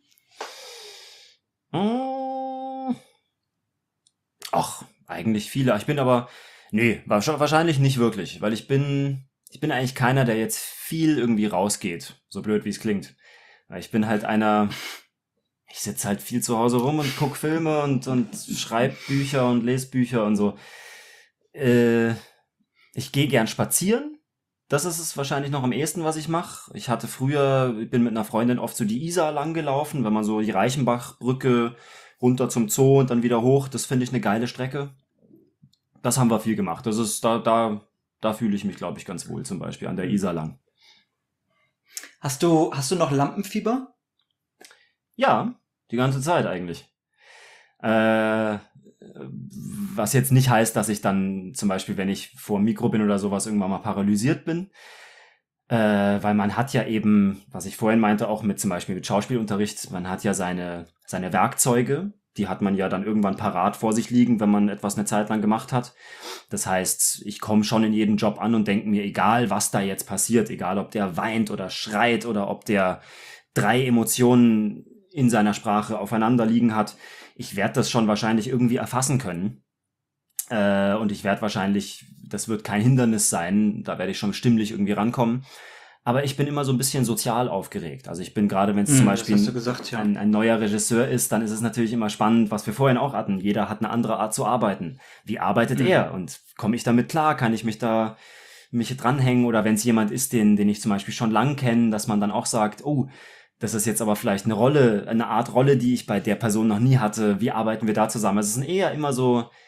Mm. Ach, eigentlich viele. Ich bin aber, nee, wahrsch- wahrscheinlich nicht wirklich, weil ich bin, ich bin eigentlich keiner, der jetzt viel irgendwie rausgeht. So blöd, wie es klingt. Weil ich bin halt einer, ich sitze halt viel zu Hause rum und guck Filme und, und schreib Bücher und lese Bücher und so. Äh, ich gehe gern spazieren. Das ist es wahrscheinlich noch am ehesten, was ich mache. Ich hatte früher, ich bin mit einer Freundin oft so die Isar lang gelaufen, wenn man so die Reichenbachbrücke runter zum Zoo und dann wieder hoch. Das finde ich eine geile Strecke. Das haben wir viel gemacht. Das ist, da, da, da fühle ich mich, glaube ich, ganz wohl, zum Beispiel an der Isar lang. Hast du, hast du noch Lampenfieber? Ja, die ganze Zeit eigentlich. Äh, was jetzt nicht heißt, dass ich dann zum Beispiel, wenn ich vor dem Mikro bin oder sowas, irgendwann mal paralysiert bin. Äh, weil man hat ja eben, was ich vorhin meinte, auch mit zum Beispiel mit Schauspielunterricht, man hat ja seine, seine Werkzeuge, die hat man ja dann irgendwann parat vor sich liegen, wenn man etwas eine Zeit lang gemacht hat. Das heißt, ich komme schon in jeden Job an und denke mir, egal was da jetzt passiert, egal ob der weint oder schreit oder ob der drei Emotionen in seiner Sprache aufeinander liegen hat, ich werde das schon wahrscheinlich irgendwie erfassen können. Äh, und ich werde wahrscheinlich, das wird kein Hindernis sein, da werde ich schon stimmlich irgendwie rankommen. Aber ich bin immer so ein bisschen sozial aufgeregt. Also ich bin gerade, wenn es Hm, zum das Beispiel hast du gesagt, ja. ein, ein neuer Regisseur ist, dann ist es natürlich immer spannend, was wir vorhin auch hatten. Jeder hat eine andere Art zu arbeiten. Wie arbeitet Mhm. er? Und komme ich damit klar? Kann ich mich da mich dranhängen? Oder wenn es jemand ist, den, den ich zum Beispiel schon lang kenne, dass man dann auch sagt, oh, das ist jetzt aber vielleicht eine Rolle, eine Art Rolle, die ich bei der Person noch nie hatte. Wie arbeiten wir da zusammen? Also es sind eher immer so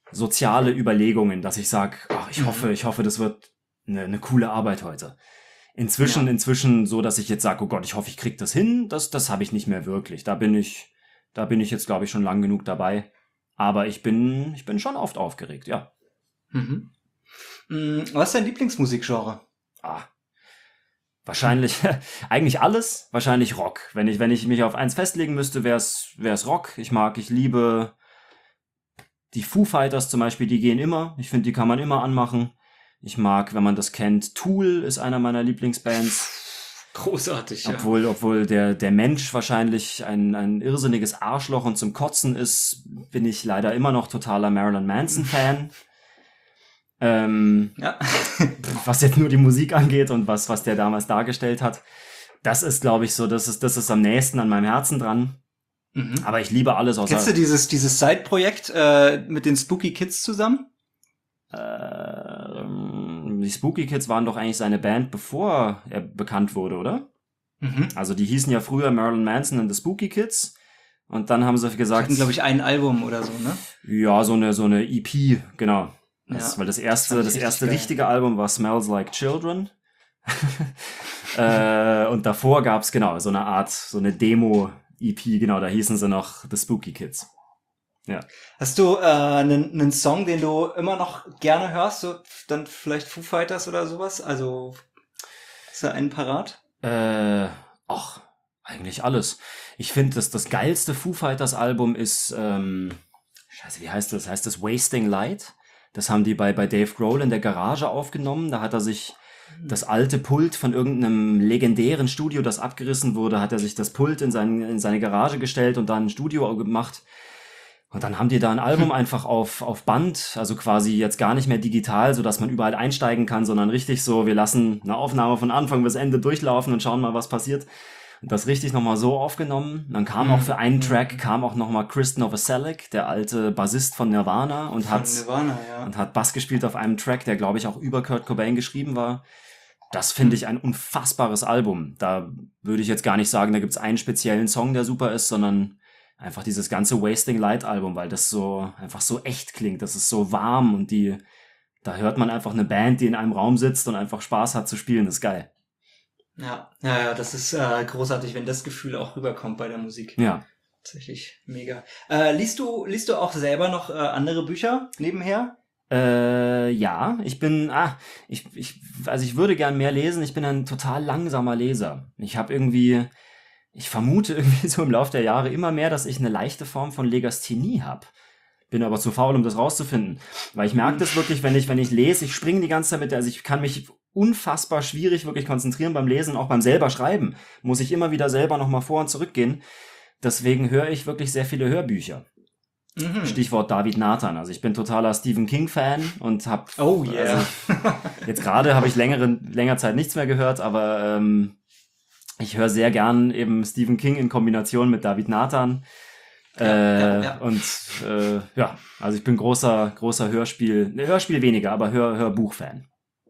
soziale Überlegungen, dass ich sage, ach, ich Mhm. hoffe, ich hoffe, das wird eine, eine coole Arbeit heute. Inzwischen, Ja. inzwischen so, dass ich jetzt sage, oh Gott, ich hoffe, ich krieg das hin, das, das habe ich nicht mehr wirklich. Da bin ich, da bin ich jetzt, glaube ich, schon lang genug dabei. Aber ich bin, ich bin schon oft aufgeregt, ja. Mhm. Mm, Was ist dein Lieblingsmusikgenre? Ah, wahrscheinlich, eigentlich alles, wahrscheinlich Rock. Wenn ich, wenn ich mich auf eins festlegen müsste, wäre es Rock. Ich mag, ich liebe die Foo Fighters zum Beispiel, die gehen immer. Ich finde, die kann man immer anmachen. Ich mag, wenn man das kennt, Tool ist einer meiner Lieblingsbands. Großartig, ja. Obwohl, obwohl der, der Mensch wahrscheinlich ein, ein irrsinniges Arschloch und zum Kotzen ist, bin ich leider immer noch totaler Marilyn Manson-Fan. ähm, Ja. was jetzt nur die Musik angeht und was, was der damals dargestellt hat. Das ist, glaube ich, so, das ist, das ist am nächsten an meinem Herzen dran. Mhm. Aber ich liebe alles außer... Kennst du dieses, dieses Side-Projekt äh, mit den Spooky Kids zusammen? Ähm, die Spooky Kids waren doch eigentlich seine Band, bevor er bekannt wurde, oder? Mhm. Also die hießen ja früher Marilyn Manson and the Spooky Kids. Und dann haben sie Die gesagt... hatten, glaube ich, ein Album oder so, ne? Ja, so eine, so eine E P, genau. Das, Ja, weil das das erste, fand ich das richtig erste geil. richtige Album war Smells Like Children. äh, und davor gab's genau so eine Art, so eine Demo-E P, genau, da hießen sie noch The Spooky Kids. Ja. Hast du äh, einen, einen Song, den du immer noch gerne hörst? So, dann vielleicht Foo Fighters oder sowas? Also, ist da einen parat? Äh, ach, eigentlich alles. Ich finde, das, das geilste Foo Fighters Album ist, ähm, scheiße, wie heißt das? Heißt das Wasting Light? Das haben die bei, bei Dave Grohl in der Garage aufgenommen. Da hat er sich das alte Pult von irgendeinem legendären Studio, das abgerissen wurde, hat er sich das Pult in, sein, in seine Garage gestellt und dann ein Studio gemacht. Und dann haben die da ein Album einfach auf, auf Band, also quasi jetzt gar nicht mehr digital, so dass man überall einsteigen kann, sondern richtig so, wir lassen eine Aufnahme von Anfang bis Ende durchlaufen und schauen mal, was passiert. Und das richtig nochmal so aufgenommen. Dann kam Mhm. auch für einen Track, kam auch nochmal Chris Novoselic, der alte Bassist von Nirvana, und Von hat, Nirvana, ja. und hat Bass gespielt auf einem Track, der, glaube ich, auch über Kurt Cobain geschrieben war. Das finde ich ein unfassbares Album. Da würde ich jetzt gar nicht sagen, da gibt's einen speziellen Song, der super ist, sondern einfach dieses ganze Wasting Light Album, weil das so einfach so echt klingt. Das ist so warm und die, da hört man einfach eine Band, die in einem Raum sitzt und einfach Spaß hat zu spielen. Das ist geil. Ja, ja, ja, das ist äh, großartig, wenn das Gefühl auch rüberkommt bei der Musik. Ja. Tatsächlich mega. Äh, liest du, liest du auch selber noch äh, andere Bücher nebenher? Äh, ja, ich bin, ah, ich, ich, also ich würde gern mehr lesen. Ich bin ein total langsamer Leser. Ich habe irgendwie, ich vermute irgendwie so im Laufe der Jahre immer mehr, dass ich eine leichte Form von Legasthenie habe. Bin aber zu faul, um das rauszufinden. Weil ich merke das wirklich, wenn ich, wenn ich lese, ich springe die ganze Zeit mit, also ich kann mich unfassbar schwierig wirklich konzentrieren beim Lesen, auch beim selber Schreiben. Muss ich immer wieder selber nochmal vor und zurückgehen. Deswegen höre ich wirklich sehr viele Hörbücher. Mhm. Stichwort David Nathan. Also ich bin totaler Stephen King-Fan und habe Oh yeah. also jetzt gerade habe ich längere, länger Zeit nichts mehr gehört, aber ähm, ich höre sehr gern eben Stephen King in Kombination mit David Nathan. Ja, äh, ja, ja. Und äh, ja, also ich bin großer, großer Hörspiel, ne, Hörspiel weniger, aber Hör, Hörbuch-Fan.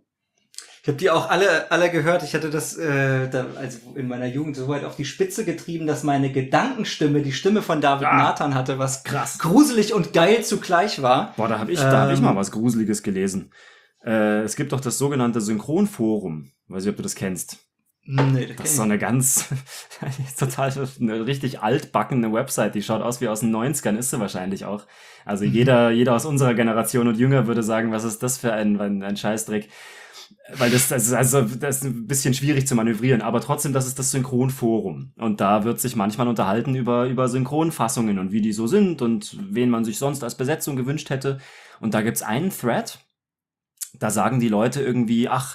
Ich habe die auch alle alle gehört. Ich hatte das äh, da, also in meiner Jugend so weit auf die Spitze getrieben, dass meine Gedankenstimme die Stimme von David Ah, Nathan hatte, was krass. gruselig und geil zugleich war. Boah, da habe ich, da hab ich Ähm, mal was Gruseliges gelesen. Äh, es gibt doch das sogenannte Synchronforum. Weiß nicht, ob du das kennst. Nee, das Das ist so kenn eine ganz, total, eine richtig altbackene Website, die schaut aus wie aus den neunzigern, ist sie wahrscheinlich auch. Also Mhm. jeder, jeder aus unserer Generation und jünger würde sagen, was ist das für ein, ein, ein Scheißdreck? Weil das, das, ist also, das ist ein bisschen schwierig zu manövrieren, aber trotzdem, das ist das Synchronforum. Und da wird sich manchmal unterhalten über, über Synchronfassungen und wie die so sind und wen man sich sonst als Besetzung gewünscht hätte. Und da gibt's einen Thread, da sagen die Leute irgendwie, ach,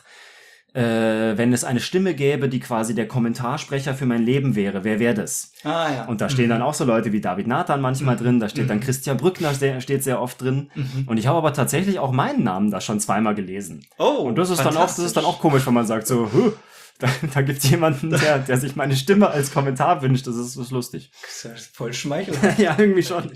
äh, wenn es eine Stimme gäbe, die quasi der Kommentarsprecher für mein Leben wäre, wer wäre das? Ah ja. Und da stehen dann auch so Leute wie David Nathan manchmal Mhm. drin, da steht dann Mhm. Christian Brückner, der steht sehr oft drin. Mhm. Und ich habe aber tatsächlich auch meinen Namen da schon zweimal gelesen. Oh, Und das ist dann auch, das ist dann auch fantastisch. komisch, wenn man sagt so, huh, da, da gibt es jemanden, der, der sich meine Stimme als Kommentar wünscht. Das ist, das ist lustig. Das ist ja voll schmeichelhaft. Ja, irgendwie schon.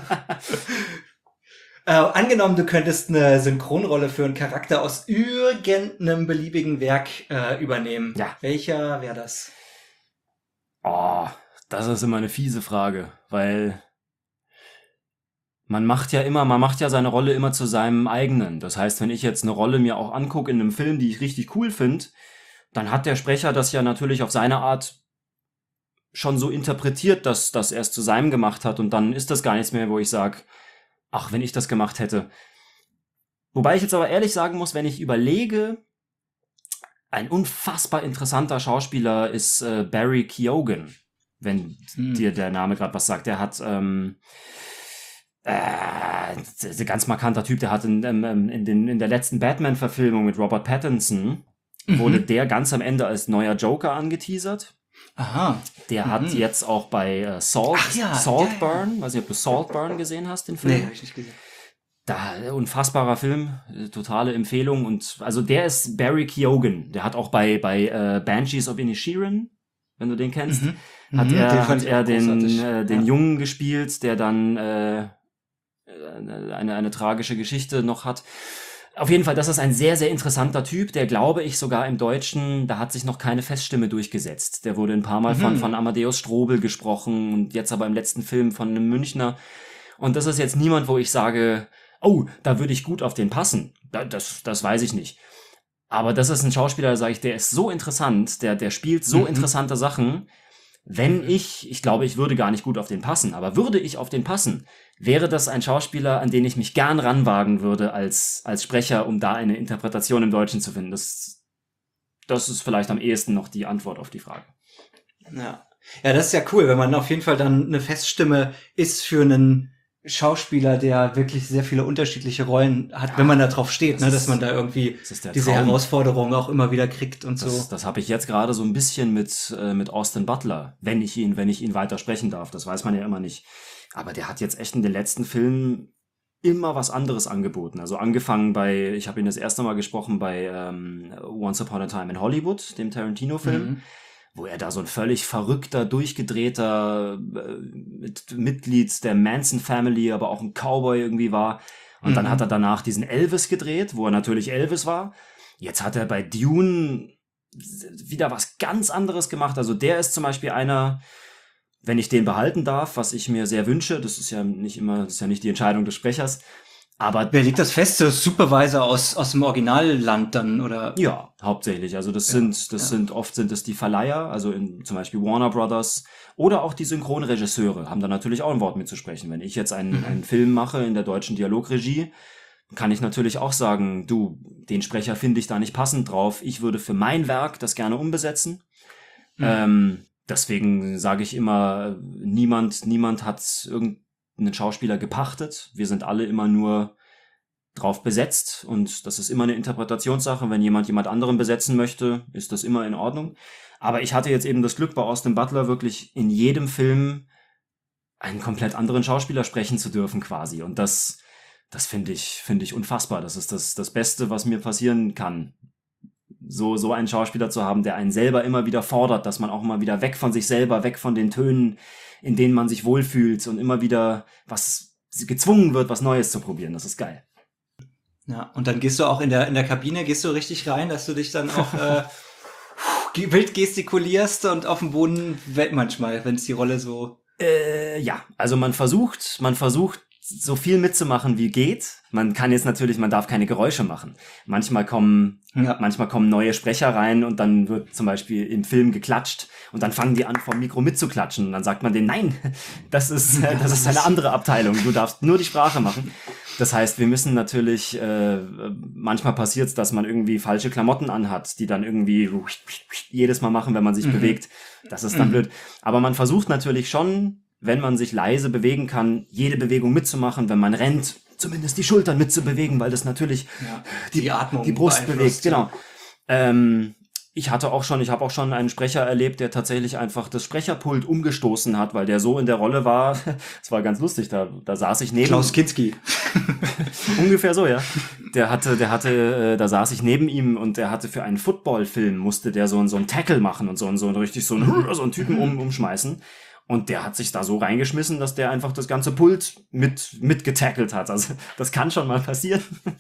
Äh, angenommen, du könntest eine Synchronrolle für einen Charakter aus irgendeinem beliebigen Werk äh, übernehmen. Ja. Welcher wäre das? Oh, das ist immer eine fiese Frage, weil man macht ja immer, man macht ja seine Rolle immer zu seinem eigenen. Das heißt, wenn ich jetzt eine Rolle mir auch angucke in einem Film, die ich richtig cool finde, dann hat der Sprecher das ja natürlich auf seine Art schon so interpretiert, dass, dass er es zu seinem gemacht hat, und dann ist das gar nichts mehr, wo ich sage, ach, wenn ich das gemacht hätte. Wobei ich jetzt aber ehrlich sagen muss, wenn ich überlege, ein unfassbar interessanter Schauspieler ist äh, Barry Keoghan, wenn hm. dir der Name gerade was sagt. Der hat ähm, äh, ein ganz markanter Typ, der hat in, ähm, in, den, in der letzten Batman-Verfilmung mit Robert Pattinson, mhm. wurde der ganz am Ende als neuer Joker angeteasert. Aha. Der mhm. hat jetzt auch bei äh, Salt, ja, Saltburn, ja, ja. weiß nicht, ob du Saltburn gesehen hast, den Film. Nee, hab ich nicht gesehen. Da, unfassbarer Film, totale Empfehlung. Und also der ist Barry Keoghan. Der hat auch bei bei äh, Banshees of Inisherin, wenn du den kennst, mhm. hat mhm, er, den, hat er den, äh, den ja. Jungen gespielt, der dann äh, eine, eine tragische Geschichte noch hat. Auf jeden Fall, das ist ein sehr, sehr interessanter Typ, der, glaube ich, sogar im Deutschen, da hat sich noch keine Feststimme durchgesetzt. Der wurde ein paar Mal mhm. von, von Amadeus Strobel gesprochen und jetzt aber im letzten Film von einem Münchner. Und das ist jetzt niemand, wo ich sage, oh, da würde ich gut auf den passen. Das, das weiß ich nicht. Aber das ist ein Schauspieler, da sage ich, der ist so interessant, der, der spielt so mhm. interessante Sachen. Wenn mhm. ich, ich glaube, ich würde gar nicht gut auf den passen, aber würde ich auf den passen, wäre das ein Schauspieler, an den ich mich gern ranwagen würde als, als Sprecher, um da eine Interpretation im Deutschen zu finden. Das, das ist vielleicht am ehesten noch die Antwort auf die Frage. Ja. Ja, das ist ja cool, wenn man auf jeden Fall dann eine Feststimme ist für einen Schauspieler, der wirklich sehr viele unterschiedliche Rollen hat, ja, wenn man da drauf steht, das ne, dass ist, man da irgendwie diese Traum. Herausforderung auch immer wieder kriegt und das, so. Das habe ich jetzt gerade so ein bisschen mit äh, mit Austin Butler, wenn ich ihn, wenn ich ihn weiter sprechen darf. Das weiß man ja immer nicht. Aber der hat jetzt echt in den letzten Filmen immer was anderes angeboten. Also angefangen bei, ich habe ihn das erste Mal gesprochen bei ähm, Once Upon a Time in Hollywood, dem Tarantino-Film. Mhm. Wo er da so ein völlig verrückter, durchgedrehter äh, mit, Mitglied der Manson Family, aber auch ein Cowboy irgendwie war. Und mhm. dann hat er danach diesen Elvis gedreht, wo er natürlich Elvis war. Jetzt hat er bei Dune wieder was ganz anderes gemacht. Also der ist zum Beispiel einer, wenn ich den behalten darf, was ich mir sehr wünsche, das ist ja nicht immer, das ist ja nicht die Entscheidung des Sprechers, aber wer liegt das fest? Der Supervisor aus aus dem Originalland dann oder? Ja, hauptsächlich. Also das ja, sind das ja. sind oft sind es die Verleiher, also in zum Beispiel Warner Brothers oder auch die Synchronregisseure haben da natürlich auch ein Wort mitzusprechen. Wenn ich jetzt einen mhm. einen Film mache in der deutschen Dialogregie, kann ich natürlich auch sagen, du, den Sprecher finde ich da nicht passend drauf. Ich würde für mein Werk das gerne umbesetzen. Mhm. Ähm, deswegen sage ich immer, niemand niemand hat irgend einen Schauspieler gepachtet. Wir sind alle immer nur drauf besetzt und das ist immer eine Interpretationssache. Wenn jemand jemand anderen besetzen möchte, ist das immer in Ordnung. Aber ich hatte jetzt eben das Glück, bei Austin Butler wirklich in jedem Film einen komplett anderen Schauspieler sprechen zu dürfen quasi. Und das, das finde ich, finde ich unfassbar. Das ist das, das Beste, was mir passieren kann. So, so einen Schauspieler zu haben, der einen selber immer wieder fordert, dass man auch mal wieder weg von sich selber, weg von den Tönen, in denen man sich wohlfühlt und immer wieder was gezwungen wird, was Neues zu probieren. Das ist geil. Ja, und dann gehst du auch in der in der Kabine, gehst du richtig rein, dass du dich dann auch äh, wild gestikulierst und auf dem Boden wett manchmal, wenn es die Rolle so... Äh, ja, also man versucht, man versucht so viel mitzumachen wie geht. Man kann jetzt natürlich, man darf keine Geräusche machen. Manchmal kommen, ja. manchmal kommen neue Sprecher rein und dann wird zum Beispiel im Film geklatscht und dann fangen die an, vom Mikro mitzuklatschen und dann sagt man denen, nein, das ist, äh, das ist eine andere Abteilung. Du darfst nur die Sprache machen. Das heißt, wir müssen natürlich, äh, manchmal passiert es, dass man irgendwie falsche Klamotten anhat, die dann irgendwie jedes Mal machen, wenn man sich mhm. bewegt. Das ist dann mhm. blöd. Aber man versucht natürlich schon, wenn man sich leise bewegen kann, jede Bewegung mitzumachen, wenn man rennt, zumindest die Schultern mitzubewegen, weil das natürlich ja, die, die Atmung die Brust bewegt. Genau. Ähm, ich hatte auch schon, ich habe auch schon einen Sprecher erlebt, der tatsächlich einfach das Sprecherpult umgestoßen hat, weil der so in der Rolle war. Das war ganz lustig. Da, da saß ich neben Klaus Kinski. Ungefähr so, ja. Der hatte, der hatte, äh, da saß ich neben ihm und der hatte für einen Footballfilm musste der so, so einen Tackle machen und so, so richtig so einen, so einen Typen um, umschmeißen. Und der hat sich da so reingeschmissen, dass der einfach das ganze Pult mit mitgetackelt hat. Also das kann schon mal passieren.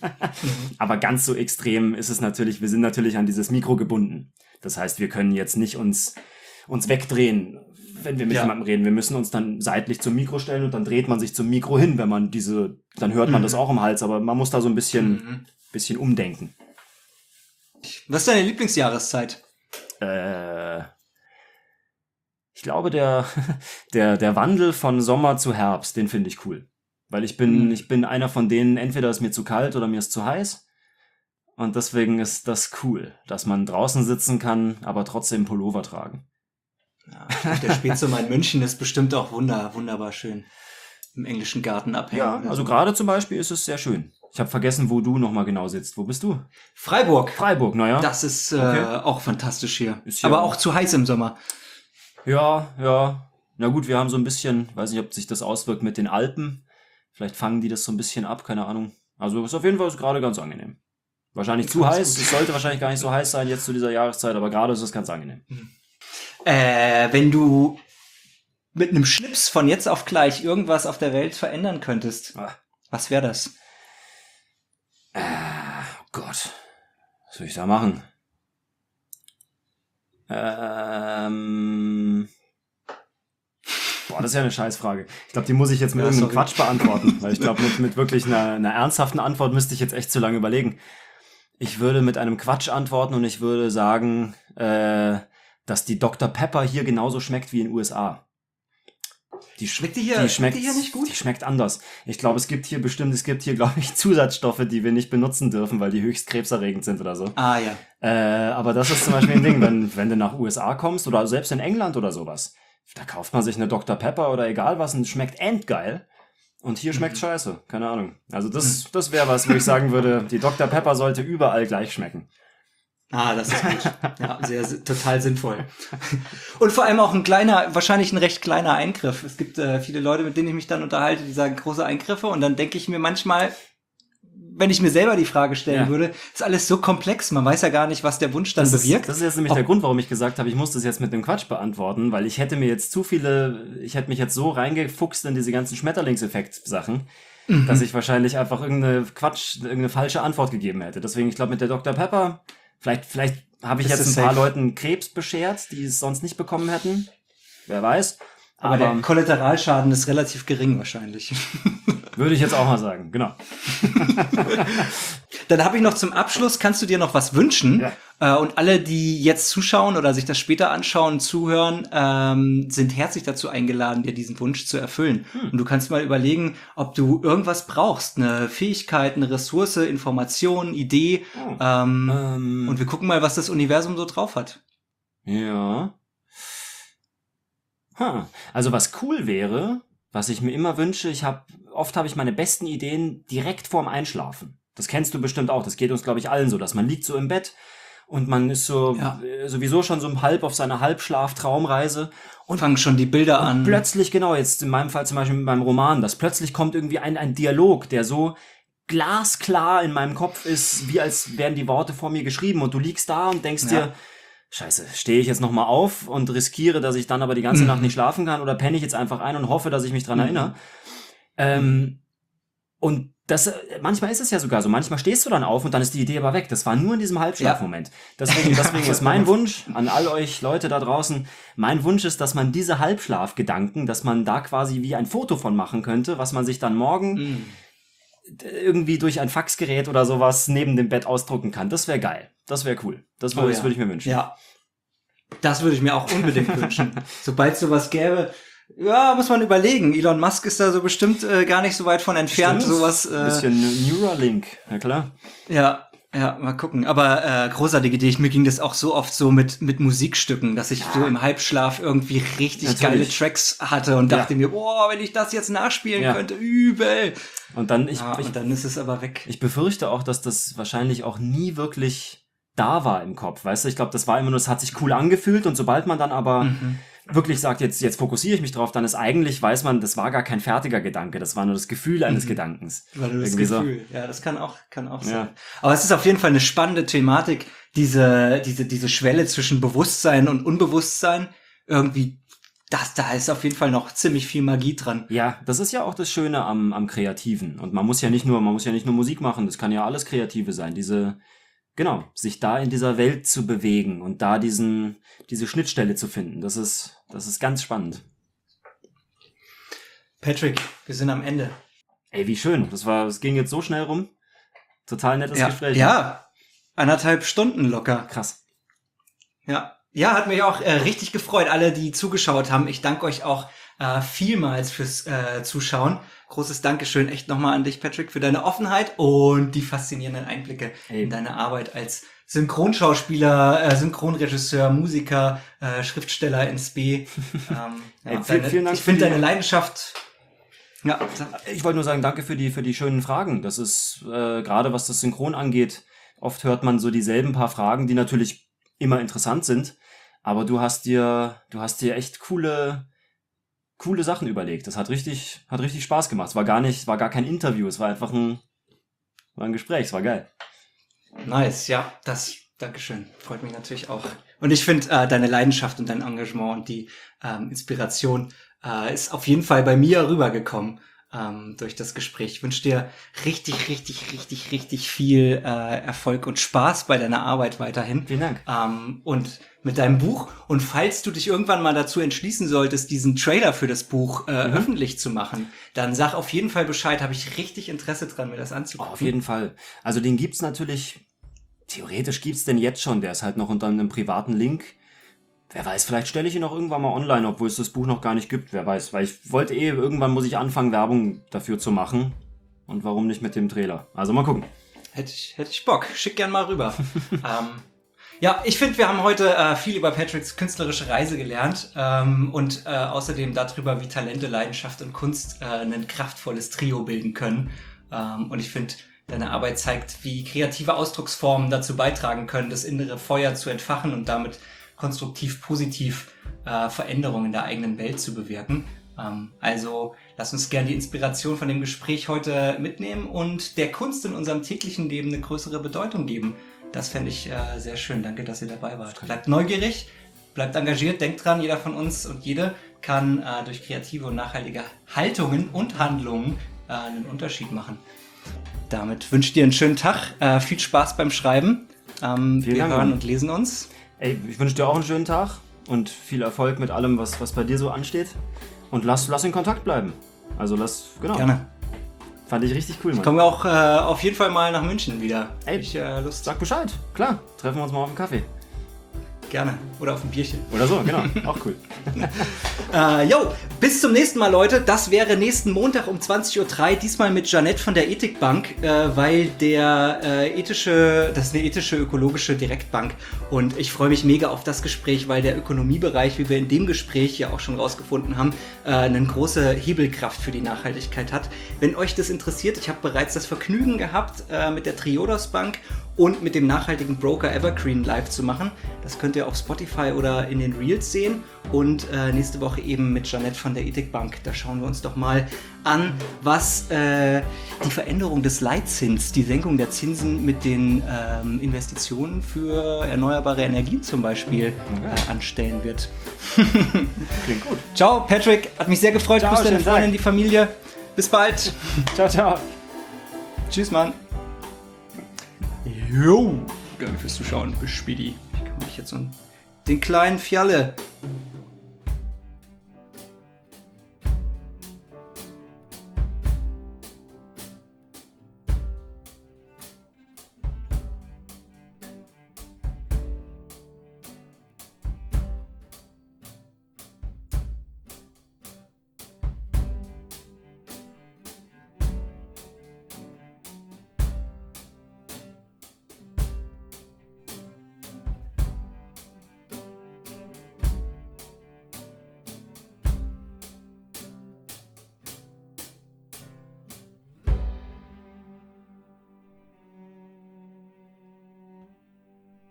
Aber ganz so extrem ist es natürlich, wir sind natürlich an dieses Mikro gebunden. Das heißt, wir können jetzt nicht uns uns wegdrehen, wenn wir mit Ja. jemandem reden. Wir müssen uns dann seitlich zum Mikro stellen und dann dreht man sich zum Mikro hin, wenn man diese, dann hört man Mhm. das auch im Hals, aber man muss da so ein bisschen, Mhm. bisschen umdenken. Was ist deine Lieblingsjahreszeit? Äh, ich glaube, der, der, der Wandel von Sommer zu Herbst, den finde ich cool. Weil ich bin, Mhm. ich bin einer von denen, entweder ist mir zu kalt oder mir ist zu heiß. Und deswegen ist das cool, dass man draußen sitzen kann, aber trotzdem Pullover tragen. Ja, der Spätsommer in München ist bestimmt auch wunder, wunderbar schön. Im englischen Garten abhängen. Ja, oder also so. gerade zum Beispiel ist es sehr schön. Ich habe vergessen, wo du nochmal genau sitzt. Wo bist du? Freiburg. Freiburg, naja. Das ist äh, Okay. auch fantastisch hier. Ist hier Aber auch- auch zu heiß im Sommer. Ja, ja. Na gut, wir haben so ein bisschen, weiß nicht, ob sich das auswirkt mit den Alpen. Vielleicht fangen die das so ein bisschen ab, keine Ahnung. Also ist auf jeden Fall gerade ganz angenehm. Wahrscheinlich zu Ganz heiß. gut. Es sollte wahrscheinlich gar nicht so heiß sein jetzt zu dieser Jahreszeit, aber gerade ist es ganz angenehm. Äh, wenn du mit einem Schnips von jetzt auf gleich irgendwas auf der Welt verändern könntest, Ah, was wäre das? ah, oh Gott. Was soll ich da machen? Ähm... Boah, das ist ja eine Scheißfrage. Ich glaube, die muss ich jetzt mit Ja, irgendeinem sorry. Quatsch beantworten, weil ich glaube, mit, mit wirklich einer, einer ernsthaften Antwort müsste ich jetzt echt zu lange überlegen. Ich würde mit einem Quatsch antworten und ich würde sagen, äh, dass die Doktor Pepper hier genauso schmeckt wie in den U S A. Die, sch- Schmeckt die hier- die schmeckt die hier nicht gut? Die schmeckt anders. Ich glaube, es gibt hier bestimmt, es gibt hier, glaube ich, Zusatzstoffe, die wir nicht benutzen dürfen, weil die höchst krebserregend sind oder so. Ah ja. Äh, aber das ist zum Beispiel ein Ding, wenn, wenn du nach U S A kommst oder selbst in England oder sowas, da kauft man sich eine Doktor Pepper oder egal was und schmeckt endgeil. Und hier schmeckt Mhm. scheiße. Keine Ahnung. Also das, das wäre was, wo ich sagen würde, die Doktor Pepper sollte überall gleich schmecken. Ah, das ist gut. Ja, sehr, si- total sinnvoll. Und vor allem auch ein kleiner, wahrscheinlich ein recht kleiner Eingriff. Es gibt äh, viele Leute, mit denen ich mich dann unterhalte, die sagen große Eingriffe und dann denke ich mir manchmal, wenn ich mir selber die Frage stellen Ja. würde, ist alles so komplex, man weiß ja gar nicht, was der Wunsch dann Das ist, bewirkt. das ist jetzt nämlich Ob- der Grund, warum ich gesagt habe, ich muss das jetzt mit einem Quatsch beantworten, weil ich hätte mir jetzt zu viele, ich hätte mich jetzt so reingefuchst in diese ganzen Schmetterlingseffekt-Sachen, Mhm. dass ich wahrscheinlich einfach irgendeine Quatsch, irgendeine falsche Antwort gegeben hätte. Deswegen, ich glaube, mit der Doktor Pepper, vielleicht, vielleicht habe ich Ist jetzt es ein paar safe? Leuten Krebs beschert, die es sonst nicht bekommen hätten. Wer weiß. Aber, Aber, der Kollateralschaden ist relativ gering wahrscheinlich. würde ich jetzt auch mal sagen, genau. Dann habe ich noch zum Abschluss, kannst du dir noch was wünschen? Ja. Äh, und alle, die jetzt zuschauen oder sich das später anschauen, zuhören, ähm, sind herzlich dazu eingeladen, dir diesen Wunsch zu erfüllen. Hm. Und du kannst mal überlegen, ob du irgendwas brauchst, eine Fähigkeit, eine Ressource, Information, Idee. Oh. Ähm, Ähm, Und wir gucken mal, was das Universum so drauf hat. Ja. Ha. Also was cool wäre, was ich mir immer wünsche, ich habe oft habe ich meine besten Ideen direkt vorm Einschlafen. Das kennst du bestimmt auch. Das geht uns, glaube ich, allen so, dass man liegt so im Bett und man ist so Ja. äh, sowieso schon so halb auf seiner Halbschlaf-Traumreise Und fangen schon die Bilder und an. plötzlich, genau, jetzt in meinem Fall zum Beispiel mit meinem Roman, dass plötzlich kommt irgendwie ein, ein Dialog, der so glasklar in meinem Kopf ist, wie als wären die Worte vor mir geschrieben und du liegst da und denkst Ja. dir, Scheiße, stehe ich jetzt nochmal auf und riskiere, dass ich dann aber die ganze Mhm. Nacht nicht schlafen kann oder penne ich jetzt einfach ein und hoffe, dass ich mich dran Mhm. erinnere. Ähm, und das, äh, manchmal ist es ja sogar so, manchmal stehst du dann auf und dann ist die Idee aber weg. Das war nur in diesem Halbschlafmoment. Deswegen, Ja. deswegen ist mein Wunsch an all euch Leute da draußen, mein Wunsch ist, dass man diese Halbschlafgedanken, dass man da quasi wie ein Foto von machen könnte, was man sich dann morgen Mhm. irgendwie durch ein Faxgerät oder sowas neben dem Bett ausdrucken kann. Das wäre geil. Das wäre cool. Das, würde Oh das ja. würde ich mir wünschen. Ja. Das würde ich mir auch unbedingt wünschen. Sobald es sowas gäbe, ja, muss man überlegen. Elon Musk ist da so bestimmt äh, gar nicht so weit von entfernt, Stimmt. sowas. Ein Äh, bisschen Neuralink, ja klar. ja, ja, mal gucken. Aber äh, großartige Idee. Mir ging das auch so oft so mit mit Musikstücken, dass ich so im Halbschlaf irgendwie richtig Natürlich. geile Tracks hatte und Ja. dachte mir, boah, wenn ich das jetzt nachspielen Ja. könnte, übel. Und dann, ich, Ja, ich, und dann ist es aber weg. ich befürchte auch, dass das wahrscheinlich auch nie wirklich da war im Kopf. Weißt du, ich glaube, das war immer nur, es hat sich cool angefühlt und sobald man dann aber Mhm. wirklich sagt, jetzt, jetzt fokussiere ich mich drauf, dann ist eigentlich, weiß man, das war gar kein fertiger Gedanke, das war nur das Gefühl eines Mhm. Gedankens. Weil du das Irgendwie so. Gefühl. Ja, das kann auch, kann auch Ja. sein. Aber es ist auf jeden Fall eine spannende Thematik, diese, diese, diese Schwelle zwischen Bewusstsein und Unbewusstsein. Irgendwie, das, da ist auf jeden Fall noch ziemlich viel Magie dran. Ja, das ist ja auch das Schöne am, am Kreativen. Und man muss ja nicht nur, man muss ja nicht nur Musik machen, das kann ja alles Kreative sein. Diese genau, sich da in dieser Welt zu bewegen und da diesen, diese Schnittstelle zu finden. Das ist, das ist ganz spannend. Patrick, wir sind am Ende. Ey, wie schön. Das war, es ging jetzt so schnell rum. Total nettes ja. Gespräch. Ja, anderthalb Stunden locker. Krass. Ja, ja, hat mich auch äh, richtig gefreut, alle, die zugeschaut haben. Ich danke euch auch äh, vielmals fürs äh, Zuschauen. Großes Dankeschön echt nochmal an dich, Patrick, für deine Offenheit und die faszinierenden Einblicke Ey. in deine Arbeit als Synchronschauspieler, äh, Synchronregisseur, Musiker, äh, Schriftsteller ins B. Ähm, ja, Ey, viel, deine, vielen Dank ich finde deine Leidenschaft... Ja. Ich wollte nur sagen, danke für die, für die schönen Fragen. Das ist, äh, gerade was das Synchron angeht, oft hört man so dieselben paar Fragen, die natürlich immer interessant sind. Aber du hast dir, du hast dir echt coole, coole Sachen überlegt. Das hat richtig, hat richtig Spaß gemacht. Es war gar nicht, war gar kein Interview. Es war einfach ein, war ein Gespräch. Es war geil. Nice. Ja, das, Dankeschön. Freut mich natürlich auch. Und ich finde, äh, deine Leidenschaft und dein Engagement und die ähm, Inspiration äh, ist auf jeden Fall bei mir rübergekommen ähm, durch das Gespräch. Ich wünsche dir richtig, richtig, richtig, richtig viel äh, Erfolg und Spaß bei deiner Arbeit weiterhin. Vielen Dank. Ähm, und mit deinem Buch. Und falls du dich irgendwann mal dazu entschließen solltest, diesen Trailer für das Buch äh, mhm. öffentlich zu machen, dann sag auf jeden Fall Bescheid. Habe ich richtig Interesse dran, mir das anzugucken. Oh, auf jeden Fall. Also den gibt's natürlich... Theoretisch gibt's den jetzt schon, der ist halt noch unter einem privaten Link. Wer weiß, vielleicht stelle ich ihn auch irgendwann mal online, obwohl es das Buch noch gar nicht gibt. Wer weiß, weil ich wollte eh, irgendwann muss ich anfangen, Werbung dafür zu machen. Und warum nicht mit dem Trailer? Also mal gucken. Hätte ich, hätte ich Bock. Schick gern mal rüber. ähm, ja, ich finde, wir haben heute äh, viel über Patricks künstlerische Reise gelernt ähm, und äh, außerdem darüber, wie Talente, Leidenschaft und Kunst äh, ein kraftvolles Trio bilden können. Ähm, und ich finde, deine Arbeit zeigt, wie kreative Ausdrucksformen dazu beitragen können, das innere Feuer zu entfachen und damit konstruktiv, positiv äh, Veränderungen in der eigenen Welt zu bewirken. Ähm, also lass uns gerne die Inspiration von dem Gespräch heute mitnehmen und der Kunst in unserem täglichen Leben eine größere Bedeutung geben. Das fände ich äh, sehr schön. Danke, dass ihr dabei wart. Bleibt neugierig, bleibt engagiert, denkt dran, jeder von uns und jede kann äh, durch kreative und nachhaltige Haltungen und Handlungen äh, einen Unterschied machen. Damit wünsche ich dir einen schönen Tag, äh, viel Spaß beim Schreiben. Ähm, wir Dank, hören Mann. Und lesen uns. Ey, ich wünsche dir auch einen schönen Tag und viel Erfolg mit allem, was, was bei dir so ansteht. Und lass, lass in Kontakt bleiben. Also lass, genau. Gerne. Fand ich richtig cool, Mann. Ich komme auch äh, auf jeden Fall mal nach München wieder. Ey, ich, äh, Lust. Sag Bescheid. Klar, treffen wir uns mal auf einen Kaffee. Gerne. Oder auf ein Bierchen. Oder so, genau. Auch cool. äh, yo, bis zum nächsten Mal, Leute. Das wäre nächsten Montag um zwanzig Uhr drei. Diesmal mit Jeanette von der Ethikbank, äh, weil der äh, ethische, das ist eine ethische, ökologische Direktbank. Und ich freue mich mega auf das Gespräch, weil der Ökonomiebereich, wie wir in dem Gespräch ja auch schon rausgefunden haben, äh, eine große Hebelkraft für die Nachhaltigkeit hat. Wenn euch das interessiert, ich habe bereits das Vergnügen gehabt, äh, mit der Triodos Bank und mit dem nachhaltigen Broker Evergreen live zu machen. Das könnt ihr auf Spotify oder in den Reels sehen. Und äh, nächste Woche eben mit Jeanette von der Ethikbank. Da schauen wir uns doch mal an, was äh, die Veränderung des Leitzins, die Senkung der Zinsen mit den ähm, Investitionen für erneuerbare Energien zum Beispiel äh, anstellen wird. Klingt gut. Ciao, Patrick. Hat mich sehr gefreut. Ciao, Grüß deine Freundin, die Familie. Bis bald. Ciao, ciao. Tschüss, Mann. Jo, danke fürs Zuschauen. Bis späti. Ich kann mich jetzt so den kleinen Fjalle